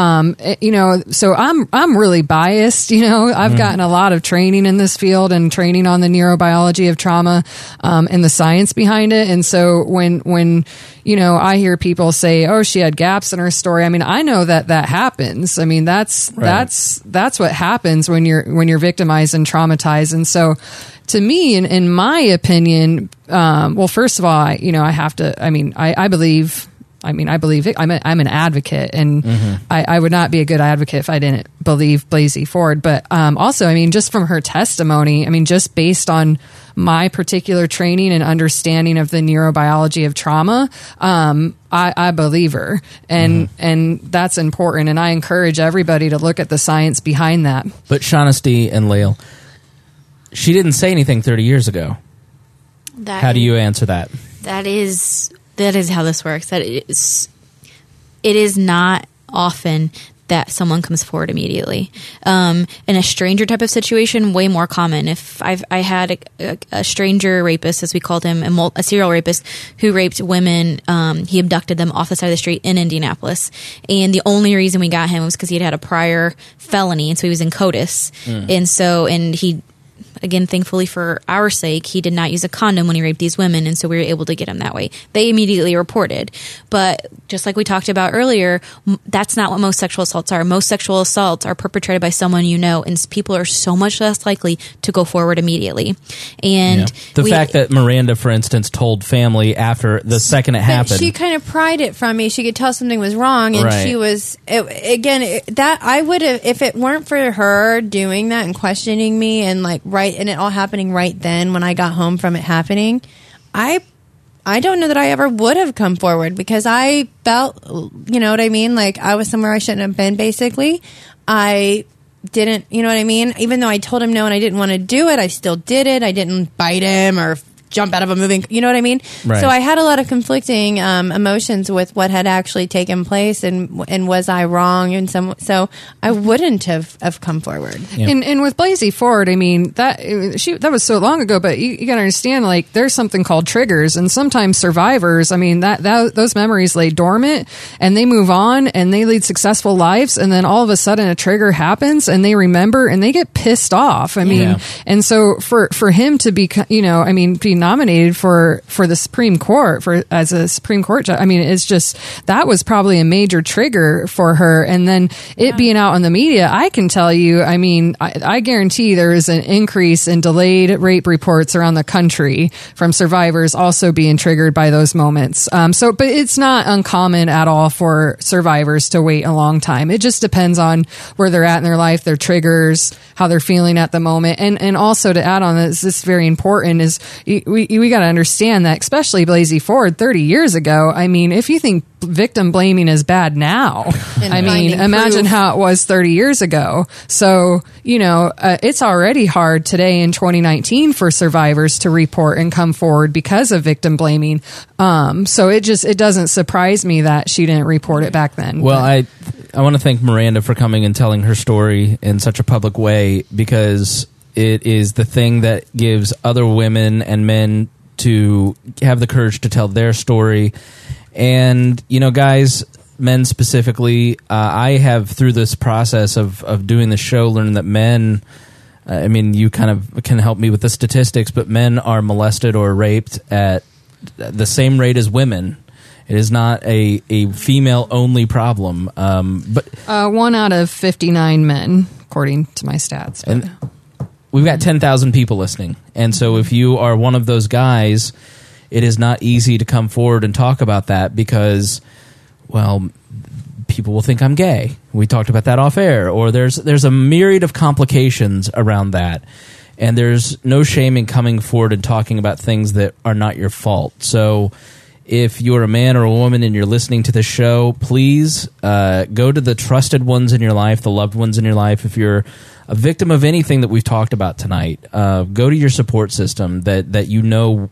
So I'm really biased. I've gotten a lot of training in this field and training on the neurobiology of trauma, and the science behind it. And so when I hear people say, "Oh, she had gaps in her story." I mean, I know that happens. I mean, that's what happens when you're victimized and traumatized. And so, to me, in my opinion, well, first of all, I have to. I mean, I believe I mean, I believe it. I'm an advocate, and I would not be a good advocate if I didn't believe Blasey Ford. But also, I mean, just from her testimony, I mean, just based on my particular training and understanding of the neurobiology of trauma, I believe her, and that's important. And I encourage everybody to look at the science behind that. But Shaughnessy and Lael, she didn't say anything 30 years ago. How do you answer that? That is how this works. It is not often that someone comes forward immediately. In a stranger type of situation, way more common. If I had a stranger rapist, as we called him, a serial rapist who raped women, he abducted them off the side of the street in Indianapolis. And the only reason we got him was because he had a prior felony, and so he was in CODIS. And he, again, thankfully for our sake, he did not use a condom when he raped these women, and so we were able to get him that way. They immediately reported. But just like we talked about earlier, that's not what most sexual assaults are. Most sexual assaults are perpetrated by someone you know, and people are so much less likely to go forward immediately. And the fact that Miranda, for instance, told family after the second it happened. She kind of pried it from me. She could tell something was wrong, and she was, that I would have, if it weren't for her doing that and questioning me and and it all happening right then when I got home from it happening, I don't know that I ever would have come forward, because I felt, you know what I mean? Like I was somewhere I shouldn't have been, basically. I didn't, you know what I mean? Even though I told him no and I didn't want to do it, I still did it. I didn't bite him or jump out of a moving, you know what I mean? Right. So I had a lot of conflicting emotions with what had actually taken place, and was I wrong in some, so I wouldn't have come forward. Yeah. And with Blasey Ford, I mean, that was so long ago, but you got to understand, like, there's something called triggers, and sometimes survivors, I mean, that those memories lay dormant and they move on and they lead successful lives, and then all of a sudden a trigger happens and they remember and they get pissed off. I mean, and so for him to be, you know, I mean, be nominated for the Supreme Court as a Supreme Court judge, I mean, it's just, that was probably a major trigger for her. And then it being out in the media, I can tell you, I mean, I guarantee there is an increase in delayed rape reports around the country from survivors also being triggered by those moments. But it's not uncommon at all for survivors to wait a long time. It just depends on where they're at in their life, their triggers, how they're feeling at the moment. And also to add on this is very important is we got to understand that, especially Blasey Ford 30 years ago, I mean, if you think victim blaming is bad now, I mean, imagine how it was 30 years ago. So, you know, it's already hard today in 2019 for survivors to report and come forward because of victim blaming. So it doesn't surprise me that she didn't report it back then. Well, I want to thank Miranda for coming and telling her story in such a public way, because it is the thing that gives other women and men to have the courage to tell their story. And, you know, guys, men specifically, I have, through this process of doing the show, learned that men, I mean, you kind of can help me with the statistics, but men are molested or raped at the same rate as women. It is not a female-only problem. But 1 out of 59 men, according to my stats. And we've got 10,000 people listening. And so if you are one of those guys, it is not easy to come forward and talk about that because, well, people will think I'm gay. We talked about that off air. Or there's a myriad of complications around that. And there's no shame in coming forward and talking about things that are not your fault. So if you're a man or a woman and you're listening to this show, please go to the trusted ones in your life, the loved ones in your life. If you're a victim of anything that we've talked about tonight, go to your support system that you know.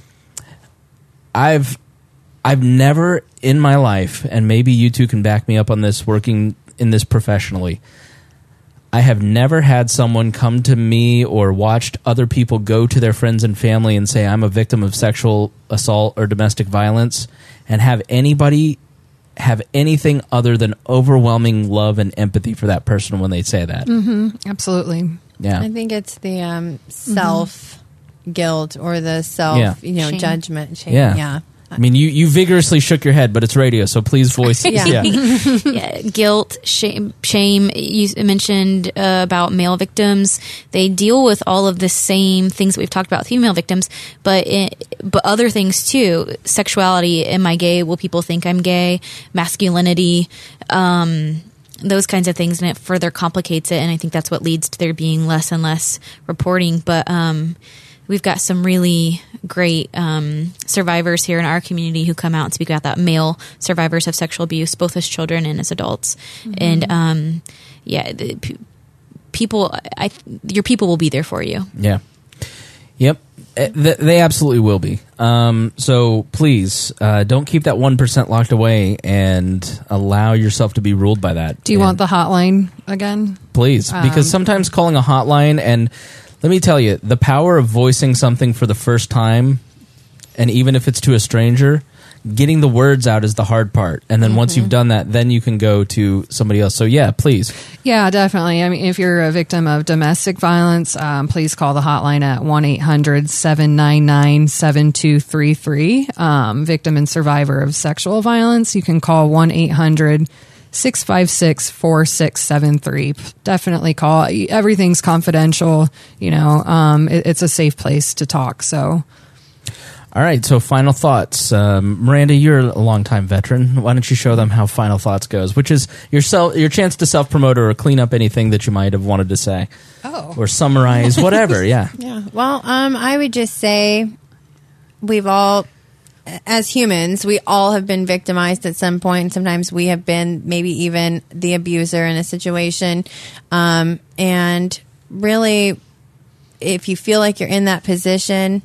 I've never in my life, and maybe you two can back me up on this, working in this professionally, I have never had someone come to me or watched other people go to their friends and family and say, I'm a victim of sexual assault or domestic violence, and have anybody have anything other than overwhelming love and empathy for that person when they say that. Mm-hmm. Absolutely. Yeah. I think it's the self guilt or the self, Shame. judgment, shame. Yeah. I mean, you vigorously shook your head, but it's radio, so please voice. Yeah. Yeah, guilt, shame. You mentioned about male victims. They deal with all of the same things that we've talked about with female victims, but other things too. Sexuality. Am I gay? Will people think I'm gay? Masculinity. Those kinds of things, and it further complicates it. And I think that's what leads to there being less and less reporting. But we've got some really great survivors here in our community who come out and speak about that. Male survivors of sexual abuse, both as children and as adults. And your people will be there for you. Yeah. Yep. They absolutely will be. So please don't keep that 1% locked away and allow yourself to be ruled by that. Do you want the hotline again? Please, because sometimes calling a hotline, and let me tell you, the power of voicing something for the first time, and even if it's to a stranger, getting the words out is the hard part. And then once you've done that, then you can go to somebody else. So yeah, please. Yeah, definitely. I mean, if you're a victim of domestic violence, please call the hotline at 1-800-799-7233. Victim and survivor of sexual violence, you can call 1-800-656-4673. Definitely call. Everything's confidential. It's a safe place to talk. So. All right, so final thoughts. Miranda, you're a longtime veteran. Why don't you show them how final thoughts goes, which is your chance to self-promote or clean up anything that you might have wanted to say. Oh. Or summarize, whatever, yeah. Yeah. Well, I would just say we've all, as humans, we all have been victimized at some point. And sometimes we have been maybe even the abuser in a situation. And really, if you feel like you're in that position,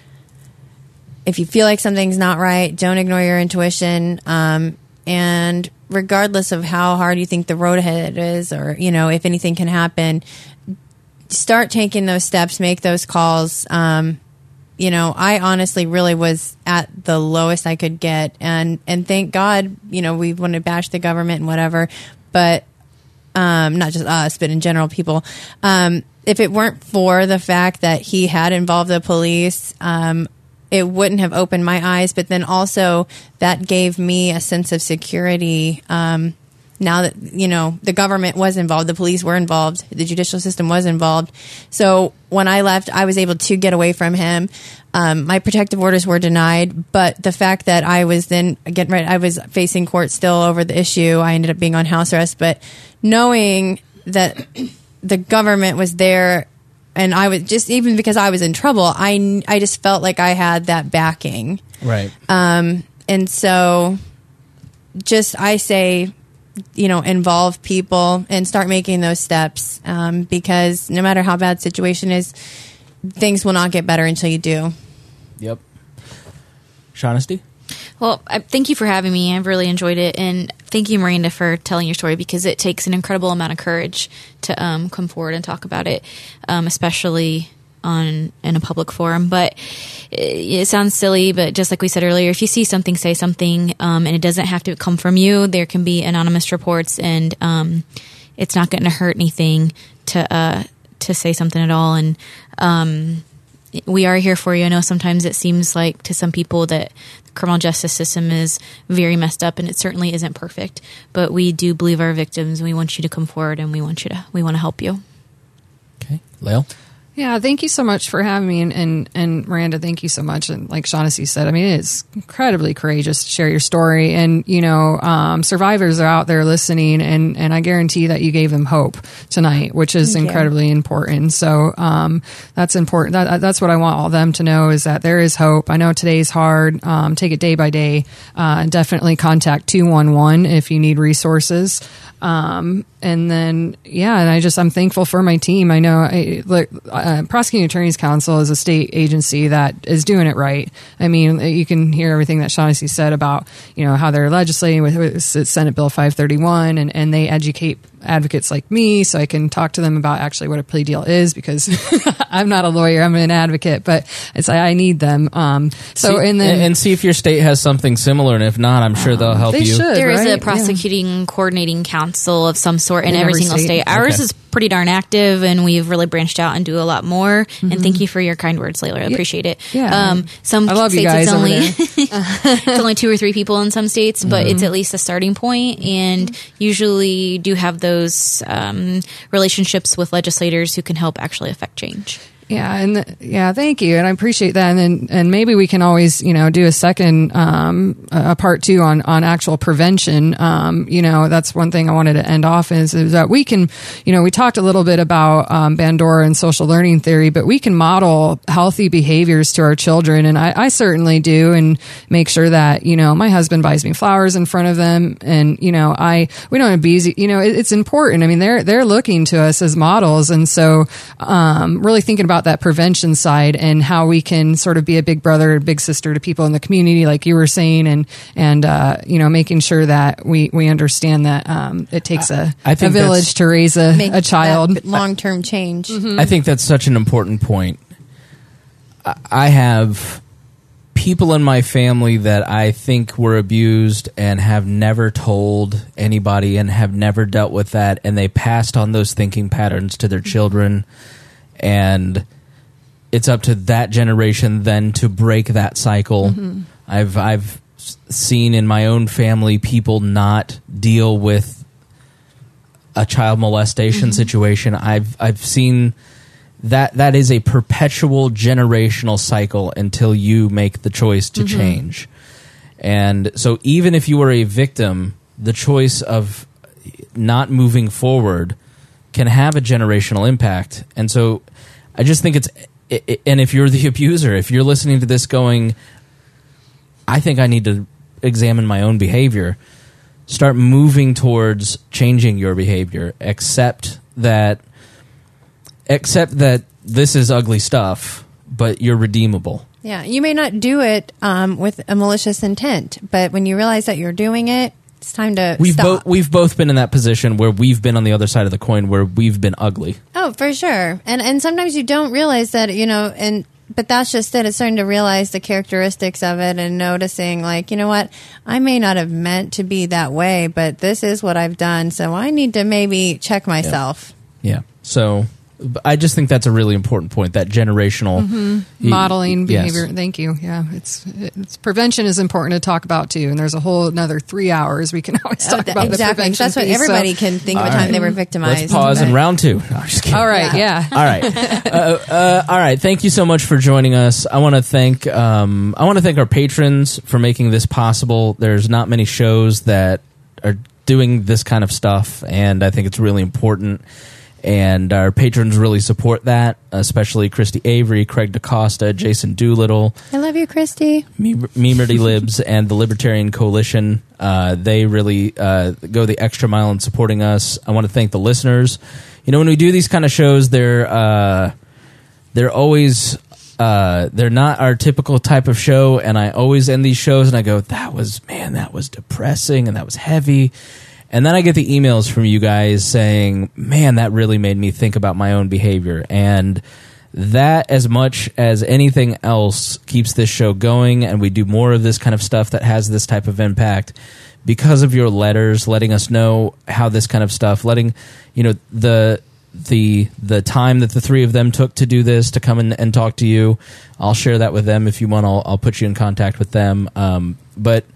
if you feel like something's not right, don't ignore your intuition. And regardless of how hard you think the road ahead is, or, if anything can happen, start taking those steps, make those calls. I honestly really was at the lowest I could get. And thank God, we want to bash the government and whatever, but not just us, but in general, people. If it weren't for the fact that he had involved the police, it wouldn't have opened my eyes, but then also that gave me a sense of security. Now that, the government was involved, the police were involved, the judicial system was involved. So when I left, I was able to get away from him. My protective orders were denied, but the fact that I was then I was facing court still over the issue. I ended up being on house arrest, but knowing that the government was there, and I was just, even because I was in trouble, I just felt like I had that backing. Right. And so I say, involve people and start making those steps. Because no matter how bad the situation is, things will not get better until you do. Yep. Shaughnessy? Well, thank you for having me. I've really enjoyed it. And thank you, Miranda, for telling your story, because it takes an incredible amount of courage to come forward and talk about it, especially in a public forum. But it sounds silly, but just like we said earlier, if you see something, say something, and it doesn't have to come from you. There can be anonymous reports, and it's not going to hurt anything to say something at all. And we are here for you. I know sometimes it seems like to some people that the criminal justice system is very messed up, and it certainly isn't perfect. But we do believe our victims, and we want you to come forward, and we want to help you. Okay, Lael? Yeah, thank you so much for having me. And Miranda, thank you so much. And like Shaughnessy said, I mean, it's incredibly courageous to share your story. And, survivors are out there listening, and I guarantee that you gave them hope tonight, which is incredibly important. So that's important. That's what I want all them to know, is that there is hope. I know today's hard. Take it day by day. Definitely contact 211 if you need resources. And then, and I'm thankful for my team. I know, Prosecuting Attorneys Council is a state agency that is doing it right. I mean, you can hear everything that Shaughnessy said about, how they're legislating with Senate Bill 531, and they educate advocates like me, so I can talk to them about actually what a plea deal is, because I'm not a lawyer, I'm an advocate, but I need them. And see if your state has something similar, and if not, I'm sure they'll help you. There is a right? prosecuting coordinating council of some sort in every single state. Okay. Ours is pretty darn active, and we've really branched out and do a lot more. And thank you for your kind words, Layla. I appreciate it. Yeah. Some I love states you guys it's over only there. it's only 2 or 3 people in some states, but it's at least a starting point, and usually do have those relationships with legislators who can help actually affect change. Yeah, thank you, and I appreciate that. And maybe we can always, do a second, a part 2 on actual prevention. That's one thing I wanted to end off is that we can, we talked a little bit about Bandura and social learning theory, but we can model healthy behaviors to our children, and I certainly do, and make sure that my husband buys me flowers in front of them, and we don't abuse. It's important. I mean, they're looking to us as models, and so really thinking about that prevention side and how we can sort of be a big brother, big sister to people in the community, like you were saying, and making sure that we understand that it takes a village to raise a child. Long-term change. I think that's such an important point. I have people in my family that I think were abused and have never told anybody and have never dealt with that, and they passed on those thinking patterns to their children. And it's up to that generation then to break that cycle. I've seen in my own family people not deal with a child molestation situation. I've seen that is a perpetual generational cycle until you make the choice to change. And so even if you were a victim, the choice of not moving forward can have a generational impact. And so I just think and if you're the abuser, if you're listening to this going, I think I need to examine my own behavior, start moving towards changing your behavior. Accept that this is ugly stuff, but you're redeemable. Yeah, you may not do it with a malicious intent, but when you realize that you're doing it, it's time to stop. We've both been in that position where we've been on the other side of the coin, where we've been ugly. Oh, for sure. And sometimes you don't realize that, but that's just it. It's starting to realize the characteristics of it and noticing, like, you know what, I may not have meant to be that way, but this is what I've done, so I need to maybe check myself. Yeah. So I just think that's a really important point, that generational modeling behavior. Yes. Thank you. Yeah, it's prevention is important to talk about too, and there's a whole another 3 hours we can always talk about the prevention. That's what piece, everybody can think of a time they were victimized. Let's pause in round 2. No, I'm just kidding. All right, yeah. All right. All right. Thank you so much for joining us. I want to thank our patrons for making this possible. There's not many shows that are doing this kind of stuff, and I think it's really important. And our patrons really support that, especially Christy Avery, Craig DaCosta, Jason Doolittle. I love you, Christy. Memerdy Libs and the Libertarian Coalition. They really go the extra mile in supporting us. I want to thank the listeners. When we do these kind of shows, they're always they're not our typical type of show. And I always end these shows and I go, that was depressing and that was heavy. And then I get the emails from you guys saying, man, that really made me think about my own behavior. And that, as much as anything else, keeps this show going, and we do more of this kind of stuff that has this type of impact because of your letters, letting us know how this kind of stuff, letting, the time that the three of them took to do this, to come in and talk to you. I'll share that with them if you want. I'll put you in contact with them. But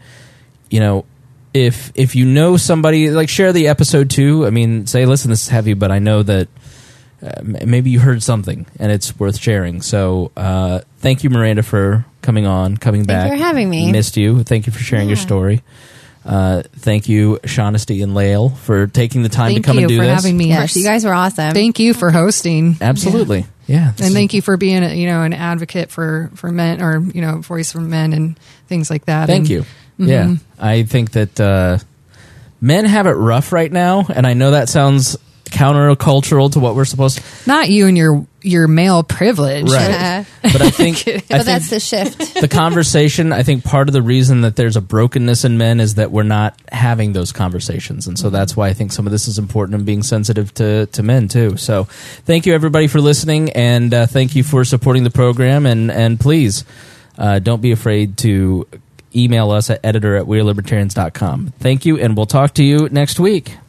if you know somebody, like, share the episode too. I mean, say, listen, this is heavy, but I know that maybe you heard something and it's worth sharing. So thank you, Miranda, for coming back. Thank you for having me. Missed you. Thank you for sharing your story. Thank you, Shaughnessy and Lael, for taking the time to come and do this. Thank you for having me. Yes, you guys were awesome. Thank you for hosting. Absolutely. Yeah. And thank you for being an advocate for men, or voice for men and things like that. Thank you. Yeah, I think that men have it rough right now, and I know that sounds countercultural to what we're supposed to. Not you and your male privilege. Right. Yeah. But I think, But that's the shift. the conversation, I think part of the reason that there's a brokenness in men is that we're not having those conversations. And so that's why I think some of this is important and being sensitive to men too. So thank you everybody for listening, and thank you for supporting the program. And please don't be afraid to email us at editor@wearelibertarians.com. Thank you, and we'll talk to you next week.